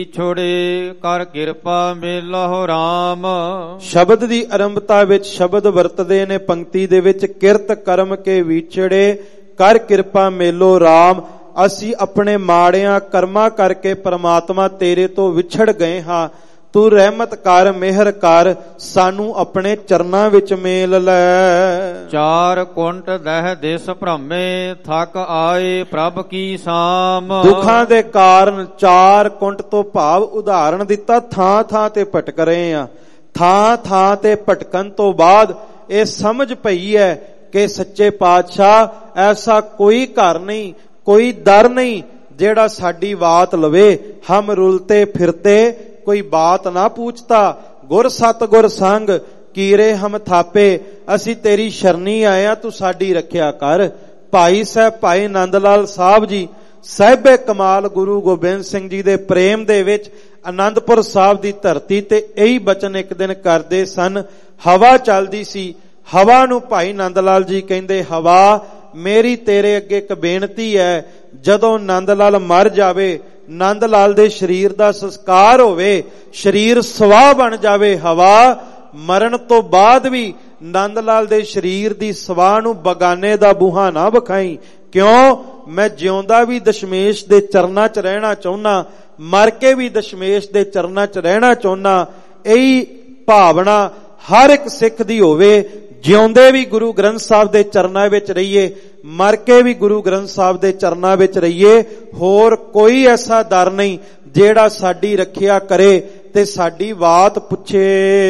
ਵਿਛੋੜੇ ਕਰ ਕਿਰਪਾ ਮਿਲਹੁ ਰਾਮ। ਸ਼ਬਦ ਦੀ ਆਰੰਭਤਾ ਵਿੱਚ ਸ਼ਬਦ ਵਰਤਦੇ ਨੇ ਪੰਕਤੀ ਦੇ ਵਿੱਚ, ਕਿਰਤ ਕਰਮ ਕੇ ਵਿਛੜੇ ਕਰ ਕਿਰਪਾ ਮੇਲੋ ਰਾਮ। ਅਸੀਂ ਆਪਣੇ ਮਾੜਿਆਂ ਕਰਮਾਂ ਕਰਕੇ ਪਰਮਾਤਮਾ ਤੇਰੇ ਤੋਂ ਵਿਛੜ ਗਏ ਹਾਂ। ਤੂੰ ਰਹਿਮਤ ਕਰ, ਮਿਹਰ ਕਰ, ਸਾਨੂੰ ਆਪਣੇ ਚਰਨਾਂ ਵਿੱਚ ਮੇਲ ਲੈ। ਚਾਰ ਕੁੰਟ ਦਹਿ ਦਿਸ ਭ੍ਰਮੇ ਥਕ ਆਏ ਪ੍ਰਭ ਕੀ ਸਾਮ। ਦੁੱਖਾਂ ਦੇ ਕਾਰਨ ਚਾਰ ਕੁੰਟ ਤੋਂ ਭਾਵ ਉਦਾਹਰਣ ਦਿੱਤਾ, ਥਾਂ ਥਾਂ ਤੇ ਭਟਕ ਰਹੇ ਆ। ਥਾਂ ਥਾਂ ਤੇ ਭਟਕਣ ਤੋਂ ਬਾਅਦ ਇਹ ਸਮਝ ਪਈ ਹੈ ਕਿ ਸੱਚੇ ਪਾਤਸ਼ਾਹ ਐਸਾ ਕੋਈ ਘਰ ਨਹੀਂ, ਕੋਈ ਦਰ ਨਹੀਂ ਜਿਹੜਾ ਸਾਡੀ ਬਾਤ ਲਵੇ। ਹਮ ਰੁਲਤੇ ਫਿਰਤੇ ਕੋਈ ਬਾਤ ਨਾ ਪੁੱਛਤਾ, ਗੁਰ ਸਤਿਗੁਰ ਸੰਗ ਕੀਰੇ ਹਮ ਥਾਪੇ। ਅਸੀਂ ਤੇਰੀ ਸ਼ਰਨੀ ਆਏ ਆ, ਤੂੰ ਸਾਡੀ ਰੱਖਿਆ ਕਰ। ਭਾਈ ਸਾਹਿਬ ਭਾਈ ਨੰਦ ਲਾਲ ਸਾਹਿਬ ਜੀ ਸਾਹਿਬੇ ਕਮਾਲ ਗੁਰੂ ਗੋਬਿੰਦ ਸਿੰਘ ਜੀ ਦੇ ਪ੍ਰੇਮ ਦੇ ਵਿੱਚ ਆਨੰਦਪੁਰ ਸਾਹਿਬ ਦੀ ਧਰਤੀ ਤੇ ਇਹੀ ਬਚਨ ਇੱਕ ਦਿਨ ਕਰਦੇ ਸਨ। ਹਵਾ ਚੱਲਦੀ ਸੀ, ਹਵਾ ਨੂੰ ਭਾਈ ਨੰਦ ਲਾਲ ਜੀ ਕਹਿੰਦੇ, ਹਵਾ ਮੇਰੀ ਤੇਰੇ ਅੱਗੇ ਇੱਕ ਬੇਨਤੀ ਹੈ, ਜਦੋਂ ਨੰਦ ਲਾਲ ਮਰ ਜਾਵੇ, ਨੰਦ ਲਾਲ ਦੇ ਸਰੀਰ ਦਾ ਸੰਸਕਾਰ ਹੋਵੇ, ਸਰੀਰ ਸਵਾਹ ਬਣ ਜਾਵੇ, ਹਵਾ ਮਰਨ ਤੋਂ ਬਾਅਦ ਵੀ ਨੰਦ ਲਾਲ ਦੇ ਸਰੀਰ ਦੀ ਸਵਾਹ ਨੂੰ ਬਗਾਨੇ ਦਾ ਬੂਹਾ ਨਾ ਵਿਖਾਈ। ਕਿਉਂ? ਮੈਂ ਜਿਉਂਦਾ ਵੀ ਦਸ਼ਮੇਸ਼ ਦੇ ਚਰਨਾਂ 'ਚ ਰਹਿਣਾ ਚਾਹੁੰਦਾ, ਮਰ ਕੇ ਵੀ ਦਸ਼ਮੇਸ਼ ਦੇ ਚਰਨਾਂ 'ਚ ਰਹਿਣਾ ਚਾਹੁੰਦਾ। ਇਹੀ ਭਾਵਨਾ ਹਰ ਇੱਕ ਸਿੱਖ ਦੀ ਹੋਵੇ, ਜਿਉਂਦੇ ਵੀ ਗੁਰੂ ਗ੍ਰੰਥ ਸਾਹਿਬ ਦੇ ਚਰਨਾਂ ਵਿੱਚ ਰਹੀਏ, ਮਰ ਕੇ ਵੀ ਗੁਰੂ ਗ੍ਰੰਥ ਸਾਹਿਬ ਦੇ ਚਰਨਾਂ ਵਿੱਚ ਰਹੀਏ। ਹੋਰ ਕੋਈ ਐਸਾ ਦਰ ਨਹੀਂ ਜਿਹੜਾ ਸਾਡੀ ਰੱਖਿਆ ਕਰੇ ਤੇ ਸਾਡੀ ਬਾਤ ਪੁੱਛੇ।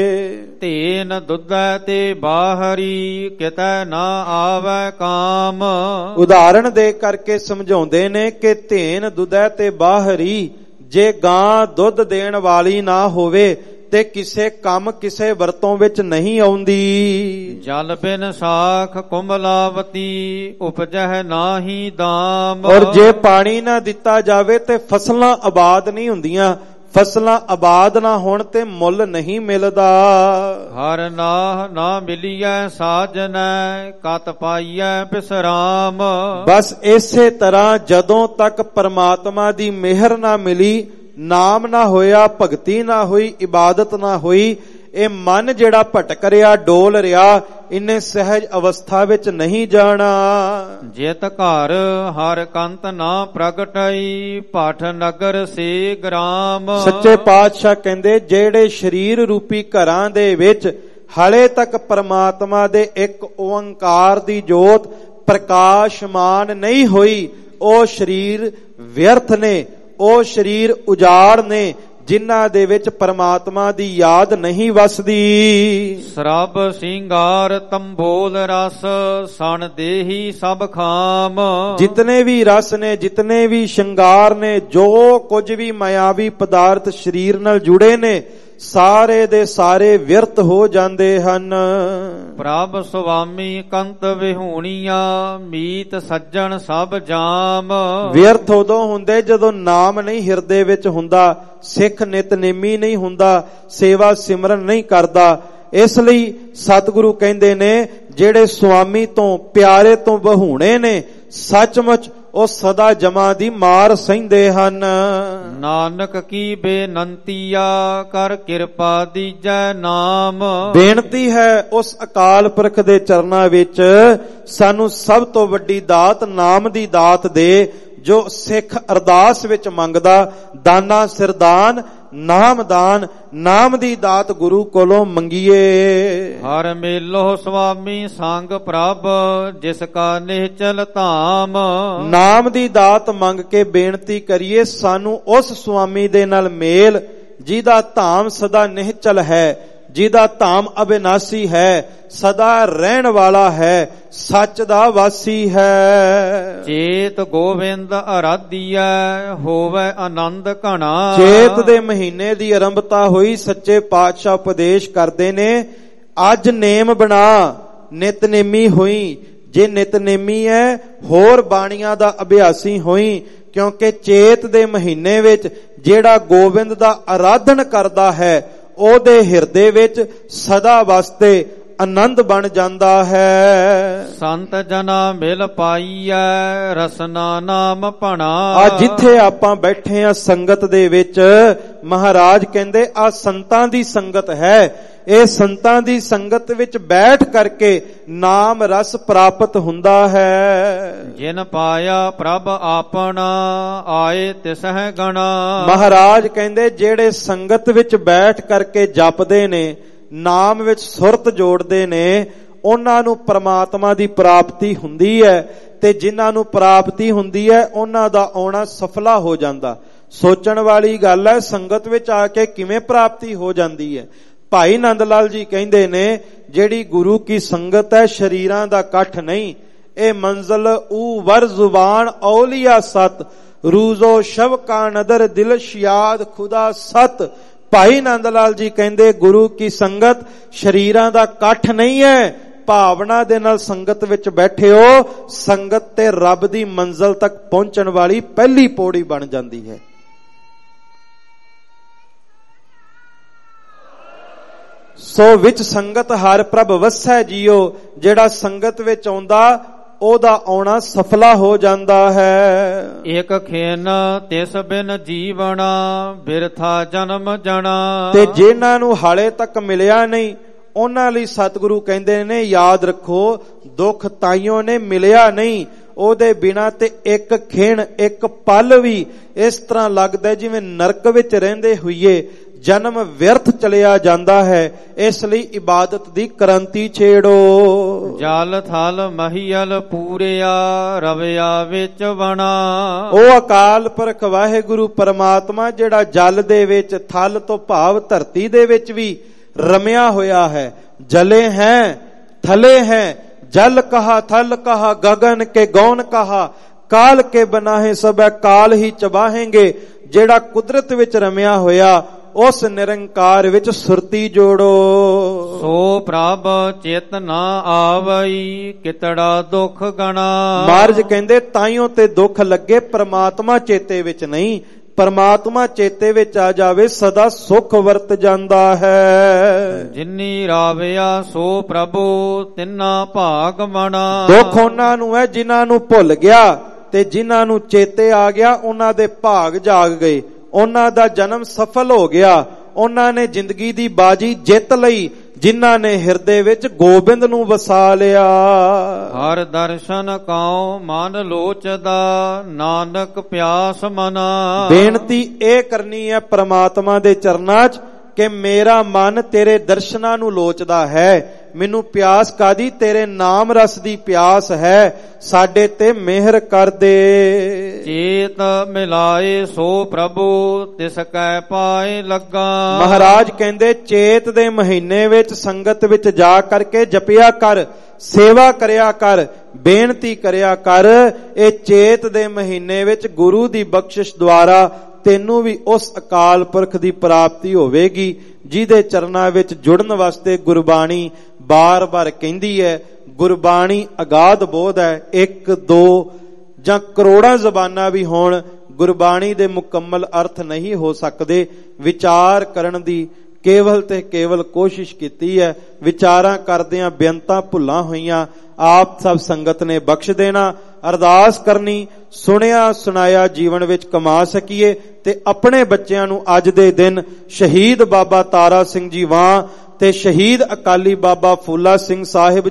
ਧੇਨ ਦੁੱਧੈ ਤੇ ਬਾਹਰੀ ਕਿਤੈ ਨਾ ਆਵੈ ਕਾਮ। ਉਦਾਹਰਣ ਦੇ ਕਰਕੇ ਸਮਝਾਉਂਦੇ ਨੇ ਕਿ ਧੇਨ ਦੁੱਧੈ ਤੇ ਬਾਹਰੀ, ਜੇ ਗਾਂ ਦੁੱਧ ਦੇਣ ਵਾਲੀ ਨਾ ਹੋਵੇ ਤੇ ਕਿਸੇ ਕੰਮ ਕਿਸੇ ਵਰਤੋਂ ਵਿੱਚ ਨਹੀਂ ਆਉਂਦੀ। ਜਲ ਬਿਨ ਸਾਖ ਕੁੰਭਲਾਵਤੀ ਉਪਜਹਿ ਨਾਹੀ ਦਾਮ। ਔਰ ਜੇ ਪਾਣੀ ਨਾ ਦਿੱਤਾ ਜਾਵੇ ਤੇ ਫਸਲਾਂ ਆਬਾਦ ਨਹੀਂ ਹੁੰਦੀਆਂ, ਫਸਲਾਂ ਆਬਾਦ ਨਾ ਹੋਣ ਤੇ ਮੁੱਲ ਨਹੀਂ ਮਿਲਦਾ। ਹਰ ਨਾਹ ਨਾ ਮਿਲੀਐ ਸਾਜਨੈ ਕਤ ਪਾਈਐ ਬਿਸਰਾਮ। ਬਸ ਇਸੇ ਤਰ੍ਹਾਂ ਜਦੋਂ ਤੱਕ ਪਰਮਾਤਮਾ ਦੀ ਮਿਹਰ ਨਾ ਮਿਲੀ, ਨਾਮ ਨਾ ਹੋਇਆ, ਭਗਤੀ ਨਾ ਹੋਈ, ਇਬਾਦਤ ਨਾ ਹੋਈ, ਇਹ ਮਨ ਜਿਹੜਾ ਭਟਕ ਰਿਹਾ, ਡੋਲ ਰਿਹਾ, ਇਹਨੇ ਸਹਿਜ ਅਵਸਥਾ ਵਿੱਚ ਨਹੀਂ ਜਾਣਾ। ਜਿਤ ਘਰ ਹਰ ਕੰਤ ਨਾ ਪ੍ਰਗਟਈ ਭਟ ਨਗਰ ਸੇ ਗ੍ਰਾਮ। ਸੱਚੇ ਪਾਤਸ਼ਾਹ ਕਹਿੰਦੇ, ਜਿਹੜੇ ਸਰੀਰ ਰੂਪੀ ਘਰਾਂ ਦੇ ਵਿੱਚ ਹਾਲੇ ਤੱਕ ਪਰਮਾਤਮਾ ਦੇ ਇੱਕ ਓੰਕਾਰ ਦੀ ਜੋਤ ਪ੍ਰਕਾਸ਼ਮਾਨ ਨਹੀਂ ਹੋਈ, ਉਹ ਸਰੀਰ ਵਿਅਰਥ ਨੇ, ਉਹ ਸਰੀਰ ਉਜਾੜ ਨੇ, ਜਿਨ੍ਹਾਂ ਦੇ ਵਿੱਚ ਪਰਮਾਤਮਾ ਦੀ ਯਾਦ ਨਹੀਂ ਵਸਦੀ। ਸਰਬ ਸਿੰਗਾਰ ਤੰਬੋਲ ਰਸ ਸਣ ਦੇਹੀ ਸਭ ਖਾਮ। ਜਿਤਨੇ ਵੀ ਰਸ ਨੇ, ਜਿਤਨੇ ਵੀ ਸ਼ਿੰਗਾਰ ਨੇ, ਜੋ ਕੁਝ ਵੀ ਮਾਇਆਵੀ ਪਦਾਰਥ ਸਰੀਰ ਨਾਲ ਜੁੜੇ ਨੇ, ਸਾਰੇ ਦੇ ਸਾਰੇ ਵਿਅਰਥ ਹੋ ਜਾਂਦੇ ਹਨ। ਪ੍ਰਭ ਸੁਆਮੀ ਕੰਤ ਵਿਹੂਣੀਆਂ ਮੀਤ ਸੱਜਣ ਸਭ ਜਾਮ। ਵਿਅਰਥ ਉਦੋਂ ਹੁੰਦੇ ਜਦੋਂ ਨਾਮ ਨਹੀਂ ਹਿਰਦੇ ਵਿੱਚ ਹੁੰਦਾ, ਸਿੱਖ ਨਿਤਨੇਮੀ ਨਹੀਂ ਹੁੰਦਾ, ਸੇਵਾ ਸਿਮਰਨ ਨਹੀਂ ਕਰਦਾ। ਇਸ ਲਈ ਸਤਿਗੁਰੂ ਕਹਿੰਦੇ ਨੇ, ਜਿਹੜੇ ਸੁਆਮੀ ਤੋਂ ਪਿਆਰੇ ਤੋਂ ਵਹੂਣੇ ਨੇ, ਸੱਚਮੁੱਚ ਉਹ ਸਦਾ ਜਮਾਂ ਦੀ ਮਾਰ ਸਹਿੰਦੇ ਹਨ। ਨਾਨਕ ਕੀ ਬੇਨੰਤੀਆ ਕਰ ਕਿਰਪਾ ਦੀਜੈ ਨਾਮ। ਬੇਨਤੀ ਹੈ ਉਸ ਅਕਾਲ ਪੁਰਖ ਦੇ ਚਰਨਾਂ ਵਿੱਚ, ਸਾਨੂੰ ਸਭ ਤੋਂ ਵੱਡੀ ਦਾਤ ਨਾਮ ਦੀ ਦਾਤ ਦੇ, ਜੋ ਸਿੱਖ ਅਰਦਾਸ ਵਿੱਚ ਮੰਗਦਾ। ਦਾਨਾ ਸਿਰਦਾਨ ਨਾਮ ਦਾਨ, ਨਾਮ ਦੀ ਦਾਤ ਗੁਰੂ ਕੋਲੋਂ ਮੰਗੀਏ। ਹਰ ਮੇਲੋ ਸੁਆਮੀ ਸੰਗ ਪ੍ਰਭ ਜਿਸ ਕਾ ਨਿਹਚਲ ਧਾਮ। ਨਾਮ ਦੀ ਦਾਤ ਮੰਗ ਕੇ ਬੇਨਤੀ ਕਰੀਏ, ਸਾਨੂੰ ਉਸ ਸੁਆਮੀ ਦੇ ਨਾਲ ਮੇਲ ਜਿਹਦਾ ਧਾਮ ਸਦਾ ਨਿਹਚਲ ਹੈ, ਜਿਹਦਾ ਧਾਮ ਅਬਿਨਾਸੀ ਹੈ, ਸਦਾ ਰਹਿਣ ਵਾਲਾ ਹੈ, ਸੱਚ ਦਾ ਵਾਸੀ ਹੈ। ਚੇਤ ਗੋਬਿੰਦ ਅਰਾਧੀਐ, ਹੋਵੇ ਆਨੰਦ ਘਣਾ। ਚੇਤ ਦੇ ਮਹੀਨੇ ਦੀ ਆਰੰਭਤਾ ਹੋਈ, ਸੱਚੇ ਪਾਤਸ਼ਾਹ ਉਪਦੇਸ਼ ਕਰਦੇ ਨੇ, ਅੱਜ ਨੇਮ ਬਣਾ, ਨਿਤਨੇਮੀ ਹੋਈ। ਜੇ ਨਿਤਨੇਮੀ ਹੈ, ਹੋਰ ਬਾਣੀਆਂ ਦਾ ਅਭਿਆਸੀ ਹੋਈ, ਕਿਉਂਕਿ ਚੇਤ ਦੇ ਮਹੀਨੇ ਵਿੱਚ ਜਿਹੜਾ ਗੋਬਿੰਦ ਦਾ ਆਰਾਧਨ ਕਰਦਾ ਹੈ, ਉਹਦੇ ਹਿਰਦੇ ਵਿੱਚ ਸਦਾ ਵਾਸਤੇ ਆਨੰਦ ਬਣ ਜਾਂਦਾ ਹੈ। ਸੰਤ ਜਨਾ ਮਿਲ ਪਾਈਐ, ਰਸਨਾ ਨਾਮ ਭਣਾ। ਆ ਜਿੱਥੇ ਆਪਾਂ ਬੈਠੇ ਆ ਸੰਗਤ ਦੇ ਵਿੱਚ, ਮਹਾਰਾਜ ਕਹਿੰਦੇ ਆ ਸੰਤਾਂ ਦੀ ਸੰਗਤ ਹੈ। ਇਹ ਸੰਤਾਂ ਦੀ ਸੰਗਤ ਵਿੱਚ ਬੈਠ ਕਰਕੇ ਨਾਮ ਰਸ ਪ੍ਰਾਪਤ ਹੁੰਦਾ ਹੈ। ਜਿਨ ਪਾਇਆ ਪ੍ਰਭ ਆਪਣਾ, ਆਏ ਤਿਸਹਿ ਗਣਾ। ਮਹਾਰਾਜ ਕਹਿੰਦੇ ਜਿਹੜੇ ਸੰਗਤ ਵਿੱਚ ਬੈਠ ਕਰਕੇ ਜਪਦੇ ਨੇ, ਨਾਮ ਵਿੱਚ ਸੁਰਤ ਜੋੜਦੇ ਨੇ, ਉਹਨਾਂ ਨੂੰ ਪ੍ਰਮਾਤਮਾ ਦੀ ਪ੍ਰਾਪਤੀ ਹੁੰਦੀ ਹੈ। ਤੇ ਜਿਨ੍ਹਾਂ ਨੂੰ ਪ੍ਰਾਪਤੀ ਹੁੰਦੀ ਹੈ, ਉਹਨਾਂ ਦਾ ਆਉਣਾ ਸਫਲਾ ਹੋ ਜਾਂਦਾ। ਸੋਚਣ ਵਾਲੀ ਗੱਲ ਹੈ, ਸੰਗਤ ਵਿੱਚ ਆ ਕੇ ਕਿਵੇਂ ਪ੍ਰਾਪਤੀ ਹੋ ਜਾਂਦੀ ਹੈ। ਭਾਈ ਨੰਦ ਲਾਲ ਜੀ ਕਹਿੰਦੇ ਨੇ, ਜਿਹੜੀ ਗੁਰੂ ਕੀ ਸੰਗਤ ਹੈ, ਸ਼ਰੀਰਾਂ ਦਾ ਇਕੱਠ ਨਹੀਂ। ਇਹ ਮੰਜ਼ਲ ਊ ਵਰ ਜ਼ੁਬਾਨ ਔਲੀਆ ਸਤ, ਰੂਜ਼ੋ ਸ਼ਵ ਕਾ ਨਦਰ ਦਿਲ ਸ਼ਿਆਦ ਖੁਦਾ ਸਤ। ਭਾਈ ਨੰਦ ਲਾਲ ਜੀ ਕਹਿੰਦੇ, ਗੁਰੂ ਕੀ ਸੰਗਤ ਸ਼ਰੀਰਾਂ ਦਾ ਇਕੱਠ ਨਹੀਂ ਹੈ। ਭਾਵਨਾ ਦੇ ਨਾਲ ਸੰਗਤ ਵਿੱਚ ਬੈਠੇ ਹੋ, ਸੰਗਤ ਤੇ ਰੱਬ ਦੀ ਮੰਜ਼ਲ ਤੱਕ ਪਹੁੰਚਣ ਵਾਲੀ ਪਹਿਲੀ ਪੌੜੀ ਬਣ ਜਾਂਦੀ ਹੈ। ਸੋ ਵਿੱਚ ਸੰਗਤ ਹਰ ਪ੍ਰਭ ਵਸੈ ਜੀਓ। ਜਿਹੜਾ ਸੰਗਤ ਵਿੱਚ ਆਉਂਦਾ, ਉਹਦਾ ਆਉਣਾ ਸਫਲਾ ਹੋ ਜਾਂਦਾ ਹੈ। ਇੱਕ ਖੇਨ ਤਿਸ ਬਿਨ ਜੀਵਣਾ, ਬਿਰਥਾ ਜਨਮ ਜਣਾ। ਤੇ ਜਿਨ੍ਹਾਂ ਨੂੰ ਹਾਲੇ ਤੱਕ ਮਿਲਿਆ ਨਹੀਂ, ਉਹਨਾਂ ਲਈ ਸਤਿਗੁਰੂ ਕਹਿੰਦੇ ਨੇ, ਯਾਦ ਰੱਖੋ, ਦੁੱਖ ਤਾਈਓ ਨੇ ਮਿਲਿਆ ਨਹੀਂ। ਉਹਦੇ ਬਿਨਾਂ ਤੇ ਇੱਕ ਖਿਣ, ਇੱਕ ਪਲ ਵੀ ਇਸ ਤਰ੍ਹਾਂ ਲੱਗਦਾ ਜਿਵੇਂ ਨਰਕ ਵਿੱਚ ਰਹਿੰਦੇ ਹੋਈਏ ਜਨਮ ਵਿਅਰਥ ਚਲਿਆ ਜਾਂਦਾ ਹੈ। ਇਸ ਲਈ ਇਬਾਦਤ ਦੀ ਕ੍ਰਾਂਤੀ ਛੇੜੋ। ਜਲ ਥਲ ਮਹੀਲ ਪੂਰਿਆ, ਰਵਿਆ ਵਿੱਚ ਬਣਾ। ਉਹ ਅਕਾਲ ਪੁਰਖ ਵਾਹਿਗੁਰੂ ਪਰਮਾਤਮਾ ਜਿਹੜਾ ਜਲ ਦੇ ਵਿੱਚ, ਥਲ ਤੋਂ ਭਾਵ ਧਰਤੀ ਦੇ ਵਿੱਚ ਵੀ ਰਮਿਆ ਹੋਇਆ ਹੈ। ਜਲੇ ਹੈ, ਥਲੇ ਹੈ, ਜਲ ਕਹਾ, ਥਲ ਕਹਾ, ਗगन के गौन कहा, ਕਾਲ ਕੇ ਬਨਾਹੇ ਸਭੈ ਕਾਲ ਹੀ ਚਬਾਹੇਂਗੇ। ਜਿਹੜਾ ਕੁਦਰਤ ਵਿੱਚ ਰਮਿਆ ਹੋਇਆ, ਉਸ ਨਿਰੰਕਾਰ ਵਿੱਚ ਸੁਰਤੀ ਜੋੜੋ। ਸੋ ਪ੍ਰਭ ਚਿਤ ਨਾ ਆਵਈ, ਕਿਤੜਾ ਦੁੱਖ ਗਣਾ। ਮਹਾਰਾਜ ਕਹਿੰਦੇ, ਤਾਈਓ ਤੇ ਦੁੱਖ ਲੱਗੇ, ਪਰਮਾਤਮਾ ਚੇਤੇ ਵਿੱਚ ਨਹੀਂ। ਪਰਮਾਤਮਾ ਚੇਤੇ ਵਿੱਚ ਆ ਜਾਵੇ, ਸਦਾ ਸੁਖ ਵਰਤ ਜਾਂਦਾ ਹੈ। ਜਿਨੀ ਰਾਵਿਆ ਸੋ ਪ੍ਰਭੂ, ਤਿੰਨਾ ਭਾਗ ਮਣਾ। ਦੁੱਖ ਉਹਨਾਂ ਨੂੰ ਹੈ ਜਿਨ੍ਹਾਂ ਨੂੰ ਭੁੱਲ ਗਿਆ, ਤੇ ਜਿਨ੍ਹਾਂ ਨੂੰ ਚੇਤੇ ਆ ਗਿਆ, ਉਹਨਾਂ ਦੇ ਭਾਗ ਜਾਗ ਗਏ। ਉਹਨਾਂ ਦਾ ਜਨਮ ਸਫਲ ਹੋ ਗਿਆ। ਉਹਨਾਂ ਨੇ ਜ਼ਿੰਦਗੀ ਦੀ ਬਾਜੀ ਜਿੱਤ ਲਈ, ਜਿਨ੍ਹਾਂ ਨੇ ਹਿਰਦੇ ਵਿੱਚ ਗੋਬਿੰਦ ਨੂੰ ਵਸਾ ਲਿਆ। ਹਰ ਦਰਸ਼ਨ ਕਾਉ ਮਨ ਲੋਚਦਾ, ਨਾਨਕ ਪਿਆਸ ਮਨਾ। ਬੇਨਤੀ ਇਹ ਕਰਨੀ ਹੈ ਪ੍ਰਮਾਤਮਾ ਦੇ ਚਰਨਾਂ 'ਚ ਕਿ ਮੇਰਾ ਮਨ ਤੇਰੇ ਦਰਸ਼ਨਾਂ ਨੂੰ ਲੋਚਦਾ ਹੈ। ਮੈਨੂੰ ਪਿਆਸ ਕਾਦੀ? ਤੇਰੇ ਨਾਮ ਰਸ ਦੀ ਪਿਆਸ ਹੈ। ਸਾਡੇ ਤੇ ਮਿਹਰ ਕਰ ਦੇ। ਚੇਤ ਮਿਲਾਏ ਸੋ ਪ੍ਰਭੂ, ਤਿਸ ਕੈ ਪਾਏ ਲੱਗਾ। ਮਹਾਰਾਜ ਕਹਿੰਦੇ, ਚੇਤ ਦੇ ਮਹੀਨੇ ਵਿੱਚ ਸੰਗਤ ਵਿੱਚ ਜਾ ਕਰਕੇ ਜਪਿਆ ਕਰ, ਸੇਵਾ ਕਰਿਆ ਕਰ, ਬੇਨਤੀ ਕਰਿਆ ਕਰ। ਇਹ ਚੇਤ ਦੇ ਮਹੀਨੇ ਵਿੱਚ ਗੁਰੂ ਦੀ ਬਖਸ਼ਿਸ਼ ਦੁਆਰਾ ਤੈਨੂੰ ਵੀ ਉਸ ਅਕਾਲ ਪੁਰਖ ਦੀ ਪ੍ਰਾਪਤੀ ਹੋਵੇਗੀ, ਜਿਹਦੇ ਚਰਨਾਂ ਵਿੱਚ ਜੁੜਨ ਵਾਸਤੇ ਗੁਰਬਾਣੀ ਬਾਰ-ਬਾਰ ਕਹਿੰਦੀ ਹੈ। ਗੁਰਬਾਣੀ ਅਗਾਧ ਬੋਧ ਹੈ। ਇੱਕ ਦੋ ਜਾਂ ਕਰੋੜਾਂ ਜ਼ਬਾਨਾਂ ਵੀ ਹੋਣ, ਗੁਰਬਾਣੀ ਦੇ ਮੁਕੰਮਲ ਅਰਥ ਨਹੀਂ ਹੋ ਸਕਦੇ। ਵਿਚਾਰ ਕਰਨ ਦੀ ਕੇਵਲ ਤੇ ਕੇਵਲ ਕੋਸ਼ਿਸ਼ ਕੀਤੀ ਹੈ। ਵਿਚਾਰਾਂ ਕਰਦਿਆਂ ਬੇਅੰਤਾਂ ਭੁੱਲਾਂ ਹੋਈਆਂ, ਆਪ ਸਭ ਸੰਗਤ ਨੇ ਬਖਸ਼ ਦੇਣਾ। ਅਰਦਾਸ ਕਰਨੀ, ਸੁਣਿਆ ਸੁਣਾਇਆ ਜੀਵਨ ਵਿੱਚ ਕਮਾ ਸਕੀਏ, ਤੇ ਆਪਣੇ ਬੱਚਿਆਂ ਨੂੰ ਅੱਜ ਦੇ ਦਿਨ ਸ਼ਹੀਦ ਬਾਬਾ ਤਾਰਾ ਸਿੰਘ ਜੀ ਵਾਂ ਤੇ ਸ਼ਹੀਦ ਅਕਾਲੀ ਬਾਬਾ ਫੂਲਾ ਸਿੰਘ ਸਾਹਿਬ ਜੀ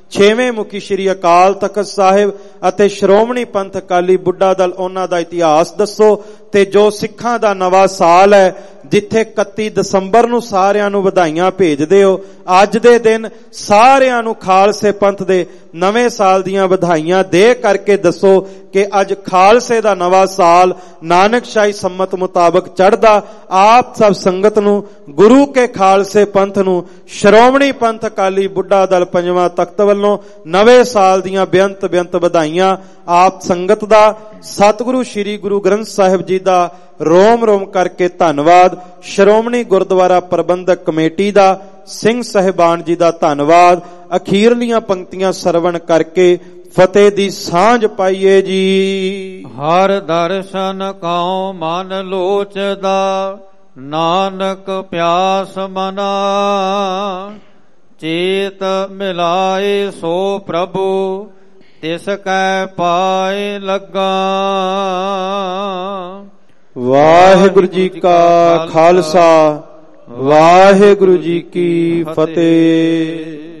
ਛੇਵੇਂ ਮੁਖੀ ਸ੍ਰੀ ਅਕਾਲ ਤਖਤ ਸਾਹਿਬ ਅਤੇ ਸ਼੍ਰੋਮਣੀ ਪੰਥ ਅਕਾਲੀ ਬੁੱਢਾ ਦਲ, ਉਹਨਾਂ ਦਾ ਇਤਿਹਾਸ ਦੱਸੋ। ਤੇ ਜੋ ਸਿੱਖਾਂ ਦਾ ਨਵਾਂ ਸਾਲ ਹੈ, ਜਿੱਥੇ ਇਕੱਤੀ ਦਸੰਬਰ ਨੂੰ ਸਾਰਿਆਂ ਨੂੰ ਵਧਾਈਆਂ ਭੇਜਦੇ ਹੋ, ਅੱਜ ਦੇ ਦਿਨ ਸਾਰਿਆਂ ਨੂੰ ਖਾਲਸੇ ਪੰਥ ਦੇ ਨਵੇਂ ਸਾਲ ਦੀਆਂ ਵਧਾਈਆਂ ਦੇ ਕਰਕੇ ਦੱਸੋ ਕਿ ਅੱਜ ਖਾਲਸੇ ਦਾ ਨਵਾਂ ਸਾਲ ਨਾਨਕਸ਼ਾਹੀ ਸੰਮਤ ਮੁਤਾਬਕ ਚੜ੍ਹਦਾ। ਆਪ ਸਭ ਸੰਗਤ ਨੂੰ, ਗੁਰੂ ਕੇ ਖਾਲਸੇ ਪੰਥ ਨੂੰ, ਸ਼੍ਰੋਮਣੀ ਪੰਥ ਅਕਾਲੀ ਬੁੱਢਾ ਦਲ ਪੰਜਵਾਂ ਤਖਤ ਵੱਲੋਂ ਨਵੇਂ ਸਾਲ ਦੀਆਂ ਬੇਅੰਤ ਬੇਅੰਤ ਵਧਾਈਆਂ। ਆਪ ਸੰਗਤ ਦਾ ਸਤਿਗੁਰੂ ਸ੍ਰੀ ਗੁਰੂ ਗ੍ਰੰਥ ਸਾਹਿਬ ਜੀ ਦਾ ਰੋਮ ਰੋਮ ਕਰਕੇ ਧੰਨਵਾਦ। ਸ਼੍ਰੋਮਣੀ ਗੁਰਦੁਆਰਾ ਪ੍ਰਬੰਧਕ ਕਮੇਟੀ ਦਾ, ਸਿੰਘ ਸਾਹਿਬਾਨ ਜੀ ਦਾ ਧੰਨਵਾਦ। ਅਖੀਰਲੀਆਂ ਪੰਕਤੀਆਂ ਸਰਵਣ ਕਰਕੇ ਫਤਿਹ ਦੀ ਸਾਂਝ ਪਾਈਏ ਜੀ। ਹਰ ਦਰਸ਼ਨ ਕਉ ਮਨ ਲੋਚਦਾ, ਨਾਨਕ ਪਿਆਸ ਮਨਾ। ਚੇਤ ਮਿਲਾਏ ਸੋ ਪ੍ਰਭੂ, ਤਿਸ ਕੈ ਪਾਏ ਲੱਗਾ। ਵਾਹਿਗੁਰੂ ਜੀ ਕਾ ਖਾਲਸਾ, ਵਾਹਿਗੁਰੂ ਜੀ ਕੀ ਫਤਿਹ।